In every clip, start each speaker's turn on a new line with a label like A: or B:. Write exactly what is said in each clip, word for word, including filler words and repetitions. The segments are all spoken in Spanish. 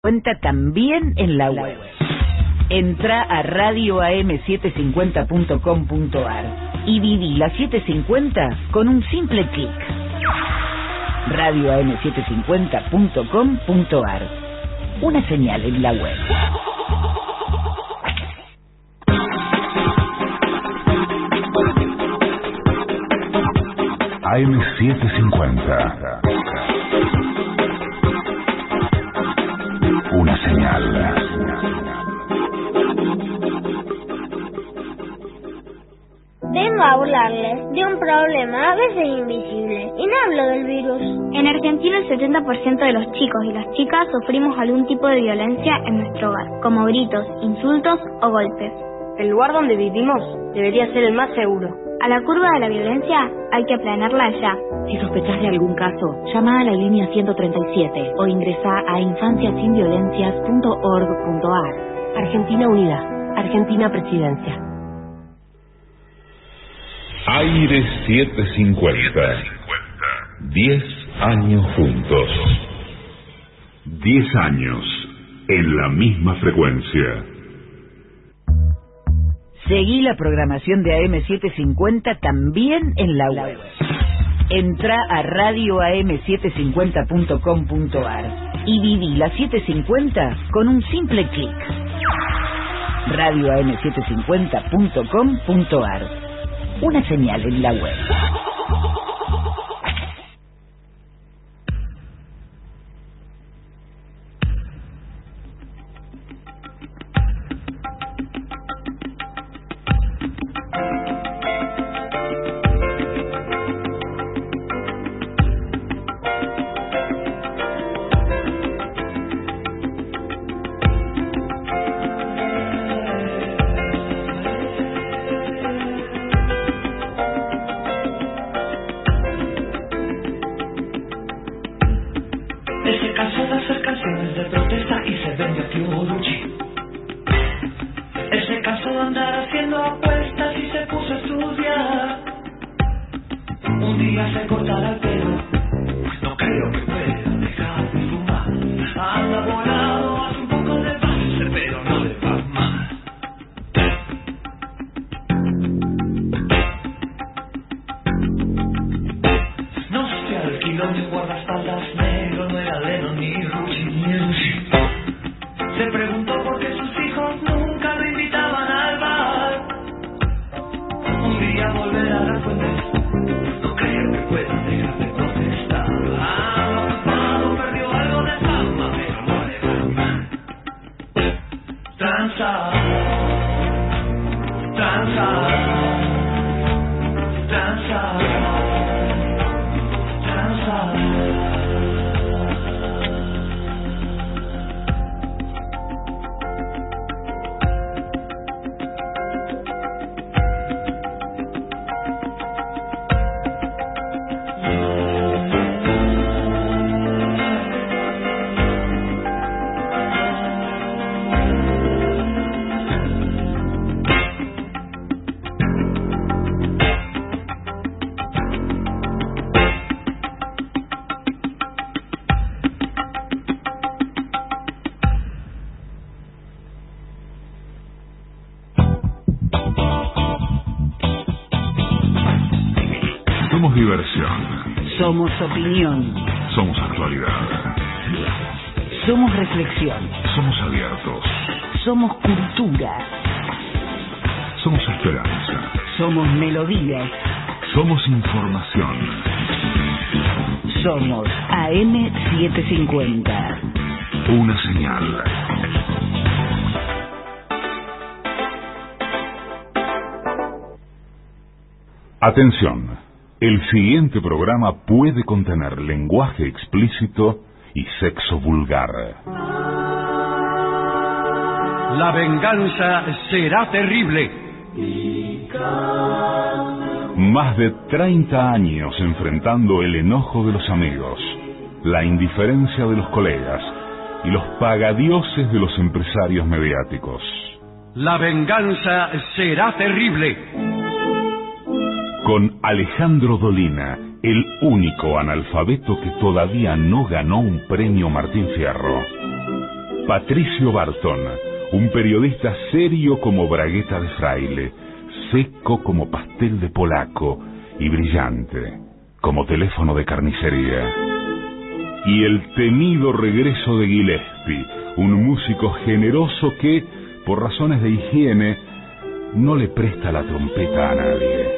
A: Cuenta también en la web. Entra a radio a m setecientos cincuenta punto com punto a r y viví la setecientos cincuenta con un simple clic. radio a m setecientos cincuenta punto com punto a r. Una señal en la web.
B: A M setecientos cincuenta. Una señal.
C: Vengo a hablarles de un problema a veces invisible, y no hablo del virus.
D: En Argentina el setenta por ciento de los chicos y las chicas sufrimos algún tipo de violencia en nuestro hogar, como gritos, insultos o golpes.
E: El lugar donde vivimos debería ser el más seguro.
D: A la curva de la violencia hay que aplanarla ya.
F: Si sospechás de algún caso, llama a la línea ciento treinta y siete o ingresa a infancia sin violencias punto org punto a r.
G: Argentina Unida. Argentina Presidencia.
B: Aire setecientos cincuenta. Diez años juntos. Diez años en la misma frecuencia.
A: Seguí la programación de A M setecientos cincuenta también en la web. Entra a radio a m setecientos cincuenta punto com punto a r y viví la setecientos cincuenta con un simple clic. radio a m setecientos cincuenta punto com punto a r. Una señal en la web.
B: Somos diversión.
A: Somos opinión.
B: Somos actualidad.
A: Somos reflexión.
B: Somos abiertos.
A: Somos cultura.
B: Somos esperanza.
A: Somos melodías.
B: Somos información.
A: Somos A M setecientos cincuenta.
B: Una señal. Atención. El siguiente programa puede contener lenguaje explícito y sexo vulgar.
H: La venganza será terrible.
B: Más de treinta años enfrentando el enojo de los amigos, la indiferencia de los colegas y los pagadioses de los empresarios mediáticos.
H: La venganza será terrible.
B: Con Alejandro Dolina, el único analfabeto que todavía no ganó un premio Martín Fierro. Patricio Barton, un periodista serio como bragueta de fraile, seco como pastel de polaco y brillante como teléfono de carnicería. Y el temido regreso de Gillespie, un músico generoso que, por razones de higiene, no le presta la trompeta a nadie.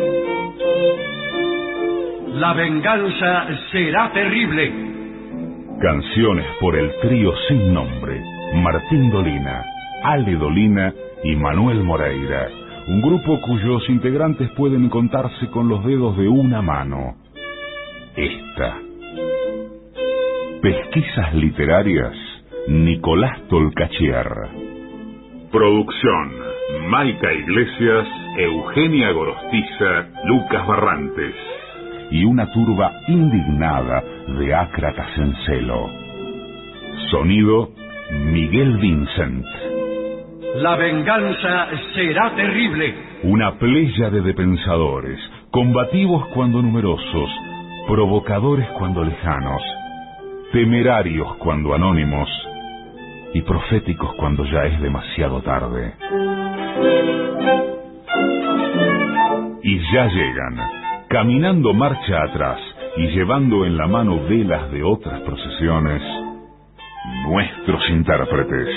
H: La venganza será terrible.
B: Canciones por el trío sin nombre, Martín Dolina, Ale Dolina y Manuel Moreira, un grupo cuyos integrantes pueden contarse con los dedos de una mano. Esta. Pesquisas literarias, Nicolás Tolcachier. Producción, Maica Iglesias, Eugenia Gorostiza, Lucas Barrantes. Y una turba indignada de ácratas en celo. Sonido, Miguel Vincent.
H: La venganza será terrible.
B: Una pléyade de pensadores, combativos cuando numerosos, provocadores cuando lejanos, temerarios cuando anónimos y proféticos cuando ya es demasiado tarde. Y ya llegan, caminando marcha atrás y llevando en la mano velas de otras procesiones, nuestros intérpretes.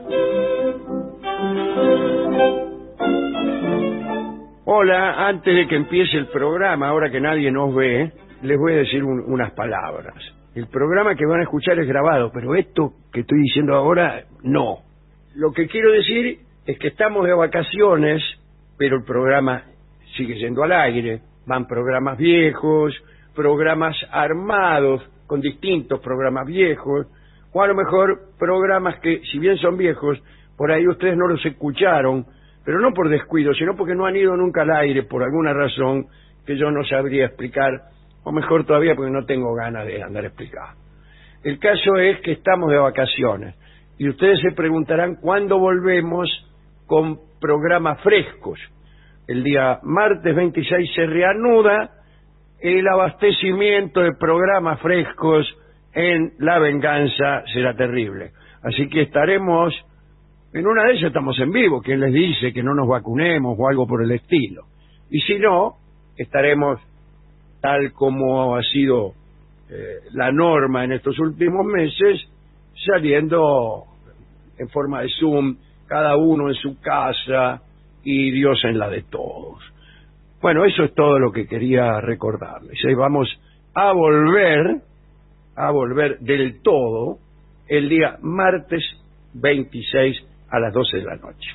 I: Hola, antes de que empiece el programa, ahora que nadie nos ve, les voy a decir un, unas palabras. El programa que van a escuchar es grabado, pero esto que estoy diciendo ahora, no. Lo que quiero decir es que estamos de vacaciones, pero el programa sigue yendo al aire. Van programas viejos, programas armados con distintos programas viejos, o a lo mejor programas que, si bien son viejos, por ahí ustedes no los escucharon, pero no por descuido, sino porque no han ido nunca al aire por alguna razón que yo no sabría explicar, o mejor todavía porque no tengo ganas de andar a explicar. El caso es que estamos de vacaciones y ustedes se preguntarán cuándo volvemos con programas frescos. El día martes veintiséis se reanuda el abastecimiento de programas frescos en La Venganza Será Terrible. Así que estaremos, en una de ellas estamos en vivo, quien les dice que no nos vacunemos o algo por el estilo. Y si no, estaremos tal como ha sido eh, la norma en estos últimos meses, saliendo en forma de Zoom, cada uno en su casa y Dios en la de todos. Bueno, eso es todo lo que quería recordarles. Ahí vamos a volver, a volver del todo el día martes veintiséis a las doce de la noche.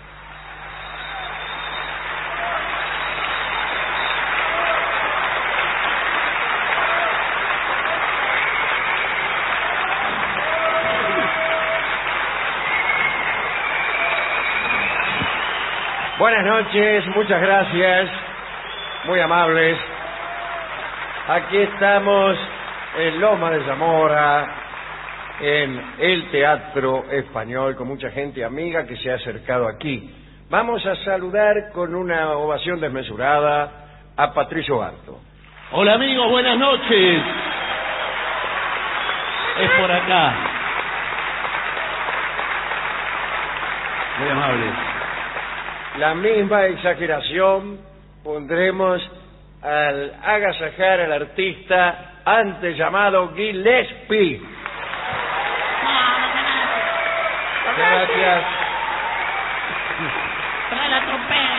I: Buenas noches, muchas gracias, muy amables. Aquí estamos en Loma de Zamora, en el Teatro Español, con mucha gente amiga que se ha acercado aquí. Vamos a saludar con una ovación desmesurada a Patricio Barton.
J: Hola amigos, buenas noches. Es por acá. Muy amable.
I: La misma exageración pondremos al agasajar al artista antes llamado Gillespie. Gracias.
K: Trae la trompeta,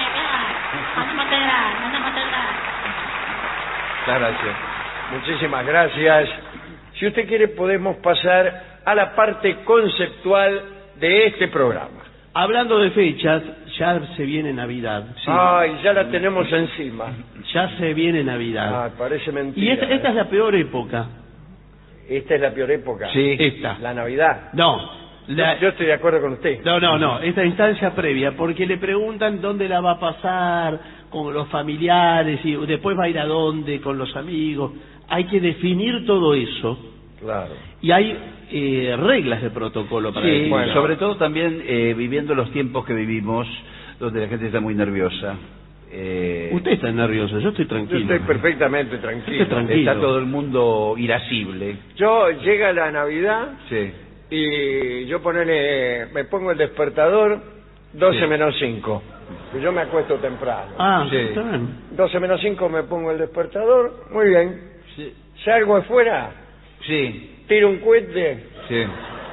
I: Muchas gracias. Muchísimas gracias. Si usted quiere, podemos pasar a la parte conceptual de este programa.
J: Hablando de fechas, ya se viene Navidad. Sí.
I: Ay, ya la tenemos encima.
J: Ya se viene Navidad.
I: Ay, parece mentira.
J: Y esta, esta
I: ¿eh?
J: es la peor época.
I: ¿Esta es la peor época?
J: Sí. Esta.
I: ¿La Navidad?
J: No. La...
I: Yo, yo estoy de acuerdo con usted.
J: No, no, no. Esta instancia previa, porque le preguntan dónde la va a pasar, con los familiares, y después va a ir a dónde, con los amigos. Hay que definir todo eso.
I: Claro.
J: Y hay eh, reglas de protocolo para
L: sí,
J: eso.
L: Bueno. Sobre todo también eh, viviendo los tiempos que vivimos, donde la gente está muy nerviosa.
J: Eh... Usted está nervioso, yo estoy tranquilo.
I: Yo estoy perfectamente tranquilo.
J: Estoy tranquilo.
L: Está todo el mundo irascible.
I: Yo llega la Navidad
L: sí.
I: y yo ponele, me pongo el despertador doce
J: Sí.
I: menos cinco. Yo me acuesto temprano.
J: Ah,
L: Sí.
J: está bien.
I: doce menos cinco me pongo el despertador, muy bien.
L: Sí.
I: Salgo afuera,
L: Sí.
I: tiro un cohete,
L: Sí.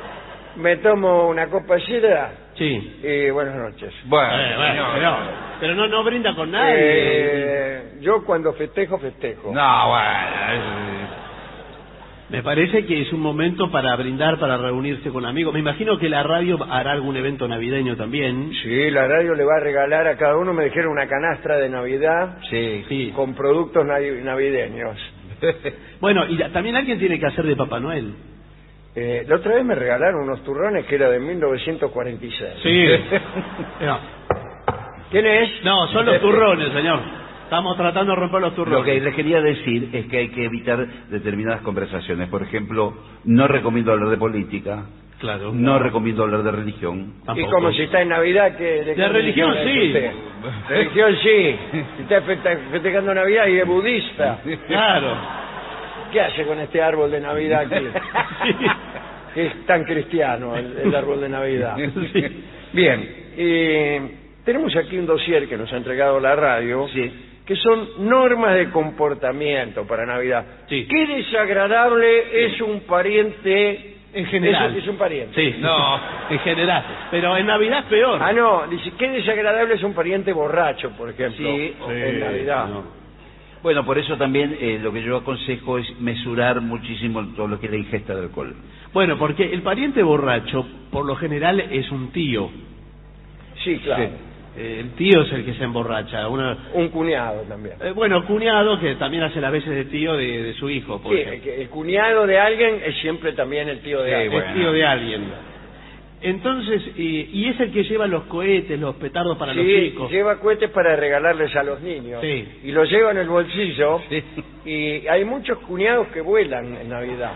I: me tomo una copa de sidra
J: Sí.
I: y buenas noches.
L: Bueno,
J: Eh, bueno,
L: no.
J: pero, pero no, no brinda con nadie.
I: Eh, yo cuando festejo, festejo.
L: No, bueno.
J: Me parece que es un momento para brindar, para reunirse con amigos. Me imagino que la radio hará algún evento navideño también.
I: Sí, la radio le va a regalar a cada uno, me dijeron, una canastra de Navidad
L: Sí.
J: Sí.
I: con productos navi- navideños.
J: Bueno, y también alguien tiene que hacer de Papá Noel.
I: Eh, la otra vez me regalaron unos turrones que era de mil novecientos cuarenta y seis.
J: Sí. No,
I: ¿Quién es?
J: no, son los turrones, señor. Estamos tratando de romper los turrones.
L: Lo que les quería decir es que hay que evitar determinadas conversaciones. Por ejemplo, no recomiendo hablar de política,
J: Claro.
L: no recomiendo hablar de religión.
I: Y
J: Tampoco.
I: como si está en Navidad, que
J: De religión,
I: es
J: sí.
I: usted? Religión sí. Si está feste- festejando Navidad y es budista.
J: Claro.
I: ¿Qué hace con este árbol de Navidad aquí?
J: Sí.
I: Que es tan cristiano el, el árbol de Navidad.
J: Sí.
I: Bien, eh, tenemos aquí un dossier que nos ha entregado la radio,
L: Sí.
I: que son normas de comportamiento para Navidad.
J: Sí.
I: Qué desagradable es un pariente...
J: En general.
I: Es, es un pariente.
J: Sí.
L: No.
J: En general. Pero en Navidad es peor.
I: Ah, no, dice, qué desagradable es un pariente borracho, por ejemplo,
L: Sí,
I: en Navidad.
J: no.
L: Bueno, por eso también eh, lo que yo aconsejo es mesurar muchísimo todo lo que es la ingesta de alcohol.
J: Bueno, porque el pariente borracho, por lo general, es un tío.
I: Sí, claro.
L: Sí.
J: Eh, el tío es el que se emborracha. Una,
I: Un cuñado también.
J: eh, bueno, cuñado que también hace las veces de tío de, de su hijo, por
I: Sí,
J: ejemplo.
I: el, el cuñado de alguien es siempre también el tío de
L: Sí,
I: alguien.
J: Es tío de alguien. Entonces, y, y es el que lleva los cohetes, los petardos para los
I: Sí,
J: chicos.
I: lleva cohetes para regalarles a los niños.
J: Sí.
I: Y los lleva en el bolsillo.
L: Sí.
I: Y hay muchos cuñados que vuelan en Navidad.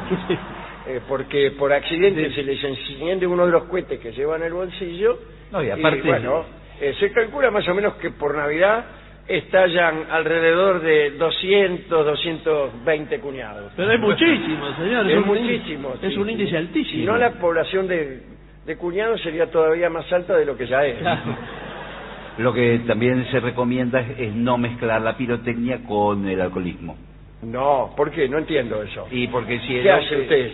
I: Eh, porque por accidente se les enciende uno de los cohetes que lleva en el bolsillo.
L: No, y aparte-
I: bueno, eh, se calcula más o menos que por Navidad estallan alrededor de doscientos, doscientos veinte cuñados.
J: Pero es muchísimo, señor.
I: Es
J: un
I: muchísimo.
J: índice- Es
I: sí,
J: un
I: sí.
J: índice altísimo.
I: Si no, la población de, de cuñados sería todavía más alta de lo que ya es.
J: Claro.
L: Lo que también se recomienda es, es no mezclar la pirotecnia con el alcoholismo.
I: No, ¿por qué? No entiendo eso.
L: Y porque si el
I: ¿Qué
L: hombre-
I: hace usted?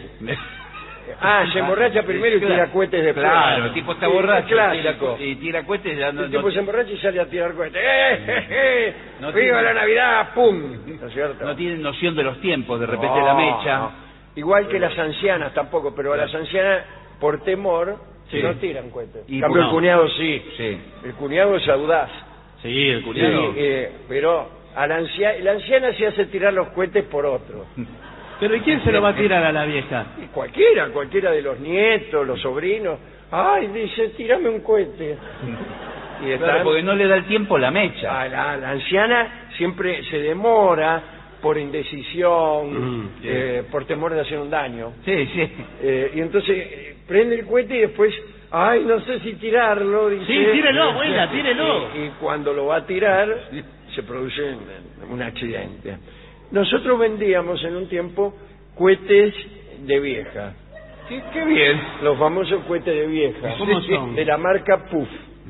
I: Ah, se emborracha primero y tira cohetes después.
L: Claro, el tipo está
I: Sí,
L: borracho
I: es clásico.
L: tira- y tira cohetes ya no,
I: El tipo
L: no-
I: se emborracha y sale a tirar cohetes. ¡Eh, eh, eh!
L: No
I: ¡Viva
L: tiene-
I: la Navidad! ¡Pum! ¿No es cierto?
L: no tienen noción de los tiempos, de repente
I: No,
L: la mecha.
I: no. Igual que las ancianas tampoco, pero a las ancianas, por temor,
L: Sí.
I: no tiran cohetes.
L: Y
I: En cambio,
L: no.
I: el cuñado sí.
L: Sí.
I: El cuñado es audaz.
J: Sí, el cuñado.
I: Sí, eh, pero a la, ancia- la anciana se hace tirar los cohetes por otro.
J: Pero ¿y quién se lo va a tirar a la vieja?
I: Y cualquiera, cualquiera de los nietos, los sobrinos. Ay, dice, tírame un cohete. Y
L: Claro,
I: están-
L: porque no le da el tiempo la mecha.
I: a la, la anciana siempre se demora por indecisión,
J: Mm, sí.
I: eh, por temor de hacer un daño.
L: Sí, sí.
I: Eh, y entonces eh, prende el cohete y después, ay, no sé si tirarlo. Dice,
J: Sí, tírelo, abuela, tírelo.
I: Y, y cuando lo va a tirar, se produce un, un accidente. Nosotros vendíamos en un tiempo cohetes de vieja.
L: Qué, qué bien.
I: Los famosos cohetes de vieja.
J: ¿Cómo son?
I: De la marca Puff.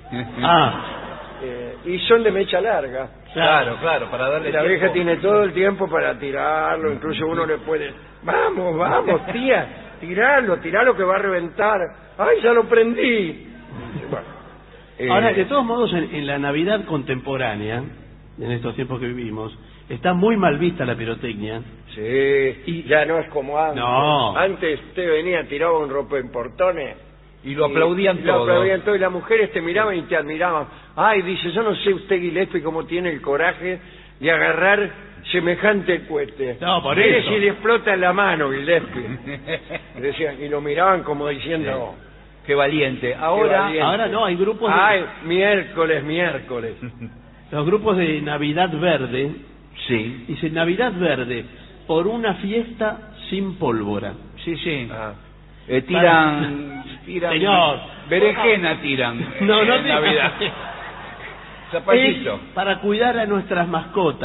J: Ah,
I: Eh, y son de mecha larga.
L: Claro, claro, para darle
I: La
L: tiempo.
I: vieja tiene todo el tiempo para tirarlo, incluso uno le puede, vamos, vamos, tía, tiralo, tiralo que va a reventar. Ay, ya lo prendí. Bueno, eh,
J: ahora, de todos modos, en, en la Navidad contemporánea, en estos tiempos que vivimos, está muy mal vista la pirotecnia.
I: sí,
J: y-
I: ya no es como antes.
J: No.
I: Antes usted venía, tiraba un ropa en portones.
L: Y lo aplaudían
I: y
L: todo.
I: Lo aplaudían todo y las mujeres te miraban y te admiraban. Ay, dice, yo no sé usted, Gillespie, cómo tiene el coraje de agarrar semejante cohete.
J: No, por
I: Mire
J: eso.
I: si le explota en la mano, Gillespie. Decían, y lo miraban como diciendo...
L: Qué valiente.
I: "Qué
L: Ahora,
I: valiente".
J: ahora no, hay grupos de-
I: Ay, miércoles, miércoles.
J: Los grupos de Navidad Verde,
L: sí,
J: dice Navidad Verde, por una fiesta sin pólvora.
L: sí, sí.
I: Ah.
L: Eh, tiran, tiran.
J: Señor.
L: Berenjena tiran.
J: No, no
L: en
J: diga.
L: Navidad. Zapallito.
J: Es para cuidar a nuestras mascotas.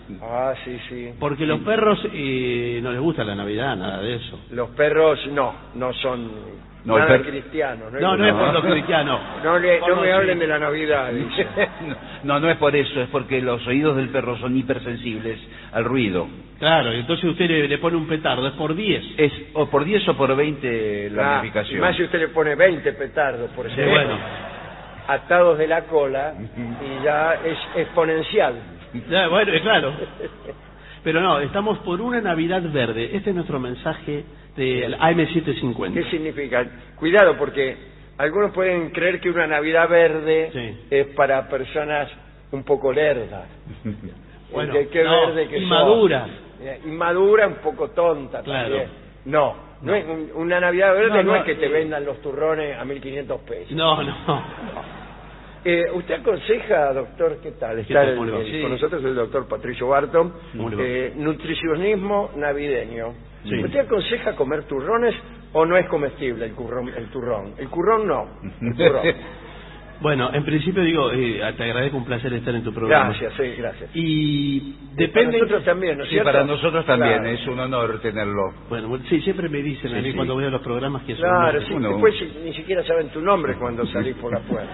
I: Ah, sí, sí.
J: Porque los perros eh, no les gusta la Navidad, nada de eso.
I: Los perros no, no son
L: No,
I: nada
L: el per-
I: cristianos.
J: No, no es por los cristianos.
I: No, le-
J: Por
I: no
J: los
I: me hablen
J: sí.
I: de la Navidad, dice.
L: No, no es por eso, es porque los oídos del perro son hipersensibles al ruido.
J: Claro, y entonces usted le, le pone un petardo, es por diez.
L: Es o por diez o por veinte la
I: Ah,
L: amplificación.
I: más si usted le pone veinte petardos, por
J: Sí,
I: ejemplo,
J: bueno.
I: atados de la cola, y ya es exponencial.
J: Ya, bueno, es claro. Pero no, estamos por una Navidad verde. Este es nuestro mensaje del A M setecientos cincuenta.
I: ¿Qué significa? Cuidado, porque algunos pueden creer que una Navidad verde
J: Sí.
I: es para personas un poco lerdas.
J: Bueno,
I: ¿Qué, qué
J: no,
I: verde que
J: inmadura.
I: sos? Eh, Inmadura, un poco tonta
J: Claro.
I: también. No, no, es un- una Navidad verde
J: No,
I: no,
J: no,
I: es que te
J: eh,
I: vendan los turrones a mil quinientos pesos.
J: No, no.
I: Eh, ¿Usted aconseja, doctor, qué tal?
J: ¿Qué
I: Está
J: tal,
I: el-
J: cómo le va?
I: el-
J: Sí.
I: con nosotros el doctor Patricio Barton,
J: ¿Cómo le va?
I: eh, nutricionismo navideño.
J: Sí.
I: ¿Usted aconseja comer turrones o no es comestible el, currón, el turrón? El currón no, el turrón.
J: Bueno, en principio digo, eh, te agradezco, un placer estar en tu programa.
I: Gracias, sí, gracias.
J: Y depende...
I: Para nosotros también, ¿no es
L: Sí,
I: cierto?
L: para nosotros también,
I: Claro.
L: es un honor tenerlo.
J: Bueno, bueno, sí, siempre me dicen a
L: Sí,
J: mí
L: sí.
J: cuando veo los programas que son...
I: Claro, sí,
L: Uno-
I: después si- ni siquiera saben tu nombre cuando salís por la puerta.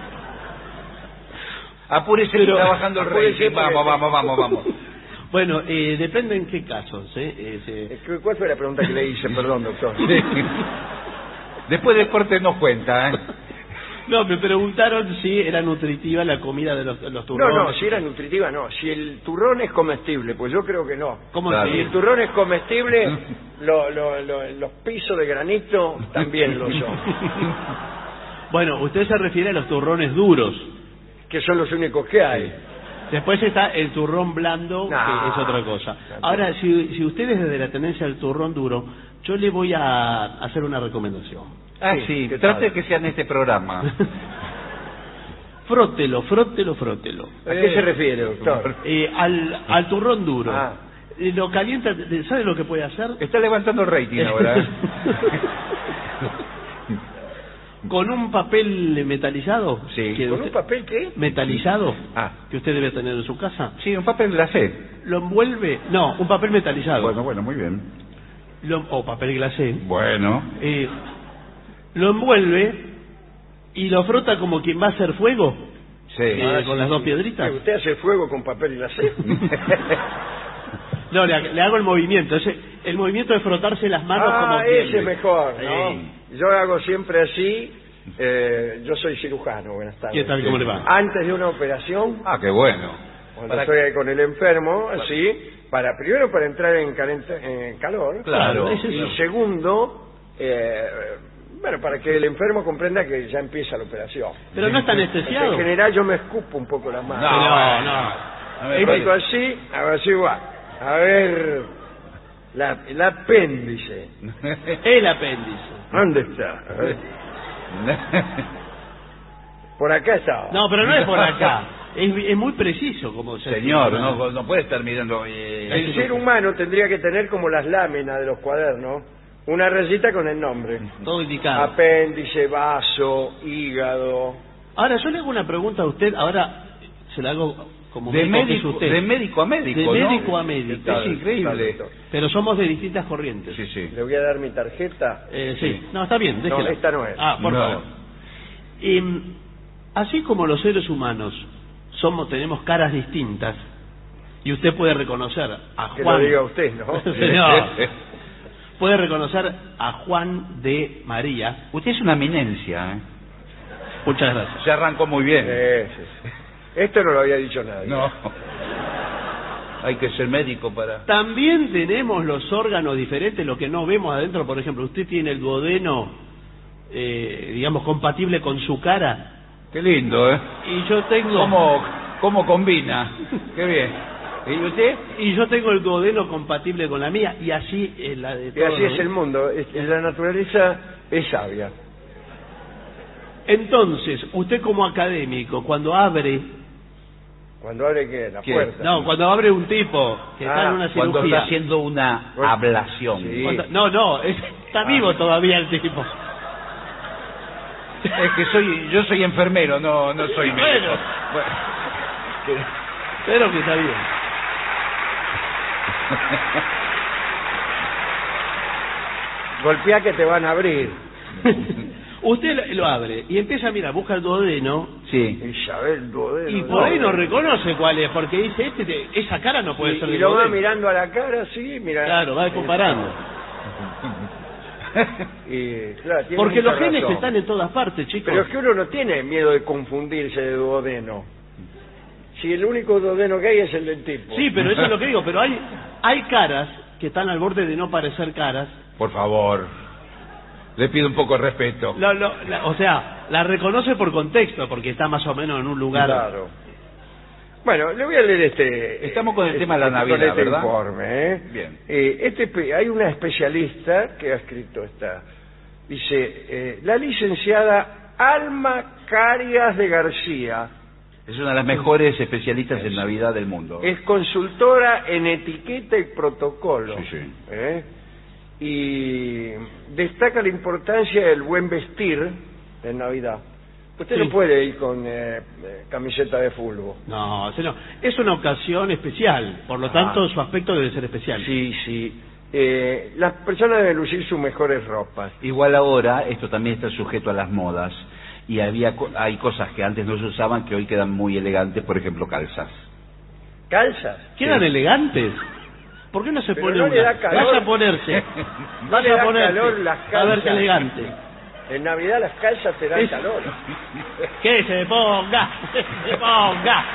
L: Apúrese
J: Pero-
L: está bajando el
I: apúrese
L: rating.
I: porque-
L: Vamos, vamos, vamos, vamos.
J: Bueno, eh, depende en qué casos, ¿eh? Eh, se-
I: Eh, ¿cu- ¿Cuál fue la pregunta que le hice? Perdón, doctor.
L: Sí. Después del corte nos cuenta, ¿eh?
J: No, me preguntaron si era nutritiva la comida de los, los
I: No,
J: turrones.
I: no, si era nutritiva, no. Si el turrón es comestible, pues yo creo que no.
J: ¿Cómo
L: Claro.
I: Si
J: si-
I: el turrón es comestible, lo- lo- lo- los pisos de granito también lo son.
J: Bueno, usted se refiere a los turrones duros.
I: Que son los únicos que hay.
J: Después está el turrón blando,
I: No.
J: que es otra cosa. Ahora, si, si usted es desde la tendencia al turrón duro, yo le voy a hacer una recomendación.
L: Ah,
I: Sí,
L: sí,
I: ¿qué
L: trate
I: tal?
L: que sea en este programa.
J: Frótelo, frótelo, frótelo.
I: ¿A qué se refiere, doctor?
J: Eh, al, al turrón duro.
I: Ah.
J: Eh, Lo calienta, ¿sabe lo que puede hacer?
L: Está levantando el rating ahora. ¿eh?
J: Con un papel metalizado.
L: Sí.
J: que
I: ¿Con
J: usted-
I: un papel qué?
J: metalizado
L: Ah.
J: que usted debe tener en su casa.
L: Sí, un papel glacé.
J: Lo envuelve, no, un papel metalizado.
L: Bueno, bueno, muy bien.
J: Lo- o papel glacé.
L: Bueno.
J: Eh, lo envuelve y lo frota como quien va a hacer fuego.
L: Sí.
J: Eh, con las dos piedritas.
I: ¿Usted hace fuego con papel glacé?
J: No, le, le hago el movimiento. Ese, el movimiento de frotarse las manos
I: Ah,
J: como
I: ese
J: quien-
I: es mejor, ¿no?
J: Sí.
I: Yo hago siempre así. eh, yo soy cirujano, buenas tardes.
J: ¿Qué tal, cómo le va?
I: Antes de una operación,
L: Ah, qué bueno.
I: cuando
L: Para-
I: estoy ahí con el enfermo, así, para primero para entrar en, calenta- en calor,
L: Claro.
J: es eso.
I: y segundo, eh, bueno, para que el enfermo comprenda que ya empieza la operación.
J: Pero no está anestesiado.
I: En general yo me escupo un poco las manos.
J: No, no.
L: A ver,
I: Y
L: vale.
I: meto así, hago así, va. A ver, la, el apéndice.
J: El apéndice.
I: ¿Dónde está? A ver. Por acá estaba.
J: No, pero no es por acá. Es, es muy preciso como se
L: Señor, no, no puede estar mirando. eh,
I: El ser humano tendría que tener como las láminas de los cuadernos, una rayita con el nombre.
J: Todo indicado.
I: Apéndice, vaso, hígado.
J: Ahora, yo le hago una pregunta a usted, ahora se la hago como
L: de,
J: médico, que es
L: médico,
J: usted.
L: de médico a médico.
J: De
L: ¿no?
J: médico a médico.
L: Es increíble.
I: Exacto.
J: Pero somos de distintas corrientes.
L: Sí, sí.
I: Le voy a dar mi tarjeta.
J: Eh, sí. No, está bien,
I: No,
J: déjela.
I: esta no es.
J: Ah, por
L: No.
J: favor. Y, mm, así como los seres humanos somos tenemos caras distintas, y usted puede reconocer a
I: Que
J: Juan...
I: lo diga usted, ¿no?
J: Señor. Puede reconocer a Juan de María.
L: Usted es una eminencia, ¿eh?
J: Muchas gracias.
L: Se arrancó muy bien.
I: Sí, sí, sí. Esto no lo había dicho nadie.
L: No. Hay que ser médico para...
J: También tenemos los órganos diferentes, lo que no vemos adentro. Por ejemplo, usted tiene el duodeno, eh, digamos, compatible con su cara.
L: Qué lindo, ¿eh?
J: Y yo tengo...
L: ¿Cómo, cómo combina? Qué bien. ¿Y usted?
J: Y yo tengo el duodeno compatible con la mía, y así es la de
I: Y
J: todos,
I: así
J: ¿no?
I: es el mundo. Es- La naturaleza es sabia.
J: Entonces, usted como académico, cuando abre...
I: Cuando abre ¿qué? La
L: ¿Qué?
I: puerta.
J: No, cuando abre un tipo que está
I: Ah,
J: en una
L: Cuando
J: cirugía...
L: está haciendo una
I: Bueno,
L: ablación.
I: sí.
J: Cuando- No, no, es- está vivo todavía el tipo.
L: Es que soy, yo soy enfermero, no, no soy médico.
J: Bueno.
L: Bueno.
J: Pero que está bien.
I: Golpea que te van a abrir.
J: Usted lo abre y empieza a mirar, busca el duodeno.
L: Sí.
I: Y sabe el duodeno.
J: Y por ahí no reconoce cuál es, porque dice, este te- esa cara no puede
I: Y,
J: ser
I: y
J: de
I: lo va
J: duodeno.
I: mirando a la cara, sí, mira.
J: Claro, va comparando.
I: Y, claro, tiene
J: Porque
I: mucha
J: los genes
I: razón.
J: están en todas partes, chicos.
I: Pero es que uno no tiene miedo de confundirse de duodeno. Si el único duodeno que hay es el del tipo.
J: Sí, pero eso es lo que digo, pero hay, hay caras que están al borde de no parecer caras.
L: Por favor, le pido un poco de respeto.
J: Lo- lo- la- o sea, la reconoce por contexto, porque está más o menos en un lugar.
I: Claro. Bueno, le voy a leer este...
L: Estamos con el
I: este-
L: tema de la
I: con
L: Navidad,
I: este
L: ¿verdad?
I: informe, ¿eh?
L: Bien.
I: Eh, este, espe- hay una especialista que ha escrito esta. Dice, eh, la licenciada Alma Carias de García
L: Es una de las mejores especialistas en Navidad del mundo.
I: es consultora en etiqueta y protocolo.
L: Sí, sí.
I: ¿eh? Y destaca la importancia del buen vestir en Navidad. Usted
J: Sí.
I: no puede ir con eh, eh, camiseta de fútbol.
J: No, ese no. Es una ocasión especial, por lo tanto
I: Ah.
J: su aspecto debe ser especial.
I: Sí, sí. Eh, las personas deben lucir sus mejores ropas.
L: Igual ahora, esto también está sujeto a las modas. Y había co- hay cosas que antes no se usaban que hoy quedan muy elegantes, por ejemplo, calzas.
I: ¿Calzas?
J: ¿Quedan
L: Sí.
J: elegantes? ¿Por qué no se
I: Pero
J: pone
I: no
J: una?
I: le da calor.
J: Vaya a ponerse.
I: No
J: Vaya
I: le
J: a
I: da
J: ponerse.
I: calor las
J: A ver
I: calzas.
J: qué elegante.
I: En Navidad las calzas te dan
J: Es-
I: calor.
J: Que se ponga, se ponga.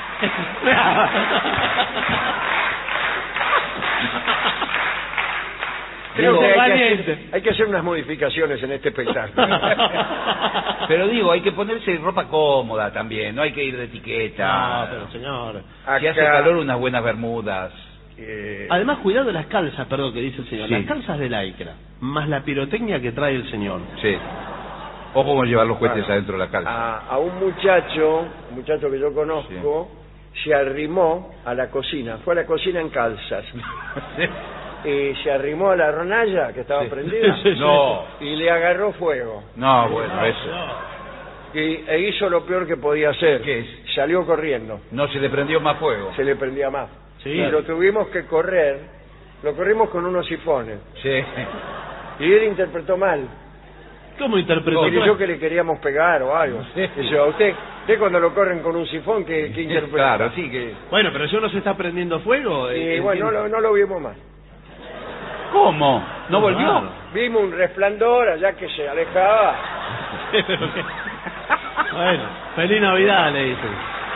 I: Creo
L: Digo,
I: que hay que,
J: valiente.
I: hacer, hay que hacer unas modificaciones en este espectáculo.
L: Pero digo, hay que ponerse ropa cómoda también, no hay que ir de etiqueta.
J: No, pero señor.
L: Si hace
I: Acá,
L: calor, unas buenas bermudas.
I: eh,
J: Además, cuidado de las calzas, perdón, que dice el señor.
L: Sí.
J: Las calzas de lycra, más la pirotecnia que trae el señor.
L: Sí. Ojo con llevar los cohetes
I: Bueno,
L: adentro de la calza.
I: a, a un muchacho, un muchacho que yo conozco, se arrimó a la cocina, fue a la cocina en calzas. Y se arrimó a la hornalla que estaba
L: Sí.
I: prendida
J: Sí, sí.
L: No,
I: y le agarró fuego.
L: no, bueno, eso.
I: Y e hizo lo peor que podía hacer.
L: ¿Qué es?
I: Salió corriendo.
L: No se le prendió más fuego.
I: Se le prendía más.
J: Sí.
I: Y lo tuvimos que correr. Lo corrimos con unos sifones.
L: Sí.
I: Y él interpretó mal.
J: ¿Cómo interpretó?
I: Y yo que le queríamos pegar o algo.
L: Sí.
I: Dice, a usted, usted cuando lo corren con un sifón, ¿qué, qué interpreta?
L: Claro, sí que...
J: Bueno, pero si uno se está prendiendo fuego.
I: Y
J: eh,
I: bueno, no
J: entiendo.
I: lo, no lo vimos más.
L: ¿Cómo? ¿No volvió?
J: Claro.
I: Vimos un resplandor allá que se alejaba.
J: Pero que- Bueno, feliz Navidad, le dicen.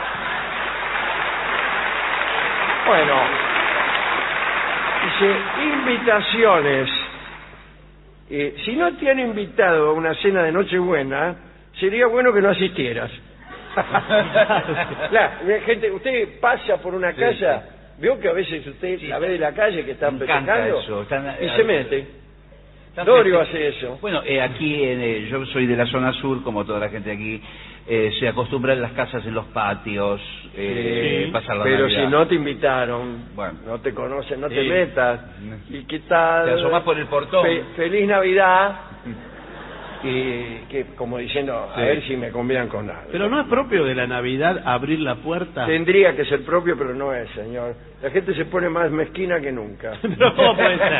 I: Bueno, dice, invitaciones. Eh, si no te han invitado a una cena de Nochebuena, sería bueno que no asistieras. Claro, mira, gente, usted pasa por una
L: Sí,
I: casa, veo que a veces usted
L: Sí.
I: la ve de la calle que están
L: Me encanta
I: festejando
L: eso, están,
I: y
L: eh,
I: se mete.
L: Están
I: Dorio
L: feste-
I: hace eso.
L: Bueno, eh, aquí en, eh, yo soy de la zona sur, como toda la gente aquí, eh, se acostumbra en las casas en los patios, eh,
J: Sí.
L: pasar la
I: Pero
L: Navidad.
I: si no te invitaron,
L: Bueno.
I: no te conocen, no te
L: Sí.
I: metas. ¿Y qué tal?
L: Te asomás por el portón.
I: Fe- feliz Navidad. Y que como diciendo, a
L: Sí.
I: ver si me convidan con algo.
J: Pero no es propio de la Navidad abrir la puerta.
I: Tendría que ser propio, pero no es, señor. La gente se pone más mezquina que nunca.
J: No puede ser.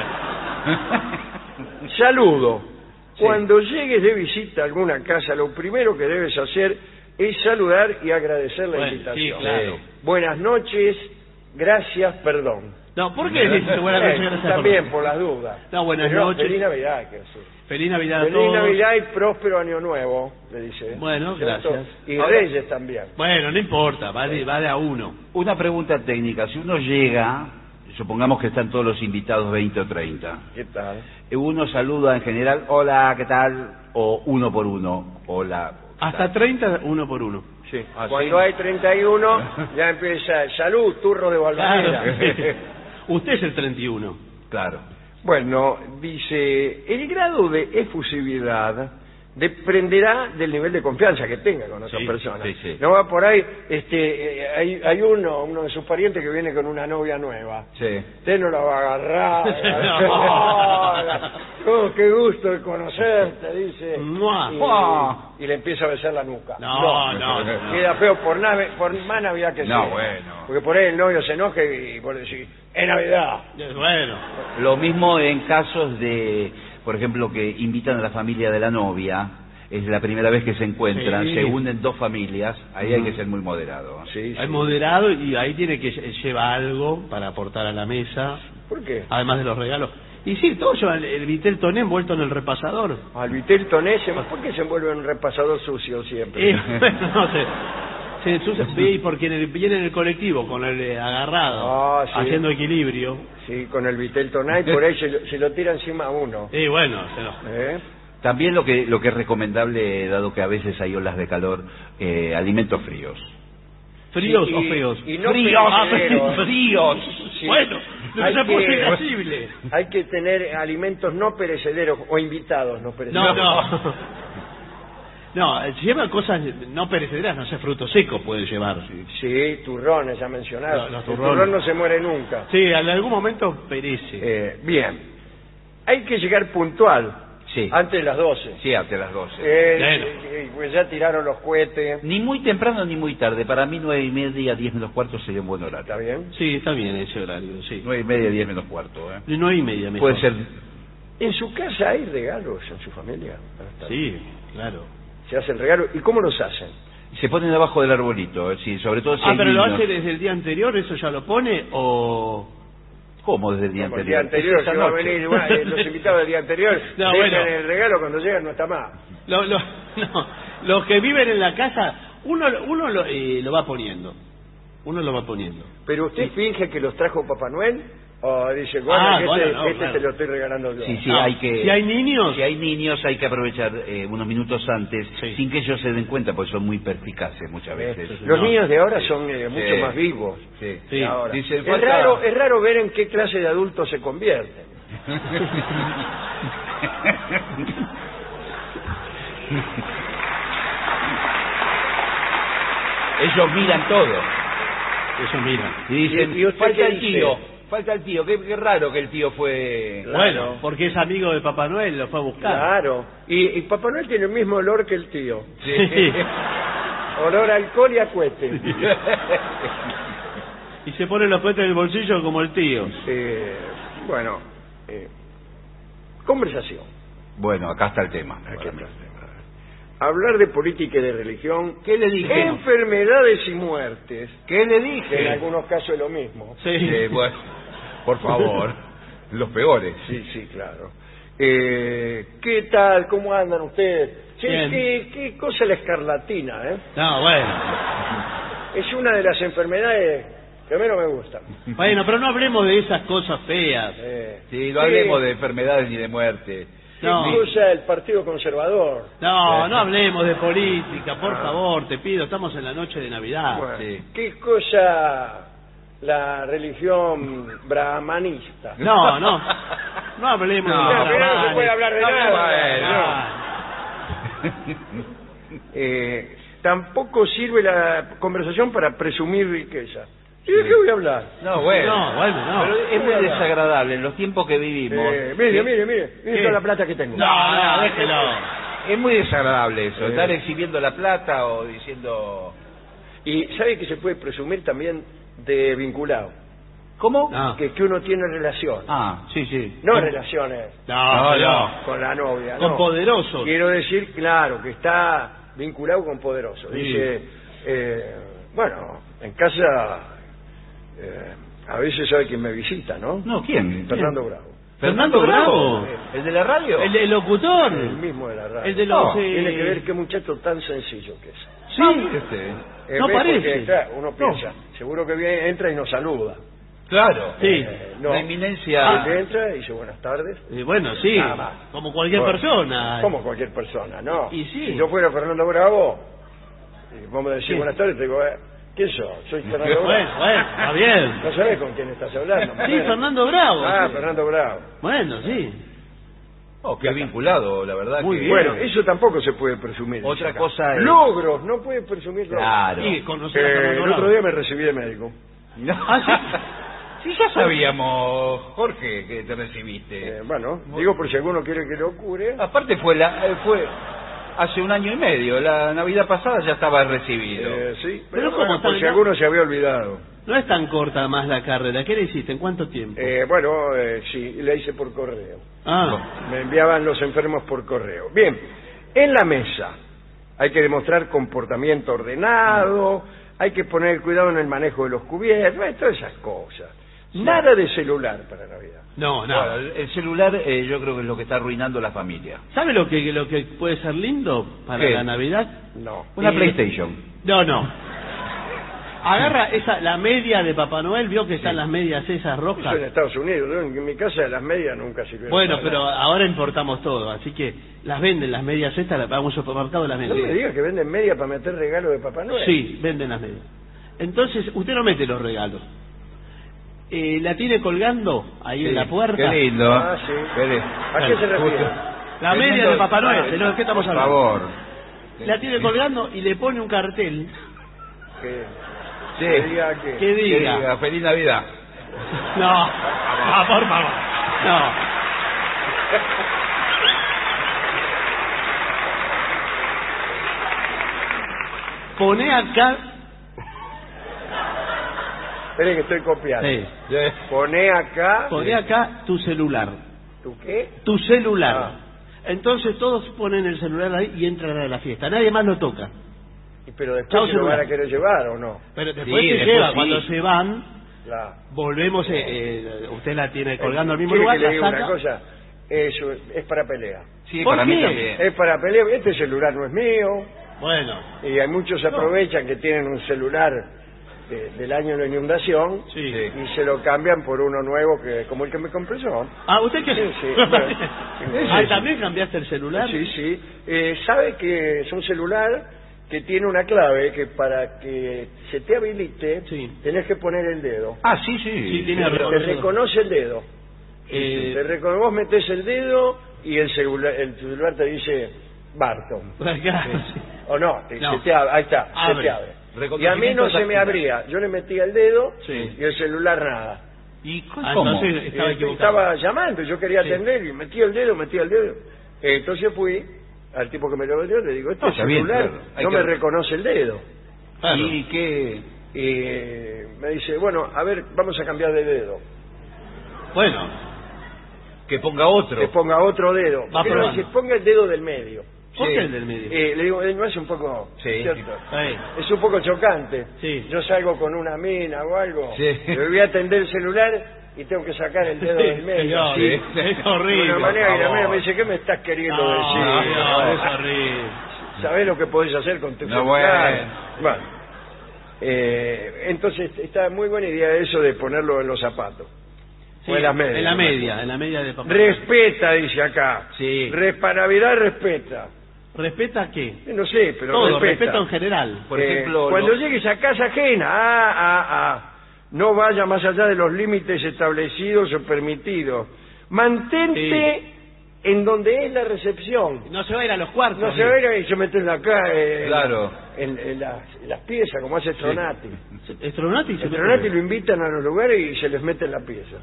I: Saludo.
L: Sí.
I: Cuando llegues de visita a alguna casa, lo primero que debes hacer es saludar y agradecer la
J: Bueno,
I: invitación.
J: sí, claro.
I: Buenas noches, gracias, perdón.
J: No, ¿por qué dices buenas noches?
I: Eh,
J: Gracias,
I: También,
J: perdón?
I: por las dudas.
J: No, buenas
I: Pero
J: noches.
I: Feliz Navidad, hay que decir.
J: Feliz Navidad a
I: Feliz
J: todos.
I: Navidad y próspero año nuevo, le dice.
J: Bueno,
I: ¿Cierto?
J: gracias.
I: Y
L: Ahora-
I: Reyes también.
J: Bueno, no importa, vale, vale a uno.
L: Una pregunta técnica, si uno llega, supongamos que están todos los invitados veinte o treinta,
I: ¿Qué tal?
L: eh, uno saluda en general, hola, ¿qué tal? O uno por uno, hola. ¿qué
J: Hasta
L: tal?
J: treinta, uno por uno.
I: Sí.
L: Ah,
I: Cuando
L: ¿sí?
I: hay treinta y uno, ya empieza, salud, turro de Balvanera.
J: Claro. Usted es el treinta y uno.
L: Claro.
I: Bueno, dice, el grado de efusividad dependerá del nivel de confianza que tenga con otra
L: Sí,
I: persona.
L: sí, sí.
I: No va por ahí, este, eh, hay, hay uno, uno de sus parientes que viene con una novia nueva.
L: Sí.
I: Usted no la va a agarrar. Hola, oh, qué gusto de conocerte, dice. Y, y le empieza a besar la nuca.
J: No, no, no, no.
I: Queda feo por, nave, por más Navidad que sea.
L: No, bueno.
I: Porque por ahí el novio se enoje y por decir, es Navidad.
J: Bueno.
L: Lo mismo en casos de, por ejemplo, que invitan a la familia de la novia, es la primera vez que se encuentran,
J: Sí.
L: se unen dos familias, ahí hay que ser muy moderado.
I: Sí,
J: Es
I: sí.
J: moderado y ahí tiene que llevar algo para aportar a la mesa,
I: ¿Por qué?
J: además de los regalos. Y sí, todos llevan el, el vitel toné envuelto en el repasador.
I: Al vitel toné, se- ¿por qué se envuelve en un repasador sucio siempre?
J: Y, bueno, no sé. Se ensucia, y porque en el- viene en el colectivo con el eh, agarrado,
I: Ah, sí.
J: haciendo equilibrio.
I: Sí, con el vitel toné, y por ahí se lo, se lo tira encima a uno.
J: Y bueno, se lo-
I: ¿Eh?
L: También lo que lo que es recomendable, dado que a veces hay olas de calor, eh, alimentos fríos.
J: ¿Fríos
I: Sí,
J: o
I: y-
J: feos?
I: y no
L: Fríos,
I: perecederos.
L: fríos.
I: Sí.
J: Bueno, no
I: Hay
J: se
I: que-
J: puede posible.
I: Hay que tener alimentos no perecederos o invitados no
J: No,
I: perecederos.
J: no. No, eh, lleva cosas no perecederas, no sé, frutos secos puede llevar. Sí,
I: Sí, turrones, ya mencionados.
J: Los- los
I: El
J: turrones.
I: turrón no se muere nunca.
J: sí en algún momento perece.
I: Eh, bien. Hay que llegar puntual,
L: Sí.
I: antes de las doce.
L: Sí, hasta las doce.
I: Eh,
J: Bueno.
I: eh, pues ya tiraron los cohetes.
L: Ni muy temprano ni muy tarde. Para mí nueve y media, diez menos cuarto sería un buen horario.
I: ¿Está bien?
J: Sí, está bien ese horario, sí.
L: Nueve y media, diez menos cuarto. ¿eh?
J: Nueve y media mejor.
L: Puede ser.
I: ¿En su casa hay regalos en su familia?
J: Sí, claro.
I: Se hacen regalos. ¿Y cómo los hacen?
L: Se ponen abajo del arbolito, ¿eh? Sí, sobre todo si
J: Ah,
L: hay
J: pero lo
L: niños.
J: hace desde el día anterior, ¿eso ya lo pone o...?
L: ¿Cómo desde el día
I: Como el
L: anterior?
I: día anterior,
L: Es esa
I: que va a
L: noche.
I: venir, bueno, eh, los invitados del día anterior,
J: No,
I: dejan
J: bueno.
I: el regalo, cuando llegan no está más.
J: Lo, lo- no, los que viven en la casa, uno, uno lo, eh, lo va poniendo. Uno lo va poniendo.
I: Pero usted finge que los trajo Papá Noel, o dice, bueno,
J: Ah,
I: que
J: bueno,
I: este,
J: no,
I: este
J: claro.
I: te lo estoy regalando yo.
L: Sí, sí,
J: No,
L: hay que...
J: si hay niños...
L: Si hay niños hay que aprovechar eh, unos minutos antes,
J: Sí.
L: sin que ellos se den cuenta, porque son muy perspicaces muchas veces.
I: Los
J: No.
I: niños de ahora
L: Sí.
I: son eh, mucho
L: Sí.
I: más vivos.
L: Sí.
J: Sí.
I: de ahora.
L: Dicen,
I: es,
L: falta-
I: raro, es raro ver en qué clase de adultos se convierten.
L: Ellos miran todo.
J: Eso mira.
L: Y dicen,
I: ¿Y- y usted
L: falta
I: qué
L: el
I: dice?
L: tío, falta el tío. Qué, qué raro que el tío fue...
I: Claro.
J: Bueno, porque es amigo de Papá Noel, lo fue a buscar.
I: Claro. Y, y Papá Noel tiene el mismo olor que el tío.
J: Sí.
I: Olor a alcohol y a cohete.
J: Y se pone los cohetes en el bolsillo como el tío.
I: Eh, bueno, eh, conversación.
L: Bueno, acá está el tema.
I: Aquí está. Hablar de política y de religión.
L: ¿Qué le dije?
I: Enfermedades y muertes.
L: ¿Qué le
I: Que en
L: dije?
I: algunos casos es lo mismo.
J: Sí.
L: Eh, bueno, por favor, los peores.
I: Sí, sí, claro. Eh, ¿Qué tal? ¿Cómo andan ustedes? Che,
J: Bien.
I: qué, qué cosa la escarlatina, ¿eh?
J: No, bueno.
I: Es una de las enfermedades que a mí no me gustan.
J: Bueno, pero no hablemos de esas cosas feas.
I: Eh,
L: Sí, no
I: ¿qué-
L: hablemos de enfermedades ni de muerte.
I: ¿Qué
J: No.
I: cosa el Partido Conservador?
J: No, no hablemos de política, por
I: Ah.
J: favor, te pido, estamos en la noche de Navidad.
I: Bueno,
L: sí.
I: ¿qué cosa la religión brahmanista?
J: No, no, no hablemos
L: No,
J: de
I: No, pero no se
J: brahmanes.
I: puede hablar de
J: No hablemos
I: nada.
J: de
I: No.
J: nada.
I: Eh, tampoco sirve la conversación para presumir riqueza. ¿Y de qué voy a hablar?
L: No, bueno.
J: No, bueno, no.
L: Pero es muy desagradable en los tiempos que vivimos.
I: Eh, mire,
L: ¿sí?
I: mire, mire, mire
J: ¿Qué?
I: toda la plata que tengo.
J: No, no, déjelo.
L: Es muy desagradable eso,
I: Eh.
L: estar exhibiendo la plata o diciendo...
I: Y sabe que se puede presumir también de vinculado,
L: ¿Cómo?
J: No.
I: que, que uno tiene relaciones,
L: Ah,
J: Sí, sí.
I: no
J: Con-
I: relaciones
J: No,
L: No,
J: no.
I: con la novia,
J: Con
I: no.
J: poderosos.
I: Quiero decir, claro, que está vinculado con poderoso.
J: Sí.
I: Dice, eh, bueno, en casa eh, a veces sabe quién me visita, ¿no?
L: No, ¿quién?
I: Fernando
L: ¿Quién?
I: Bravo.
J: Fernando Bravo.
L: ¿El de la radio?
J: El, el locutor.
I: El mismo de la radio.
J: El de los...
I: No,
J: eh,
I: tiene que ver qué muchacho tan sencillo que es.
J: Sí.
L: Este.
I: Eh,
J: No
I: ve,
J: parece.
I: porque, claro, uno
J: No.
I: piensa, seguro que viene, entra y nos saluda.
L: Claro.
J: Sí.
I: Eh, no.
L: La eminencia...
I: Él entra y dice buenas tardes.
J: Eh, bueno, sí.
I: Nada más.
J: Como cualquier
I: Bueno,
J: persona.
I: Como cualquier persona, ¿no?
J: Y sí.
I: Si yo fuera Fernando Bravo, y vamos a decir
J: Sí.
I: buenas tardes, te digo, eh, ¿quién sos? Soy Fernando Bravo.
J: Bueno, bueno, está bien.
I: No sabés con quién estás hablando.
J: Sí, Fernando Bravo.
I: Ah,
J: Sí.
I: Fernando Bravo.
J: Bueno, sí.
L: Oh, qué vinculado, la verdad.
I: Muy
L: que...
I: bien. Bueno, eso tampoco se puede presumir.
L: Otra
I: acá.
L: cosa es...
I: Logros, no puede presumir logros.
L: Claro.
J: Sí, conocer a
I: Eh,
J: Fernando
I: el
J: Lago.
I: otro día me recibí de médico.
L: No. Sí, ya sabíamos, Jorge, que te recibiste.
I: Eh, bueno, digo por si alguno quiere que lo cure.
L: Aparte fue la eh, fue hace un año y medio, la Navidad pasada ya estaba recibido.
I: Eh, sí,
J: Pero
I: pero,
J: ¿cómo
I: bueno, por
J: está,
I: si
J: no?
I: alguno se había olvidado.
J: No es tan corta más la carrera. ¿Qué le hiciste? ¿En cuánto tiempo?
I: Eh, bueno, eh, sí, la hice por correo.
J: ah,
I: Me enviaban los enfermos por correo. Bien, en la mesa hay que demostrar comportamiento ordenado, hay que poner cuidado en el manejo de los cubiertos, eh, todas esas cosas. Nada de celular para Navidad.
J: no, no.
L: Bueno, el, el celular eh, yo creo que es lo que está arruinando la familia.
J: ¿Sabe lo que lo que puede ser lindo para
L: ¿Qué?
J: la Navidad?
I: No.
L: Una
J: Eh,
L: PlayStation.
J: No, no. Agarra esa la media de Papá Noel, vio que están las medias esas rojas.
I: Eso en Estados Unidos, yo en mi casa las medias nunca sirvieron.
J: Bueno,
I: para
J: pero
I: nada.
J: ahora importamos todo, así que las venden las medias estas, las vamos al supermercado las
I: No
J: venden.
I: me digas que venden media para meter regalo de Papá Noel.
J: Sí, venden las medias. Entonces, usted no mete los regalos. Eh, la tiene colgando ahí
L: Sí,
J: en la puerta.
L: Qué lindo.
I: Ah, sí.
L: Qué lindo.
I: ¿A qué se refiere?
J: La
L: Qué
J: media
L: lindo.
J: de Papá Noel,
L: Ah,
J: señor, ¿de qué estamos
L: por
J: hablando?
L: favor.
J: La tiene colgando y le pone un cartel
I: Que,
L: Sí.
I: que diga que...
J: que
L: Que
J: diga...
L: diga, feliz Navidad.
J: No, ah, por favor, no. Pone acá...
I: Espere que estoy copiando.
J: Sí.
I: Pone acá...
J: Pone acá tu celular.
I: ¿Tu qué?
J: Tu celular.
I: Ah.
J: Entonces todos ponen el celular ahí y entran a la fiesta. Nadie más lo toca.
I: Pero después
J: Chao,
I: se lo
J: celular.
I: van a querer llevar, ¿o no?
J: Pero después
L: Sí,
J: se
L: después
J: lleva.
L: sí.
J: Cuando se van,
I: La...
J: volvemos... Eh, eh, usted la tiene colgando al mismo
I: ¿Quiere
J: lugar,
I: que le
J: la
I: diga
J: saca...
I: una cosa? Eso es para pelea.
L: Sí,
J: ¿Por
L: para mí
J: qué?
L: también.
I: Es para pelea. Este celular no es mío.
J: Bueno,
I: Y hay muchos aprovechan que tienen un celular de- del año de la inundación
J: sí.
I: y se lo cambian por uno nuevo que como el que me compré yo.
J: Ah, ¿usted qué?
I: Sí, sí, bueno, sí,
J: ah,
I: sí.
J: ¿también cambiaste el celular?
I: Sí, sí. Eh, sabe que es un celular que tiene una clave que para que se te habilite
J: Sí.
I: tenés que poner el dedo.
L: Ah, sí, sí.
J: Sí, tiene
I: Te
J: reconocido.
I: reconoce el dedo.
J: Eh,
I: Te recono- vos metés el dedo y el celular, el celular te dice Barton.
J: Claro, sí.
I: O no, te-
J: No.
I: se te abre, ahí está,
J: Abre.
I: se te abre. Y a mí
L: Reconocimiento
I: no se me
L: táctil.
I: abría. Yo le metía el dedo
J: Sí.
I: y el celular nada.
L: ¿Y c-
J: Ah,
L: cómo?
J: entonces estaba
I: Eh,
J: equivocado.
I: estaba llamando, yo quería
J: Sí.
I: atender y metía el dedo, metía el dedo. Eh, entonces fui al tipo que me lo vendió, le digo, este
L: No, está bien,
I: celular
L: claro. Hay
I: no
L: que-
I: me reconoce el dedo.
J: Claro.
L: ¿Y qué?
I: Y me dice, bueno, a ver, vamos a cambiar de dedo.
J: Bueno,
L: Que ponga otro.
I: Que ponga otro dedo.
J: Va
I: Pero
J: probando.
I: dice, ponga el dedo del medio.
J: ¿por
L: Sí.
J: qué el del medio?
I: Eh, le digo, eh, no es un poco,
L: Sí.
I: ¿cierto?
J: Ahí.
I: Es un poco chocante.
J: Sí.
I: Yo salgo con una mina o algo,
L: Sí.
I: me voy a atender el celular y tengo que sacar el dedo del medio.
J: señor,
I: así.
L: Sí.
J: es
I: De
J: horrible.
I: una manera y la
J: por
I: mina me
J: favor.
I: dice, ¿qué me estás queriendo
J: No,
I: decir?
J: señor, es horrible.
I: ¿Sabés lo que podés hacer con tu
L: No,
I: celular?
L: bueno.
I: Bueno. Eh, entonces está muy buena idea eso de ponerlo en los zapatos.
J: Sí,
I: o en las medias.
J: En la media, en la media de papá.
I: Respeta, dice acá.
L: Sí.
I: Res- para Navidad respeta.
J: ¿Respeta qué?
I: Eh, No sé, pero
J: Todo,
I: respeta.
J: respeto en general.
L: Por
I: Eh,
L: ejemplo,
I: cuando
L: lo-
I: llegues a casa ajena, ah, ah, ah, no vaya más allá de los límites establecidos o permitidos. Mantente en donde es la recepción.
J: No se va a ir a los cuartos.
I: No se va a ir y se meten acá eh,
L: Claro.
I: en, en las, en las piezas, como hace Stronati.
J: Estronati se
I: Stronati
J: mete-
I: lo invitan a los lugares y se les mete en la pieza.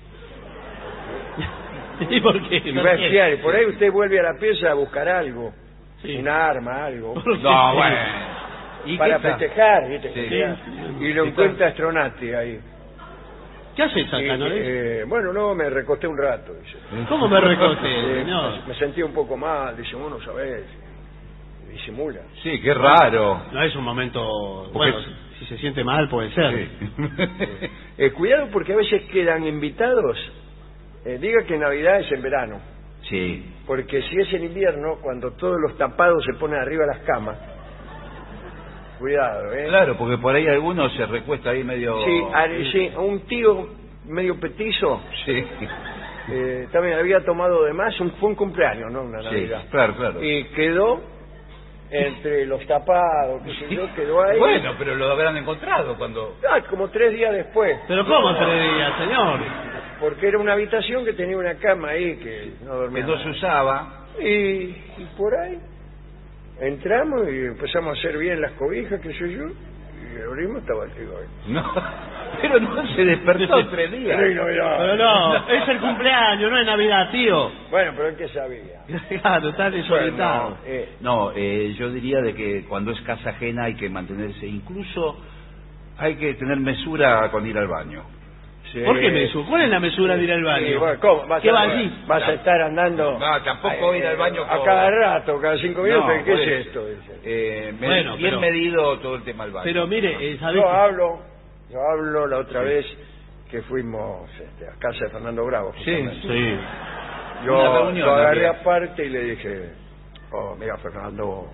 J: ¿Y por qué?
I: Y va a espiar, y por ahí usted vuelve a la pieza a buscar algo,
J: Sí.
I: una arma, algo,
L: No, bueno. ¿Y
I: para
L: qué tal?
I: festejar, ¿viste?
L: Sí.
I: Que-
J: Sí.
I: Y lo encuentra Stronati ahí.
J: ¿Qué haces
I: Y,
J: acá, no ves?
I: eh, bueno, no, me recosté un rato, dice.
J: ¿Cómo me recosté,
I: Eh,
J: señor?
I: me sentí un poco mal, dice, bueno, sabés, disimula.
L: Sí, qué raro.
J: No es un momento...
L: Porque
J: Bueno,
L: es-
J: si se siente mal puede ser.
L: Sí.
I: Eh, cuidado porque a veces quedan invitados, eh, diga que Navidad es en verano,
L: Sí.
I: porque si es en invierno, cuando todos los tapados se ponen arriba de las camas, cuidado, ¿eh?
L: Claro, porque por ahí alguno se recuesta ahí medio...
I: Sí, a, sí, a un tío medio petizo,
L: Sí.
I: eh, también había tomado de más, un, fue un cumpleaños, ¿no? Una
L: Sí,
I: Navidad.
L: claro, claro.
I: Y quedó entre los tapados, qué sé yo, quedó ahí.
L: Bueno, pero lo habrán encontrado cuando...
I: Ah, como tres días después.
J: ¿Pero cómo tres días, señor?
I: porque era una habitación que tenía una cama ahí que no dormía.
L: Que no se usaba.
I: Y, y por ahí entramos y empezamos a hacer bien las cobijas, qué sé yo, y abrimos, estaba el tío ahí.
L: No, pero no se despertó tres días.
I: Sí, no, no,
J: Pero no, es el cumpleaños, no es Navidad, tío.
I: Bueno, pero él que sabía.
J: Claro, está desorientado.
I: Bueno, eh,
L: No, eh, yo diría de que cuando es casa ajena hay que mantenerse, incluso hay que tener mesura con ir al baño.
I: sí.
J: ¿Por qué mesura? ¿Cuál es la mesura de ir al baño?
I: Sí, bueno, ¿cómo? ¿Vas,
J: ¿Qué
I: a,
J: va allí?
I: vas a estar andando?
L: No, tampoco ir al baño
I: a
L: con-
I: cada rato, cada cinco minutos.
L: No,
I: ¿Qué
L: pues,
I: es esto? Dice.
L: Eh, me-
J: Bueno,
L: bien
J: pero-
L: medido todo el tema del baño.
J: Pero mire, eh, ¿sabés
I: Yo
J: qué?
I: hablo, yo hablo la otra vez que fuimos este, a casa de Fernando Bravo.
L: Sí,
I: justamente.
J: Sí.
I: Yo
L: Una reunión
I: lo agarré
L: había.
I: aparte y le dije, oh, mira Fernando,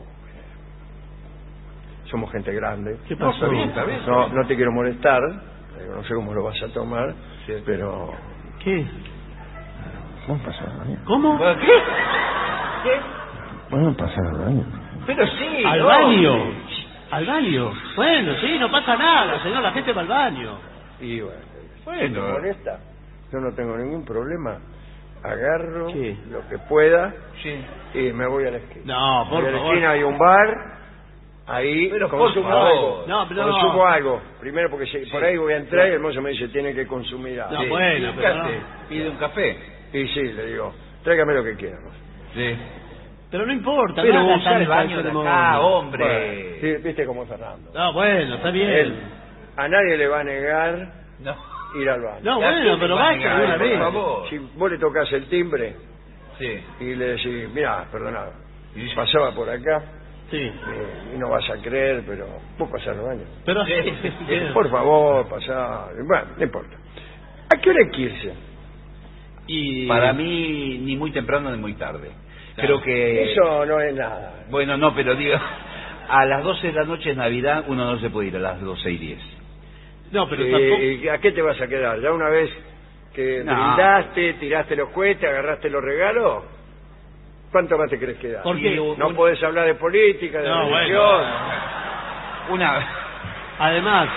I: somos gente grande.
J: ¿Qué
L: No,
J: pasó?
L: está bien, está bien.
I: No, no te quiero molestar, digo, no sé cómo lo vas a tomar,
L: Sí.
I: pero...
J: ¿Qué?
I: ¿Vamos a pasar al baño?
J: ¿Cómo?
L: ¿Qué? ¿Qué?
I: Vamos a pasar al baño.
L: Pero sí.
J: ¿Al
L: no.
J: baño? ¿Al baño? Bueno, sí, no pasa nada, señor, la gente va al baño.
I: Y bueno,
L: Bueno.
I: ¿te molesta? Yo no tengo ningún problema. Agarro
J: ¿Qué?
I: lo que pueda
L: Sí.
I: y me voy a la esquina.
J: No, por
I: Voy a la
J: favor.
I: esquina hay un bar, ahí
L: Pero por
I: consumo
L: favor.
I: algo.
J: No, pero no.
I: consumo algo. Primero porque si- por ahí voy a entrar y el mozo me dice, tiene que consumir algo.
J: No,
L: Sí.
J: bueno, pero no.
L: Fíjate, pide un café.
I: Y sí, le digo, tráigame lo que quiera. mozo.
L: Sí.
J: Pero no importa,
L: Pero
J: nada
L: usa
J: tan
L: el baño de
J: ceremonio.
L: acá, hombre.
I: Bueno, sí, viste cómo es Fernando.
J: No, bueno, está bien.
I: Él, a nadie le va a negar
L: No.
I: ir al baño.
J: No,
L: ¿A
J: bueno,
L: quién
J: pero
L: le va a
J: vaya
L: negar,
J: alguna
L: por
J: vez.
L: favor?
I: Si vos le tocas el timbre
L: Sí.
I: y le decís, mira, perdonad, pasaba por acá,
J: Sí.
I: eh, y no vas a creer, pero vos pasás al baño.
J: Pero
L: Sí.
I: Eh, Por favor, pasá. Bueno, no importa. ¿A qué hora hay que irse?
J: Y...
L: Para mí, ni muy temprano ni muy tarde.
J: Claro.
L: Creo que...
I: Eso no es nada.
L: Bueno, no, pero digo, a las doce de la noche es Navidad, uno no se puede ir a las doce y diez.
J: No, pero
I: Eh,
J: tampoco...
I: ¿A qué te vas a quedar? ¿Ya una vez que
L: No.
I: brindaste, tiraste los cohetes, agarraste los regalos? ¿Cuánto más te crees quedar?
J: ¿Por qué?
I: No podés hablar de política, de
J: No,
I: religión.
L: Una...
J: Además...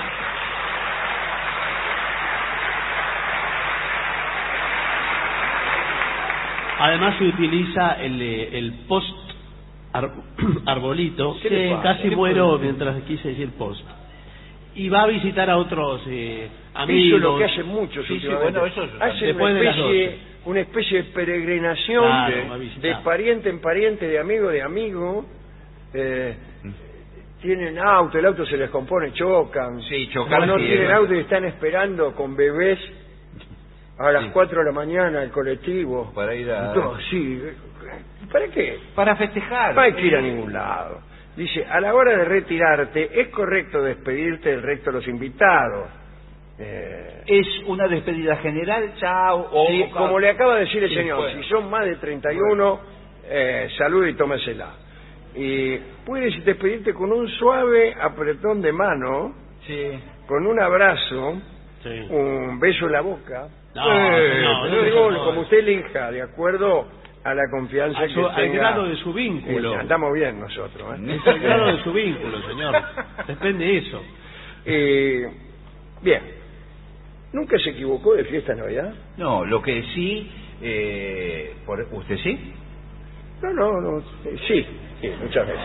J: Además se utiliza el, eh, el post ar- arbolito.
I: ¿Qué le
J: Sí,
I: pasa?
J: casi
I: ¿Qué
J: muero
I: pasa?
J: mientras quise decir post. Y va a visitar a otros eh,
I: Eso
J: amigos.
I: es lo que hacen muchos
L: Sí, sí,
I: últimamente.
L: bueno, eso es-
I: Hacen una
J: después de las
I: especie,
J: doce.
I: una especie de peregrinación
J: Claro,
I: de-
J: va a visitar.
I: de pariente en pariente, de amigo de amigo. Eh, tienen auto, el auto se les compone, chocan.
L: Sí, chocar
I: No, no
L: sí,
I: tienen
L: es-
I: auto y están esperando con bebés a las
L: Sí.
I: cuatro de la mañana el colectivo.
L: Para ir a...
I: No, sí. ¿Para qué?
L: Para festejar.
I: No hay que ir a ningún lado. Dice, a la hora de retirarte, es correcto despedirte del resto de los invitados. Eh,
L: Es una despedida general, chao. O,
I: sí, como le acaba de decir el
L: Sí,
I: señor,
L: bueno.
I: si son más de treinta y uno, eh, salude y tómesela. Y puedes despedirte con un suave apretón de mano,
L: Sí.
I: con un abrazo,
J: Sí.
I: un beso en la boca.
J: No,
I: Eh,
J: no,
I: yo
J: no,
I: digo,
J: no.
I: como usted elija, de acuerdo a la confianza
J: A
I: que
J: su- al
I: tenga.
J: grado de su vínculo.
I: Eh, andamos bien nosotros. ¿eh?
J: Es el grado de su vínculo, señor. Depende de eso.
I: Eh, bien. ¿Nunca se equivocó de fiesta de Navidad?
L: No, lo que sí... Eh, por, ¿Usted sí?
I: No, no, no. eh, sí, sí, muchas veces.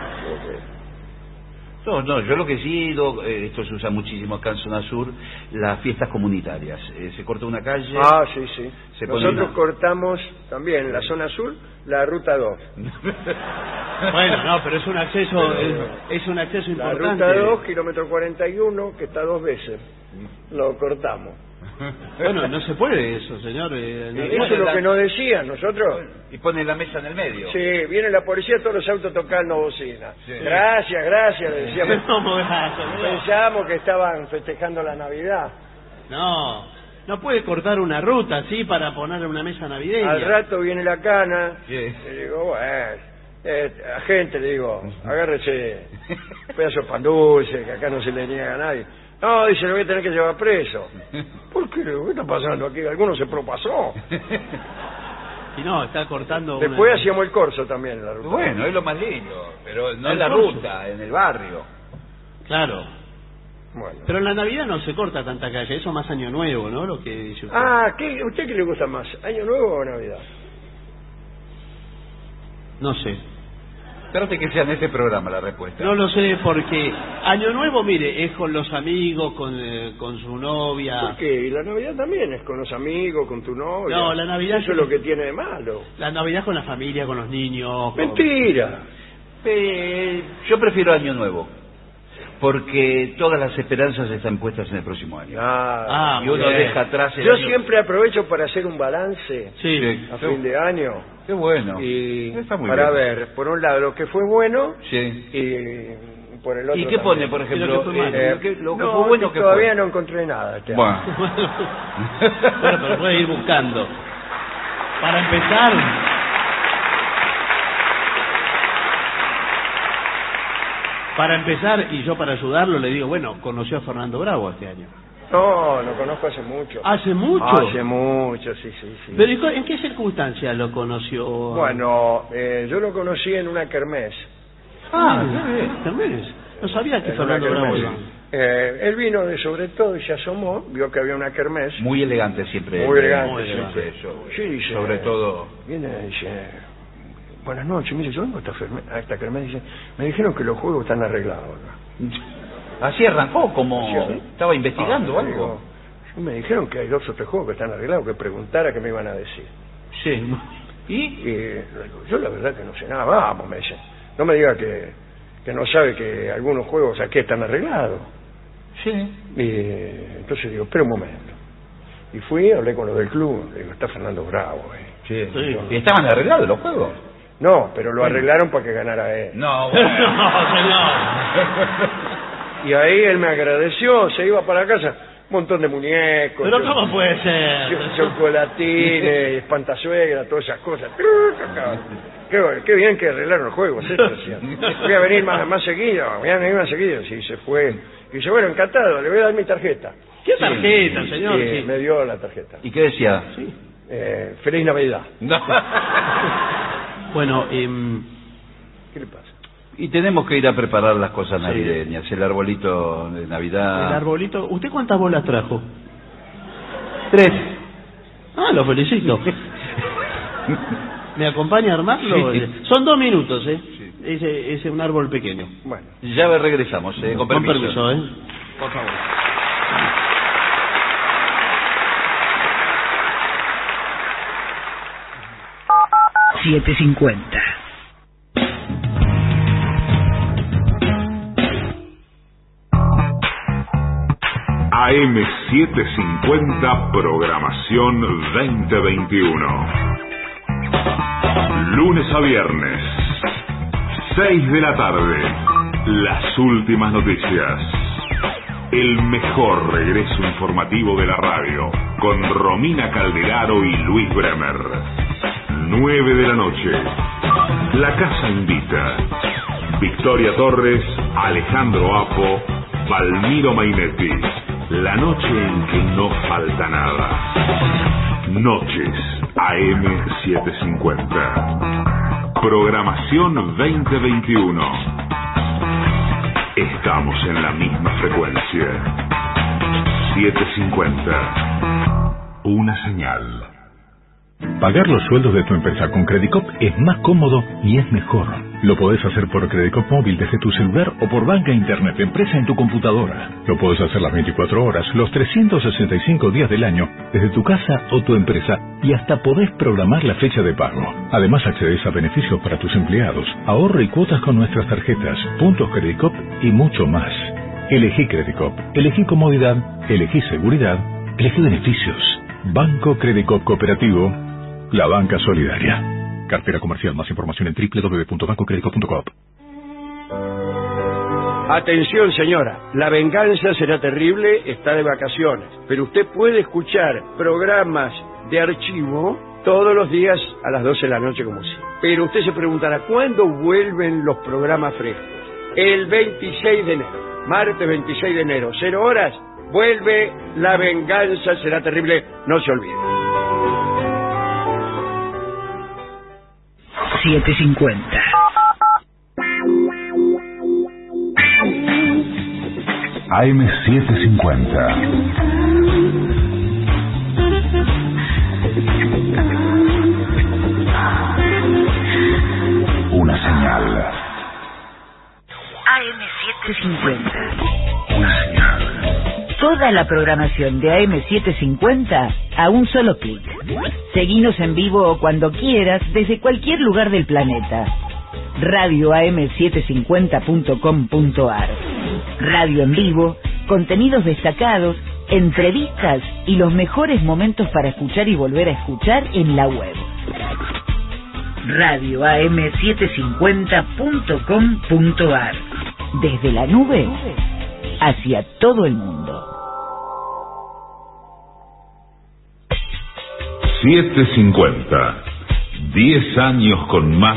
L: No, no, yo lo que sí he ido, eh, esto se usa muchísimo acá en Zona Sur, las fiestas comunitarias. Eh, se corta una calle...
I: Ah, sí, sí.
L: Se pone
I: Nosotros
L: una-
I: cortamos también en la zona sur la ruta dos.
J: Bueno, no, pero es un acceso, es, es un acceso
I: La
J: importante.
I: ruta dos, kilómetro cuarenta y uno, que está dos veces. Lo cortamos.
J: Bueno, no se puede eso, señor. eh, no-
I: Y eso es lo que nos decían nosotros.
L: Y pone la mesa en el medio.
I: Sí, viene la policía, todos los autos tocando bocina.
L: Sí.
I: Gracias, gracias, le decíamos.
J: ¿Cómo era, señor?
I: Pensábamos que estaban festejando la Navidad.
J: No, no puede cortar una ruta así para poner una mesa navideña.
I: Al rato viene la cana.
L: Sí.
I: Le digo, bueno, eh, agente, le digo, agárrese un pedazo de pan dulce, que acá no se le niega a nadie. No, dice, lo voy a tener que llevar preso. ¿Por qué? ¿Qué está pasando aquí? Alguno se propasó.
J: Y no, está cortando
I: Después
J: una...
I: hacíamos el corso también en la ruta.
L: Bueno, es lo más lindo, pero no
J: El
L: en la
J: corso.
L: ruta, en el barrio.
J: Claro.
I: Bueno.
J: Pero en la Navidad no se corta tanta calle, eso más Año Nuevo, ¿no? Lo que dice usted.
I: Ah, ¿qué, ¿usted qué le gusta más? ¿Año Nuevo o Navidad?
J: No sé.
L: Espérate que sea en este programa la respuesta.
J: No lo sé, porque Año Nuevo, mire, es con los amigos, con, eh, con su novia.
I: ¿Por qué? Y la Navidad también es con los amigos, con tu novia.
J: No, la Navidad...
I: Eso es lo que tiene de malo.
J: La Navidad con la familia, con los niños. Con...
I: Mentira.
L: Eh, yo prefiero Año Nuevo, porque todas las esperanzas están puestas en el próximo año.
I: Ah,
L: ah, y uno
I: bien.
L: deja atrás el
I: Yo
L: año...
I: siempre aprovecho para hacer un balance
L: sí.
I: a fin de año.
L: Qué bueno.
I: Y
L: Está muy
I: para
L: bien.
I: ver, por un lado, lo que fue bueno
L: sí.
I: y por el otro
L: ¿Y qué
I: también.
L: pone, por ejemplo?
J: Lo que,
L: eh, lo que, lo que
I: no,
L: fue bueno que
I: todavía
L: fue.
I: no encontré nada. Este
L: bueno.
J: Bueno, pero puede ir buscando. Para empezar... Para empezar, y yo para ayudarlo le digo, bueno, conoció a Fernando Bravo este año.
I: No, lo conozco hace mucho.
J: ¿Hace mucho?
I: Hace mucho, sí, sí, sí.
J: ¿Pero en qué circunstancias lo conoció?
I: Bueno, eh, yo lo conocí en una kermés.
J: Ah, kermés. No sabía que
I: En
J: Fernando
I: una
J: Bravo
I: kermés.
J: iba.
I: Eh, él vino de sobre todo y se asomó, vio que había una kermés.
L: Muy elegante siempre.
I: Muy elegante,
L: Muy
I: sí.
L: elegante, eso.
I: Sí, dice,
L: sobre todo.
I: Viene y dice, buenas noches, mire, yo vengo a esta, ferme- a esta kermés, dice, me dijeron que los juegos están arreglados, ¿no?
L: Así arrancó, como
I: ¿Sí?
L: estaba investigando
I: Ah,
L: algo.
I: digo, sí, me dijeron que hay dos o tres juegos que están arreglados, que preguntara qué me iban a decir.
L: Sí. ¿Y?
I: Y yo la verdad que no sé nada, vamos, me dicen. No me diga que, que no sabe que algunos juegos aquí están arreglados.
L: Sí.
I: Y entonces digo, espera un momento. Y fui, hablé con los del club, le digo, está Fernando Bravo. Eh.
L: Sí.
I: Sí.
L: ¿Y estaban arreglados los juegos?
I: No, pero lo arreglaron para que ganara él.
L: No, bueno.
J: No, señor.
I: Y ahí él me agradeció, se iba para casa, un montón de muñecos.
J: Pero
I: yo-
J: ¿cómo puede ser?
I: Cho- Chocolatines, espantasuegra, todas esas cosas. Qué, bueno, qué bien que arreglaron los juegos, ¿eh? Decía, voy a venir más, más seguido, voy a venir más seguido. Sí, se fue. Y dice, bueno, encantado, le voy a dar mi tarjeta.
J: ¿Qué tarjeta, señor?
I: Y
J: Sí.
I: me dio la tarjeta.
L: ¿Y qué decía?
J: Sí.
I: Eh, feliz Navidad.
L: No.
J: Bueno, eh,
I: ¿Qué le pasa?
L: Y tenemos que ir a preparar las cosas navideñas, el arbolito de Navidad.
J: el arbolito... ¿Usted cuántas bolas trajo?
L: Tres.
J: Ah, lo felicito. ¿Me acompaña a armarlo?
L: Sí.
J: Son dos minutos, ¿eh?
L: Sí.
J: Ese es un árbol pequeño.
I: Bueno.
L: Ya regresamos, eh, con
J: Con
L: permiso.
J: permiso, ¿eh? Por favor.
A: siete cincuenta.
B: A M setecientos cincuenta, programación veinte veintiuno. Lunes a viernes, seis de la tarde, las últimas noticias. El mejor regreso informativo de la radio, con Romina Calderaro y Luis Bremer. nueve de la noche, La Casa Invita. Victoria Torres, Alejandro Apo, Palmiro Mainetti. La noche en que no falta nada. Noches A M setecientos cincuenta. Programación veinte veintiuno. Estamos en la misma frecuencia. setecientos cincuenta. Una señal.
K: Pagar los sueldos de tu empresa con Credicop es más cómodo y es mejor. Lo podés hacer por Credicop móvil desde tu celular o por banca internet empresa en tu computadora. Lo podés hacer las veinticuatro horas, los trescientos sesenta y cinco días del año, desde tu casa o tu empresa, y hasta podés programar la fecha de pago. Además accedes a beneficios para tus empleados, ahorro y cuotas con nuestras tarjetas, puntos Credicop y mucho más. Elegí Credicop, elegí comodidad, elegí seguridad, elegí beneficios. Banco Credicop Cooperativo, la banca solidaria. Cartera comercial. Más información en doble u doble u doble u punto banco credicop punto com.
I: Atención, señora, La Venganza Será Terrible está de vacaciones, pero usted puede escuchar programas de archivo todos los días a las doce de la noche como siempre. Pero usted se preguntará, ¿cuándo vuelven los programas frescos? El veintiséis de enero, martes veintiséis de enero, cero horas, vuelve La Venganza Será Terrible, no se olvide.
A: setecientos cincuenta.
B: A M setecientos cincuenta. Una señal.
A: A M setecientos cincuenta.
B: Una señal.
A: Toda la programación de A M setecientos cincuenta a un solo clic. Seguinos en vivo o cuando quieras desde cualquier lugar del planeta. radio a m setecientos cincuenta punto com punto a r. Radio en vivo, contenidos destacados, entrevistas y los mejores momentos para escuchar y volver a escuchar en la web. radio a m setecientos cincuenta punto com punto a r. Desde la nube hacia todo el mundo.
B: setecientos cincuenta. Diez años con más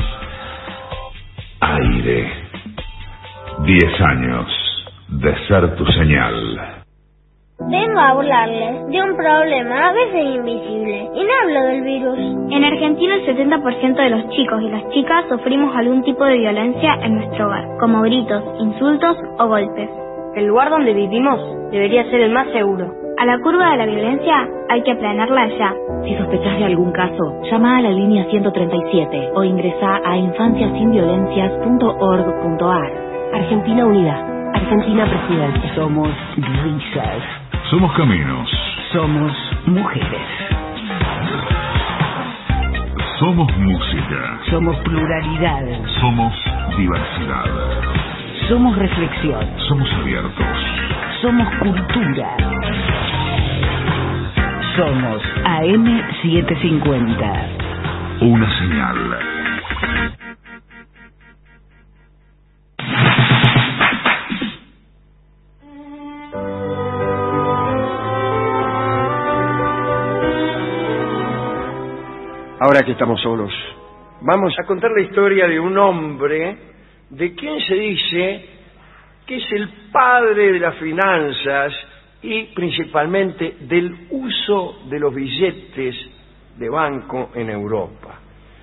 B: aire. Diez años de ser tu señal.
C: Vengo a hablarles de un problema a veces invisible, y no hablo del virus.
D: En Argentina el setenta por ciento de los chicos y las chicas sufrimos algún tipo de violencia en nuestro hogar, como gritos, insultos o golpes.
E: El lugar donde vivimos debería ser el más seguro.
D: A la curva de la violencia hay que aplanarla ya.
F: Si sospechás de algún caso, llama a la línea ciento treinta y siete o ingresá a infancia sin violencias punto org punto a r.
G: Argentina Unida. Argentina Presidencia.
A: Somos risas.
B: Somos caminos.
A: Somos mujeres.
B: Somos música.
A: Somos pluralidad.
B: Somos diversidad.
A: Somos reflexión.
B: Somos abiertos.
A: Somos cultura. Somos A M setecientos cincuenta.
B: Una señal.
I: Ahora que estamos solos, vamos a contar la historia de un hombre de quien se dice que es el padre de las finanzas y principalmente del uso de los billetes de banco en Europa.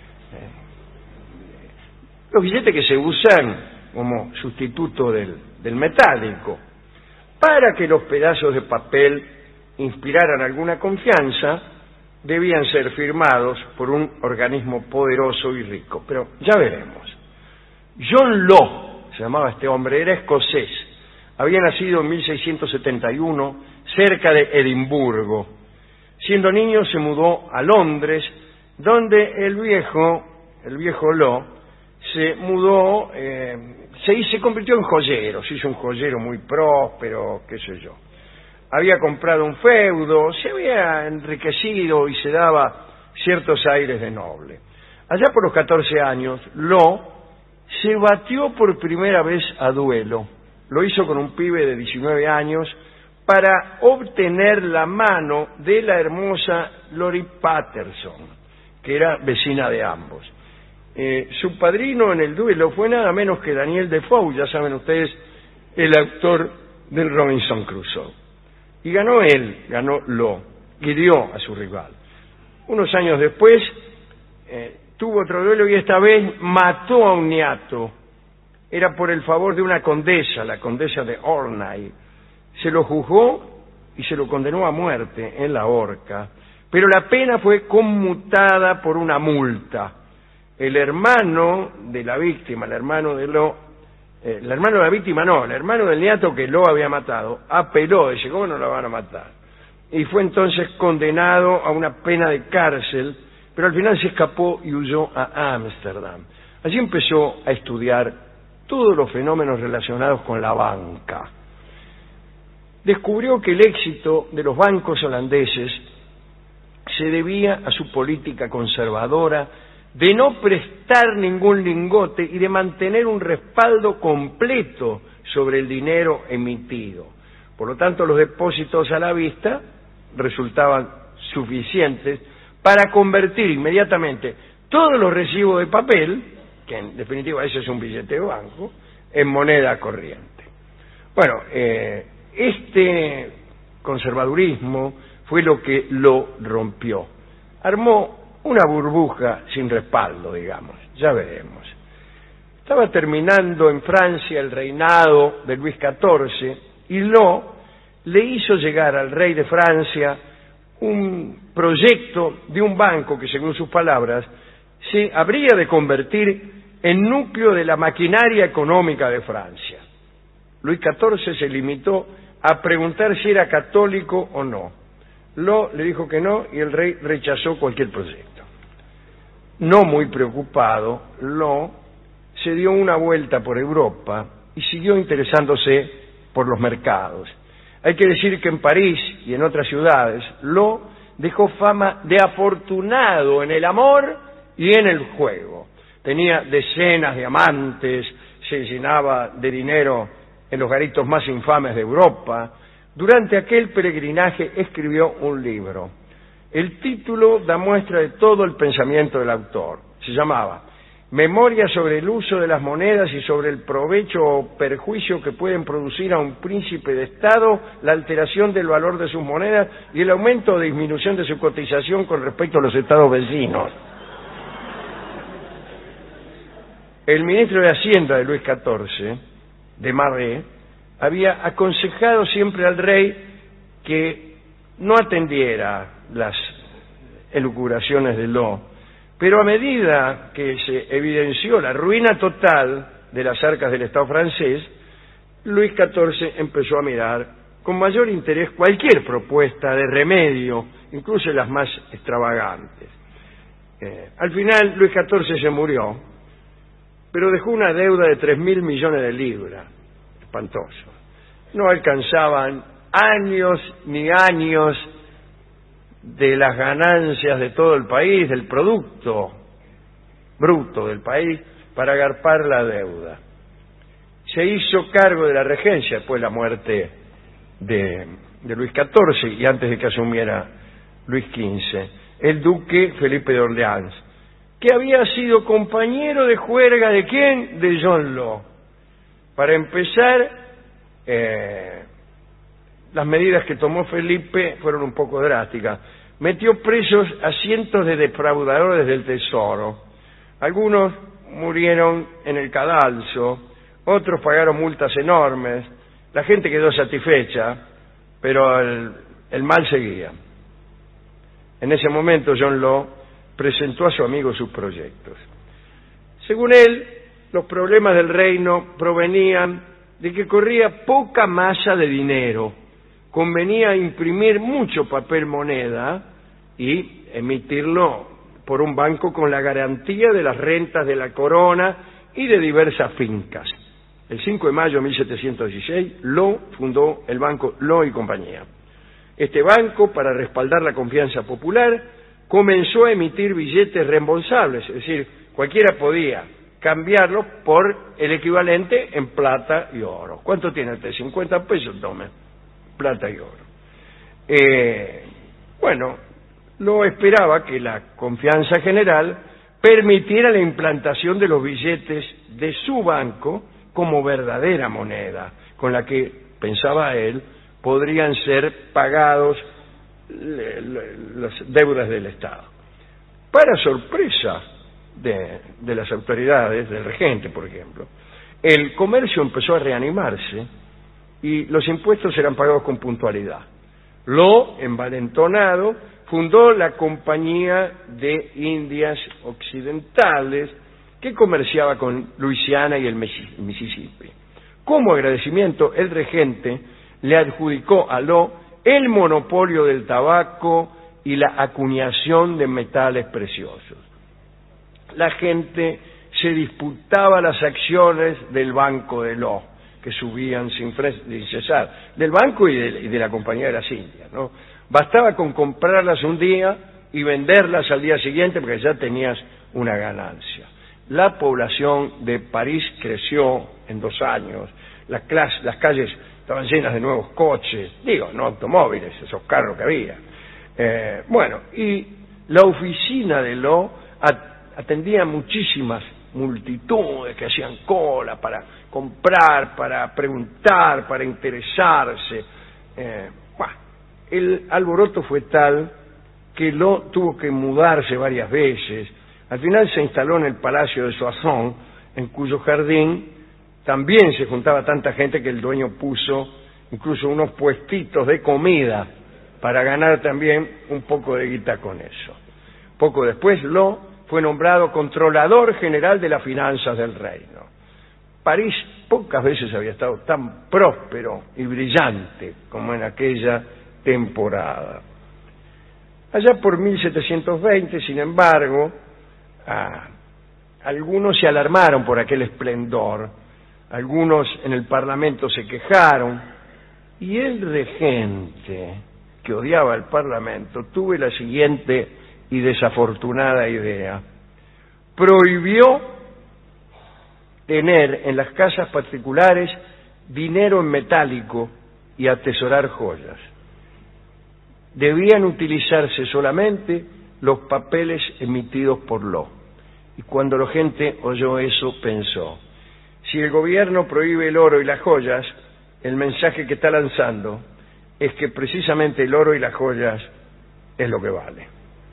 I: Los billetes que se usan como sustituto del, del metálico, para que los pedazos de papel inspiraran alguna confianza, debían ser firmados por un organismo poderoso y rico. Pero ya veremos. John Law se llamaba este hombre, era escocés. Había nacido en mil seiscientos setenta y uno cerca de Edimburgo. Siendo niño se mudó a Londres, donde el viejo, el viejo Law, se mudó, eh, se, se convirtió en joyero, se hizo un joyero muy próspero, qué sé yo. Había comprado un feudo, se había enriquecido y se daba ciertos aires de noble. Allá por los catorce años, Law se batió por primera vez a duelo. Lo hizo con un pibe de diecinueve años para obtener la mano de la hermosa Lori Patterson, que era vecina de ambos. Eh, su padrino en el duelo fue nada menos que Daniel Defoe, ya saben ustedes, el autor del Robinson Crusoe. Y ganó él, ganó Law, hirió a su rival. Unos años después eh, tuvo otro duelo y esta vez mató a un niato. Era por el favor de una condesa, la condesa de Ornay. Se lo juzgó y se lo condenó a muerte en la horca, pero la pena fue conmutada por una multa. El hermano de la víctima, el hermano de Law, eh, el hermano de la víctima no, el hermano del niato que Law había matado, apeló, dice, ¿cómo no la van a matar? Y fue entonces condenado a una pena de cárcel, pero al final se escapó y huyó a Ámsterdam. Allí empezó a estudiar todos los fenómenos relacionados con la banca. Descubrió que el éxito de los bancos holandeses se debía a su política conservadora de no prestar ningún lingote y de mantener un respaldo completo sobre el dinero emitido. Por lo tanto, los depósitos a la vista resultaban suficientes para convertir inmediatamente todos los recibos de papel, que en definitiva ese es un billete de banco, en moneda corriente. Bueno, eh, este conservadurismo fue lo que lo rompió. Armó una burbuja sin respaldo, digamos, ya veremos. Estaba terminando en Francia el reinado de Luis catorce Y Law le hizo llegar al rey de Francia un proyecto de un banco que, según sus palabras, se habría de convertir en núcleo de la maquinaria económica de Francia. Luis catorce se limitó a preguntar si era católico o no. Law le dijo que no y el rey rechazó cualquier proyecto. No muy preocupado, Law se dio una vuelta por Europa y siguió interesándose por los mercados. Hay que decir que en París y en otras ciudades, Law dejó fama de afortunado en el amor y en el juego. Tenía decenas de amantes, se llenaba de dinero en los garitos más infames de Europa. Durante aquel peregrinaje escribió un libro. El título da muestra de todo el pensamiento del autor. Se llamaba Memoria sobre el uso de las monedas y sobre el provecho o perjuicio que pueden producir a un príncipe de Estado la alteración del valor de sus monedas y el aumento o disminución de su cotización con respecto a los estados vecinos. El ministro de Hacienda de Luis catorce, de Marais, había aconsejado siempre al rey que no atendiera las elucubraciones de Law, pero a medida que se evidenció la ruina total de las arcas del Estado francés, Luis catorce empezó a mirar con mayor interés cualquier propuesta de remedio, incluso las más extravagantes. Eh, al final Luis catorce se murió, pero dejó una deuda de tres mil millones de libras. Espantoso. No alcanzaban años ni años de las ganancias de todo el país, del producto bruto del país, para agarpar la deuda. Se hizo cargo de la regencia después de la muerte de, de Luis catorce y antes de que asumiera Luis quince, el duque Felipe de Orleans, que había sido compañero de juerga de ¿quién? De John Law. Para empezar, eh, las medidas que tomó Felipe fueron un poco drásticas. Metió presos a cientos de defraudadores del tesoro. Algunos murieron en el cadalso, otros pagaron multas enormes. La gente quedó satisfecha, pero el, el mal seguía. En ese momento John Law presentó a su amigo sus proyectos. Según él, los problemas del reino provenían de que corría poca masa de dinero. Convenía imprimir mucho papel moneda y emitirlo por un banco con la garantía de las rentas de la corona y de diversas fincas. El cinco de mayo de mil setecientos dieciséis, Law fundó el banco Law y Compañía. Este banco, para respaldar la confianza popular, comenzó a emitir billetes reembolsables, es decir, cualquiera podía cambiarlos por el equivalente en plata y oro. ¿Cuánto tiene usted? cincuenta pesos, tome, plata y oro. Eh, bueno, Law esperaba que la confianza general permitiera la implantación de los billetes de su banco como verdadera moneda, con la que, pensaba él, podrían ser pagados las deudas del Estado. Para sorpresa de, de las autoridades, del regente, por ejemplo, el comercio empezó a reanimarse y los impuestos eran pagados con puntualidad. Law, envalentonado, fundó la Compañía de Indias Occidentales, que comerciaba con Luisiana y el Mississippi. Como agradecimiento, el regente le adjudicó a Law el monopolio del tabaco y la acuñación de metales preciosos. La gente se disputaba las acciones del banco de Law, que subían sin cesar, del banco y de, y de la Compañía de las Indias, ¿no? Bastaba con comprarlas un día y venderlas al día siguiente porque ya tenías una ganancia. La población de París creció en dos años, las, clases, las calles estaban llenas de nuevos coches, digo, no automóviles, esos carros que había. Eh, bueno, y la oficina de Law atendía muchísimas multitudes que hacían cola para comprar, para preguntar, para interesarse. Eh, bueno, el alboroto fue tal que Law tuvo que mudarse varias veces. Al final se instaló en el Palacio de Soissons, en cuyo jardín también se juntaba tanta gente que el dueño puso incluso unos puestitos de comida para ganar también un poco de guita con eso. Poco después, Law fue nombrado controlador general de las finanzas del reino. París pocas veces había estado tan próspero y brillante como en aquella temporada. Allá por mil setecientos veinte, sin embargo, ah, algunos se alarmaron por aquel esplendor, algunos en el Parlamento se quejaron, y el regente, que odiaba el Parlamento, tuvo la siguiente y desafortunada idea: prohibió tener en las casas particulares dinero en metálico y atesorar joyas. Debían utilizarse solamente los papeles emitidos por Law. Y cuando la gente oyó eso, pensó: si el gobierno prohíbe el oro y las joyas, el mensaje que está lanzando es que precisamente el oro y las joyas es lo que vale.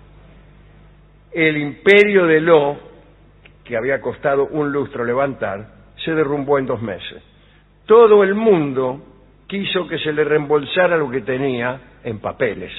I: El imperio de Law, que había costado un lustro levantar, se derrumbó en dos meses. Todo el mundo quiso que se le reembolsara lo que tenía en papeles.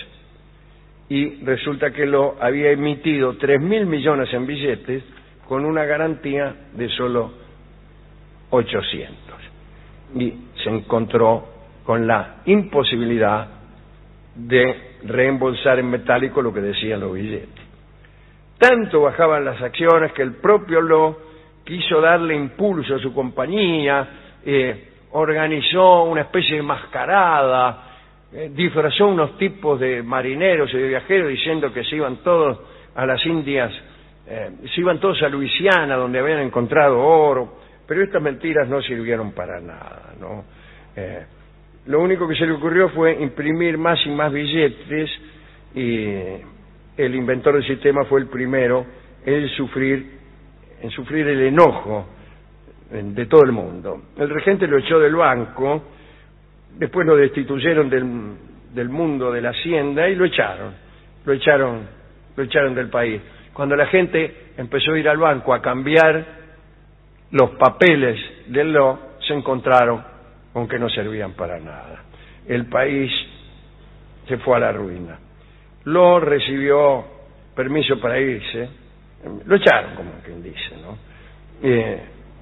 I: Y resulta que Law había emitido tres mil millones en billetes con una garantía de solo ochocientos. Y se encontró con la imposibilidad de reembolsar en metálico lo que decían los billetes. Tanto bajaban las acciones que el propio Law quiso darle impulso a su compañía, eh, organizó una especie de mascarada, eh, disfrazó unos tipos de marineros y de viajeros diciendo que se iban todos a las Indias, eh, se iban todos a Luisiana donde habían encontrado oro, pero estas mentiras no sirvieron para nada, ¿no? Eh, lo único que se le ocurrió fue imprimir más y más billetes, y el inventor del sistema fue el primero en sufrir, en sufrir el enojo de todo el mundo. El regente lo echó del banco, después lo destituyeron del, del mundo de la hacienda y lo echaron, lo echaron, lo echaron del país. Cuando la gente empezó a ir al banco a cambiar los papeles del Law, se encontraron con que no servían para nada. El país se fue a la ruina. Law recibió permiso para irse, lo echaron, como quien dice, ¿no? Eh,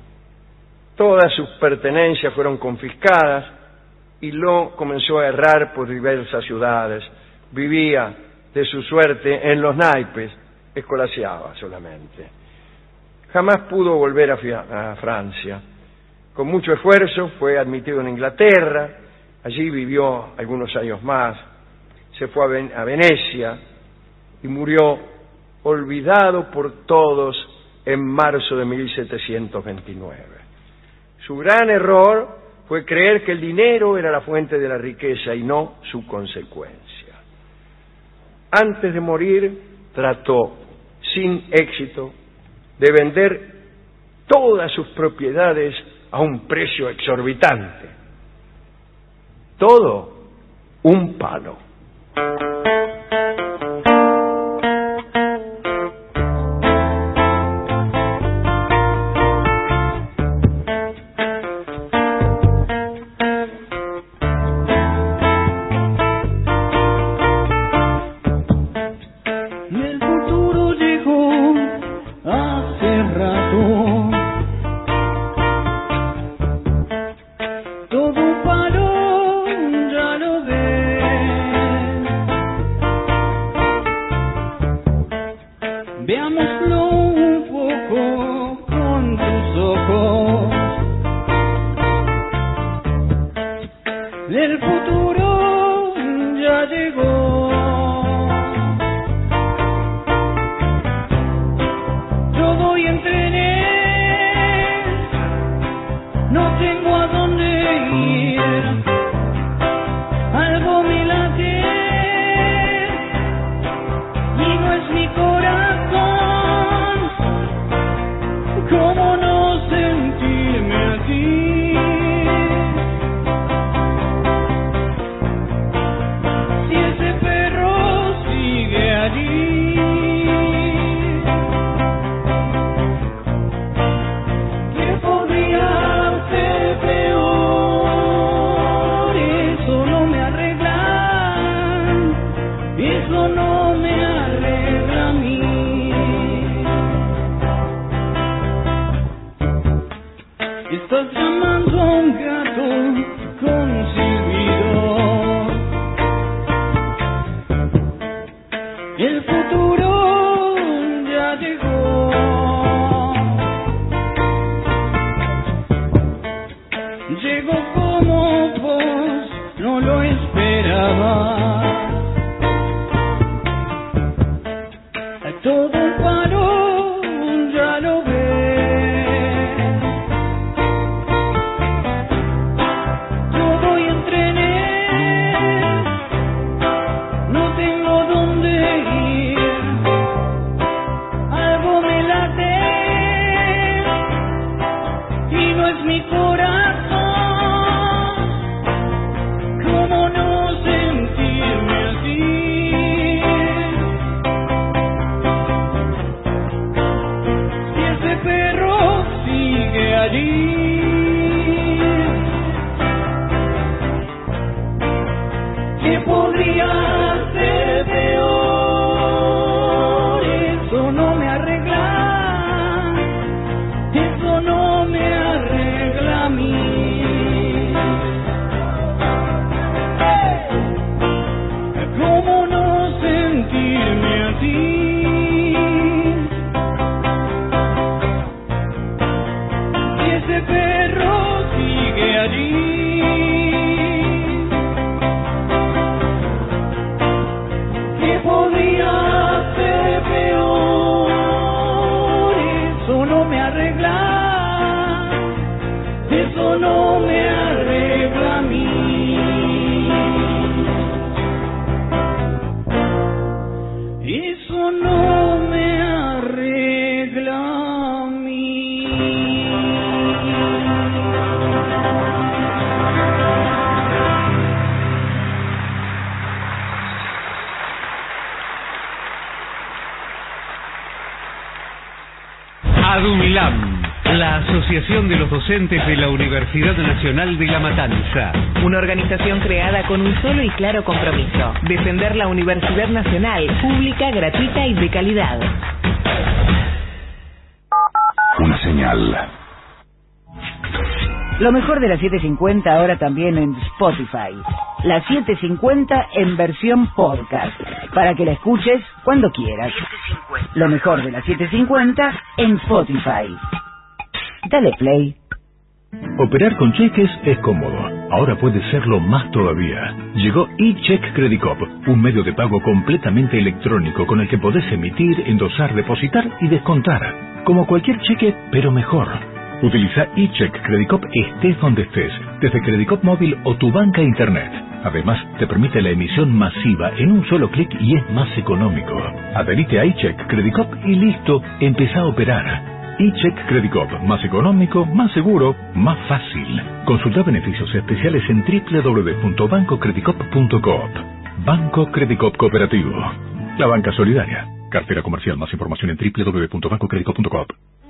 I: todas sus pertenencias fueron confiscadas y Law comenzó a errar por diversas ciudades. Vivía de su suerte en los naipes, escolaseaba solamente. Jamás pudo volver a, a Francia. Con mucho esfuerzo fue admitido en Inglaterra, allí vivió algunos años más, se fue a, Ven- a Venecia y murió olvidado por todos en marzo de mil setecientos veintinueve. Su gran error fue creer que el dinero era la fuente de la riqueza y no su consecuencia. Antes de morir, trató, sin éxito, de vender todas sus propiedades a un precio exorbitante. Todo un palo.
M: Si es como vos no lo esperaba. Todo paró, ya lo ves. Yo voy en trenes, no tengo dónde ir. Algo me late y no es mi corazón. ¿Cómo no sentirme así? Allí ¿qué podría ser peor? Eso no me arregla, eso no me arregla a mí. ¿Cómo no sentirme así? Ese perro sigue allí. ¿Qué podría ser peor? Eso no me arregla, eso no me arregla a mí. Eso no me arregla a mí.
N: ADUNLAM, la Asociación de los Docentes de la Universidad Nacional de La Matanza.
O: Una organización creada con un solo y claro compromiso: defender la Universidad Nacional, pública, gratuita y de calidad.
B: Una señal.
A: Lo mejor de la siete cincuenta ahora también en Spotify. La siete cincuenta en versión podcast, para que la escuches cuando quieras. Lo mejor de la siete cincuenta en Spotify. Dale play.
K: Operar con cheques es cómodo. Ahora puede serlo más todavía. Llegó eCheck Credit Cop, un medio de pago completamente electrónico con el que podés emitir, endosar, depositar y descontar. Como cualquier cheque, pero mejor. Utiliza eCheck Credit Cop estés donde estés, desde Credit Cop móvil o tu banca internet. Además, te permite la emisión masiva en un solo clic y es más económico. Adherite a eCheck Credit Cop y listo, empezá a operar. eCheck Credit Cop, más económico, más seguro, más fácil. Consulta beneficios especiales en doble u doble u doble u punto banco credit cop punto coop. Banco Credit Cop Cooperativo. La banca solidaria. Cartera comercial. Más información en doble u doble u doble u punto banco credit cop punto coop.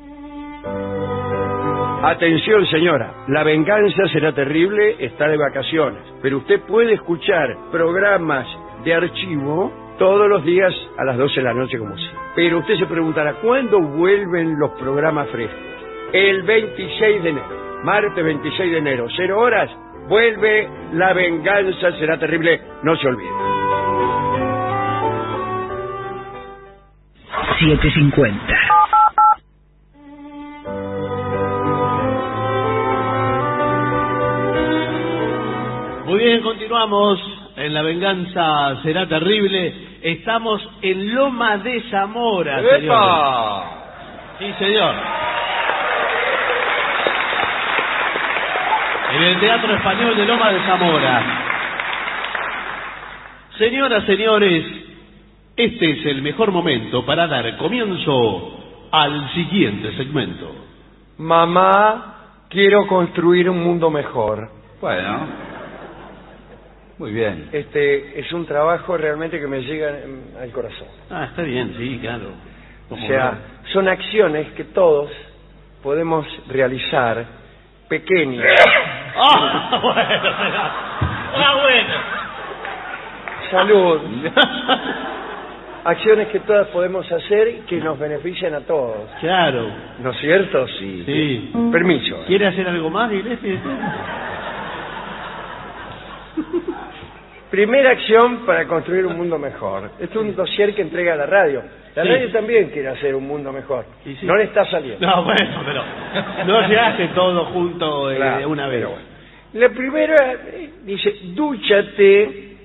I: Atención, señora, La Venganza Será Terrible está de vacaciones, pero usted puede escuchar programas de archivo todos los días a las doce de la noche como siempre. Pero usted se preguntará, ¿cuándo vuelven los programas frescos? El veintiséis de enero, martes veintiséis de enero, cero horas, vuelve La Venganza Será Terrible, no se olvide.
A: siete cincuenta.
J: Muy bien, continuamos en La Venganza Será Terrible. Estamos en Loma de Zamora, señor. Sí, señor. En el Teatro Español de Loma de Zamora. Señoras, señores, este es el mejor momento para dar comienzo al siguiente segmento.
P: Mamá, quiero construir un mundo mejor.
L: Bueno... Muy bien.
P: Este es un trabajo realmente que me llega al corazón.
J: Ah, está bien, sí, claro.
P: O sea, no? Son acciones que todos podemos realizar, pequeñas.
J: ¡Ah, bueno! ¡Ah, bueno!
P: Salud. Acciones que todas podemos hacer y que nos benefician a todos.
J: Claro.
P: ¿No es cierto?
J: Sí. Sí.
P: Permiso.
J: ¿Quiere hacer algo más, Iglesia?
P: Primera acción para construir un mundo mejor. Esto es un dossier que entrega la radio. La sí. radio también quiere hacer un mundo mejor. Sí, sí. No le está saliendo.
J: No, bueno, pero no se hace todo junto eh, claro, una vez.
P: Bueno.
I: La primera eh, dice, dúchate.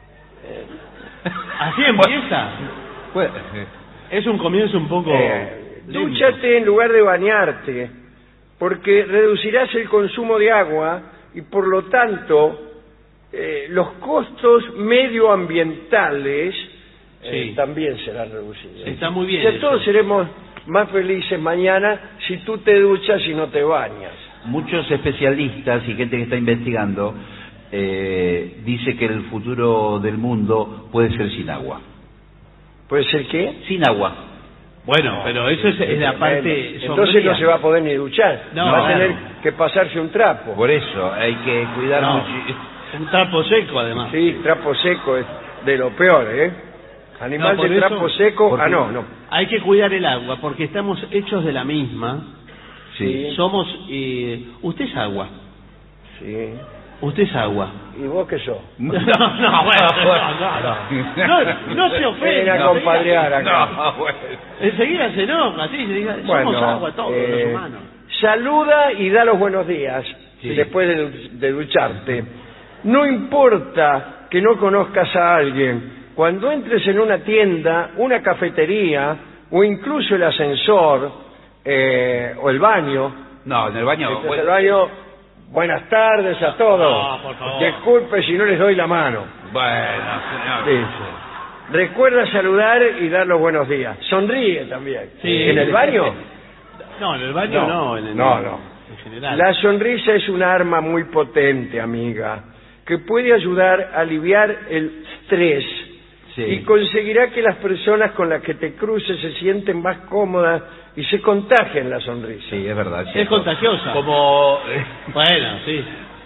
J: Así empieza.
L: Pues,
J: Es un comienzo un poco...
I: Eh,
J: lento.
I: dúchate en lugar de bañarte, porque reducirás el consumo de agua y por lo tanto eh, los costos medioambientales eh,
J: Sí.
I: también serán reducidos.
J: Está muy bien
I: O sea,
J: eso.
I: todos seremos más felices mañana si tú te duchas y no te bañas.
L: muchos especialistas y gente que está investigando eh, dice que el futuro del mundo puede ser sin agua.
I: ¿Puede ser qué?
L: Sin agua.
J: Bueno, pero eso es, es la parte
I: Bueno,
J: sombría.
I: entonces no se va a poder ni duchar.
J: No,
I: va a
J: claro.
I: tener que pasarse un trapo.
L: Por eso hay que cuidar
J: No.
L: mucho.
J: Un trapo seco, además.
I: Sí, trapo seco es de lo peor, ¿eh? Animal
J: No, por
I: de
J: eso-
I: trapo seco.
L: porque-
I: Ah, no, no.
J: Hay que cuidar el agua, porque estamos hechos de la misma.
L: Sí.
J: Somos... eh, usted es agua.
I: Sí.
J: Usted es agua.
I: ¿Y vos qué sos?
J: No, no, bueno, no, no, no, no se
I: Ven
J: ofenda.
I: a compadrear acá.
L: No, bueno.
J: Enseguida se enoja, sí, se diga, somos
I: Bueno,
J: agua todos
I: eh,
J: los humanos.
I: saluda y da los buenos días
L: Sí.
I: después de, de ducharte. No importa que no conozcas a alguien, cuando entres en una tienda, una cafetería o incluso el ascensor eh, o el baño,
L: No, en el baño.
I: entras
L: bueno,
I: al baño, buenas tardes a todos.
J: No, por favor.
I: Disculpe si no les doy la mano.
L: bueno, señor.
I: Sí. Recuerda saludar y dar los buenos días. Sonríe también.
J: Sí.
I: ¿En el baño?
J: No, en el baño no,
I: No,
J: en el,
I: no, no.
J: en general.
I: La sonrisa es un arma muy potente, amiga, que puede ayudar a aliviar el estrés
L: Sí.
I: y conseguirá que las personas con las que te cruces se sienten más cómodas y se contagien la sonrisa.
L: Sí, es verdad.
J: Es
L: cierto.
J: contagiosa.
L: Como
J: Bueno, sí,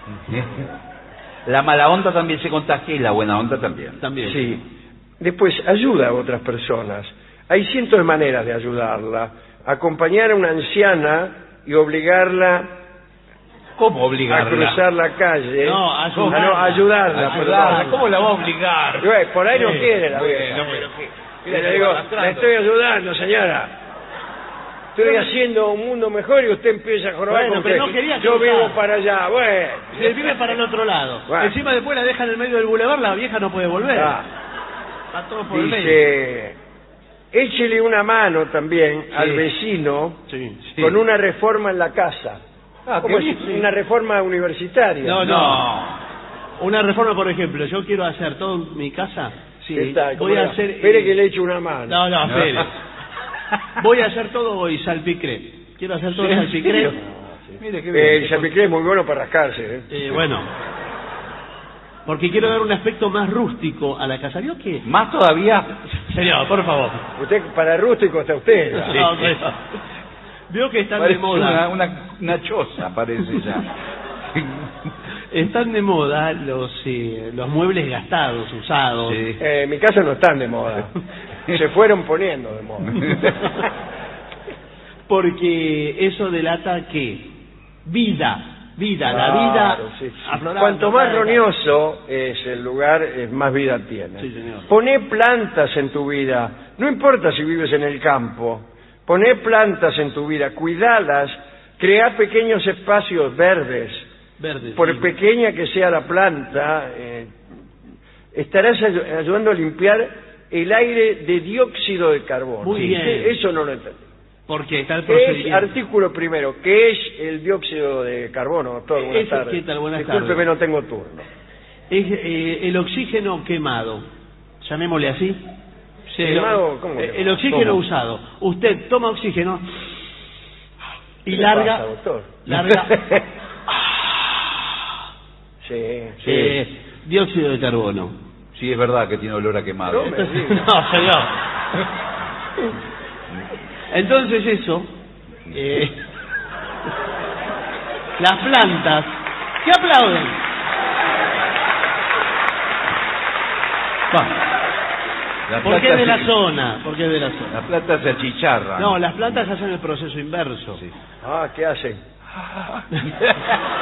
L: la mala onda también se contagia y la buena onda también.
J: también.
I: Sí. Después, ayuda a otras personas. Hay cientos de maneras de ayudarla. Acompañar a una anciana y obligarla
L: ¿Cómo
I: a
L: obligarla?
I: cruzar la calle.
J: No,
I: Ah,
J: ayudarla.
I: no, ayudarla,
L: Ayudarla.
I: perdón.
L: ¿Cómo la va a obligar?
I: Y bueno, por ahí no
J: Sí.
I: quiere la vieja.
L: Bueno, pero ¿qué?
I: Y le digo, le estoy ayudando, señora. Estoy haciendo un mundo mejor y usted empieza a jorobar
J: Bueno,
I: con
J: pero
I: que
J: no quería
I: yo
J: cruzar.
I: vivo para allá. Bueno,
J: Se vive para el otro lado.
I: Bueno.
J: Encima después la deja en el medio del bulevar, la vieja no puede volver.
I: Ah,
J: Está todo por el medio.
I: dice, échele una mano también al vecino
J: Sí.
L: Sí.
I: con una reforma en la casa.
L: Ah,
I: Como
L: qué
I: si-
L: bien.
I: una reforma universitaria.
J: No, no,
L: No.
J: Una reforma, por ejemplo, yo quiero hacer todo en mi casa.
I: ¿Qué
J: Sí,
I: tal? ¿Cómo
J: voy a
I: era?
J: hacer...
I: Espere
J: eh,
I: que le eche una mano.
J: No, no, espere. Voy a hacer todo hoy salpicré. Quiero hacer todo
L: ¿Sí? ¿En
J: salpicré.
L: serio? Mire qué
I: Eh,
L: bien.
I: el chapiclé es muy bueno para rascarse. ¿eh?
J: Eh, bueno, porque quiero dar un aspecto más rústico a la casa. ¿Vio qué?
L: Más todavía.
J: Señor, por favor.
I: Usted, para rústico está usted. ¿no?
J: No, pero- Veo que están de
L: Parece
J: moda.
L: una, una, una choza, parece ya.
J: Están de moda los eh, los muebles gastados, usados.
L: Sí.
I: Eh, en mi casa no están de moda. Se fueron poniendo de moda.
J: Porque eso delata que vida, vida, la vida
I: Claro, sí.
J: aflorando
I: Cuanto más
J: cada-
I: roñoso es el lugar, eh, más vida tiene.
J: Sí, señor.
I: Poné plantas en tu vida. No importa si vives en el campo. Poné plantas en tu vida. Cuidalas. Crea pequeños espacios verdes.
J: Verde,
I: Por
J: sí.
I: pequeña que sea la planta, eh, estarás ayu- ayudando a limpiar el aire de dióxido de carbono.
J: Muy
I: Sí,
J: bien.
I: Eso no lo entendí.
J: Porque está el
I: ¿Qué es,
J: procedimiento.
I: artículo primero, qué es el dióxido de carbono, doctor? Buenas
J: Ese-
I: tardes.
J: ¿qué tal? Buenas
I: Discúlpeme,
J: tardes.
I: no tengo turno.
J: Es eh, el oxígeno quemado, llamémosle así. Sí,
I: ¿Quemado?
J: el-
I: ¿Cómo
J: eh,
I: quemado?
J: el oxígeno
I: ¿Cómo?
J: usado. Usted toma oxígeno y
I: ¿Qué le
J: larga,
I: pasa, doctor?
J: larga
I: sí, sí.
J: eh, dióxido de carbono.
L: Sí, es verdad que tiene olor a quemado.
I: No me
J: Entonces,
I: diga.
J: no, señor. Entonces eso, eh, las plantas, ¿qué aplauden?
L: La
J: Porque
L: planta
J: es de la
L: se-
J: zona, porque es de la zona.
L: La planta se achicharra.
J: No, las plantas hacen el proceso inverso.
L: Sí.
I: Ah, ¿qué hacen?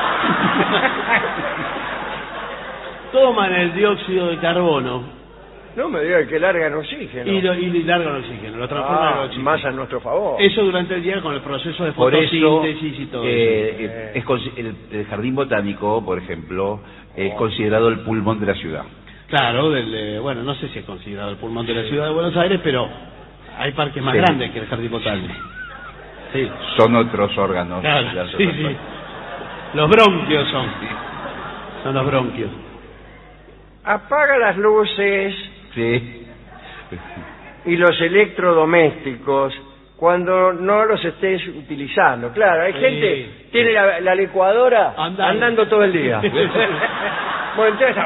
J: Toman el dióxido de carbono
I: No me diga que largan oxígeno.
J: Y, lo, y largan oxígeno, lo transforman
I: Ah,
J: en oxígeno.
I: más a nuestro favor.
J: Eso durante el día con el proceso de
L: Por eso,
J: fotosíntesis y todo
L: eh,
J: eso.
L: eh, es consi- el, el jardín botánico, por ejemplo, es considerado el pulmón de la ciudad.
J: Claro, del, eh, bueno, no sé si es considerado el pulmón de la ciudad de Buenos Aires, pero hay parques más
L: Sí.
J: grandes que el jardín botánico. Sí.
L: Son otros órganos.
J: Claro,
L: de las
J: sí,
L: otras
J: sí.
L: partes.
J: Los bronquios son. Son los bronquios.
I: Apaga las luces
L: Sí.
I: y los electrodomésticos cuando no los estés utilizando. Claro, hay
J: Sí.
I: gente tiene la, la licuadora
J: Andando.
I: andando todo el día. Bueno, entonces,